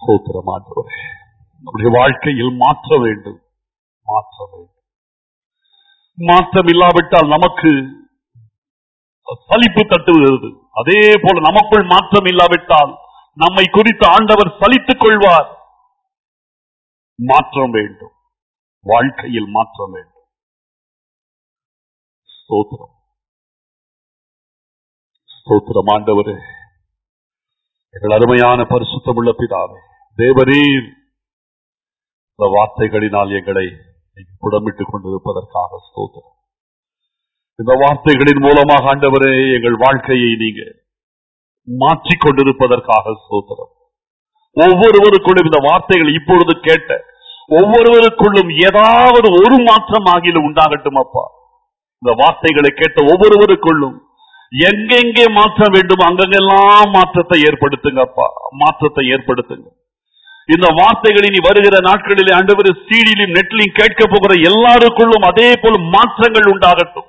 ஸ்தோத்திரம் ஆண்டவரே. நம்முடைய வாழ்க்கையில் மாற்ற வேண்டும், மாற்ற வேண்டும். மாற்றம் இல்லாவிட்டால் நமக்கு சலிப்பு தட்டுகிறது. அதே போல நமக்குள் மாற்றம் இல்லாவிட்டால் நம்மை குறித்து ஆண்டவர் சலித்துக் கொள்வார். மாற்றம் வேண்டும், வாழ்க்கையில் மாற்றம் வேண்டும். ஸ்தோத்திரம், ஸ்தோத்திரம் ஆண்டவரே. எங்கள் அருமையான பரிசுத்தமுள்ள பிதாவே, தேவரீர் இந்த வார்த்தைகளினால் எங்களை புடமிட்டுக் கொண்டிருப்பதற்காக ஸ்தோத்திரம். இந்த வார்த்தைகளின் மூலமாக ஆண்டவரே எங்கள் வாழ்க்கையை நீங்க மாற்றிக் கொண்டிருப்பதற்காக ஸ்தோத்திரம். ஒவ்வொருவருக்குள்ளும் இந்த வார்த்தைகள் இப்பொழுது கேட்ட ஒவ்வொருவருக்குள்ளும் ஏதாவது ஒரு மாற்றம் ஆகிலும் உண்டாகட்டும் அப்பா. இந்த வார்த்தைகளை கேட்ட ஒவ்வொருவருக்குள்ளும் எங்கெங்கே மாற்றம் வேண்டும் அங்கெல்லாம் மாற்றத்தை ஏற்படுத்துங்க அப்பா, மாற்றத்தை ஏற்படுத்துங்க. இந்த வார்த்தைகளை நீ வருகிற நாட்களிலே ஆண்டவரே சீடியிலும் நெட்டிலும் கேட்க போகிற எல்லாருக்குள்ளும் அதே போல் மாற்றங்கள் உண்டாகட்டும்.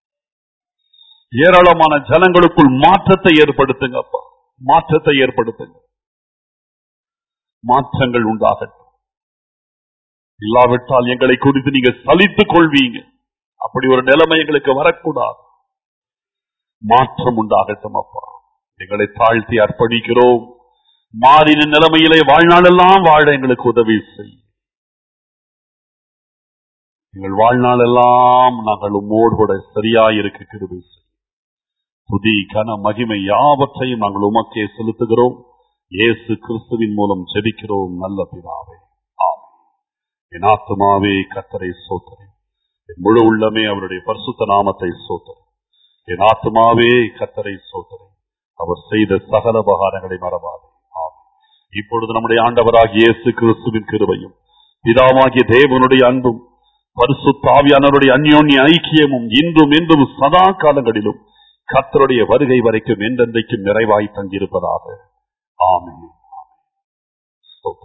ஏராளமான ஜனங்களுக்குள் மாற்றத்தை ஏற்படுத்துங்க அப்பா, மாற்றத்தை ஏற்படுத்துங்க. மாற்றங்கள் உண்டாகட்டும். இல்லாவிட்டால் எங்களை குறித்து நீங்க சலித்துக் கொள்வீங்க. அப்படி ஒரு நிலைமை எங்களுக்கு வரக்கூடாது. மாற்றம் உண்டாகட்டும் அப்பா. எங்களை தாழ்த்தி அர்ப்பணிக்கிறோம். மாறின நிலைமையிலே வாழ்நாளெல்லாம் வாழ எங்களுக்கு உதவி செய். எங்கள் வாழ்நாளெல்லாம் நாங்கள் உம்மோடு கூட சரியாயிருக்க கிருபை செய். துதி கன மகிமை யாவற்றையும் நாங்கள் உமக்கே செலுத்துகிறோம். இயேசு கிறிஸ்துவின் மூலம் ஜெபிக்கிறோம் நல்ல பிதாவே, ஆமென். என் ஆத்துமாவே கர்த்தரை ஸ்தோத்திரி, என் முழு உள்ளமே அவருடைய பரிசுத்த நாமத்தை ஸ்தோத்திரி. என் ஆத்துமாவே கர்த்தரை ஸ்தோத்திரி, அவர் செய்த சகல உபகாரங்களை மறவாதே. ஆமென். இப்பொழுது நம்முடைய ஆண்டவராகிய இயேசு கிறிஸ்துவின் கிருபையும் பிதாவாகிய தேவனுடைய அன்பும் பரிசுத்த ஆவியானவருடைய அந்யோன்ய ஐக்கியமும் இன்றும் என்றும் சதா காலங்களிலும் கர்த்தருடைய வருகை வரைக்கும் என்றென்றைக்கும் நிறைவாய் தங்கியிருப்பதாக. ஆமென்.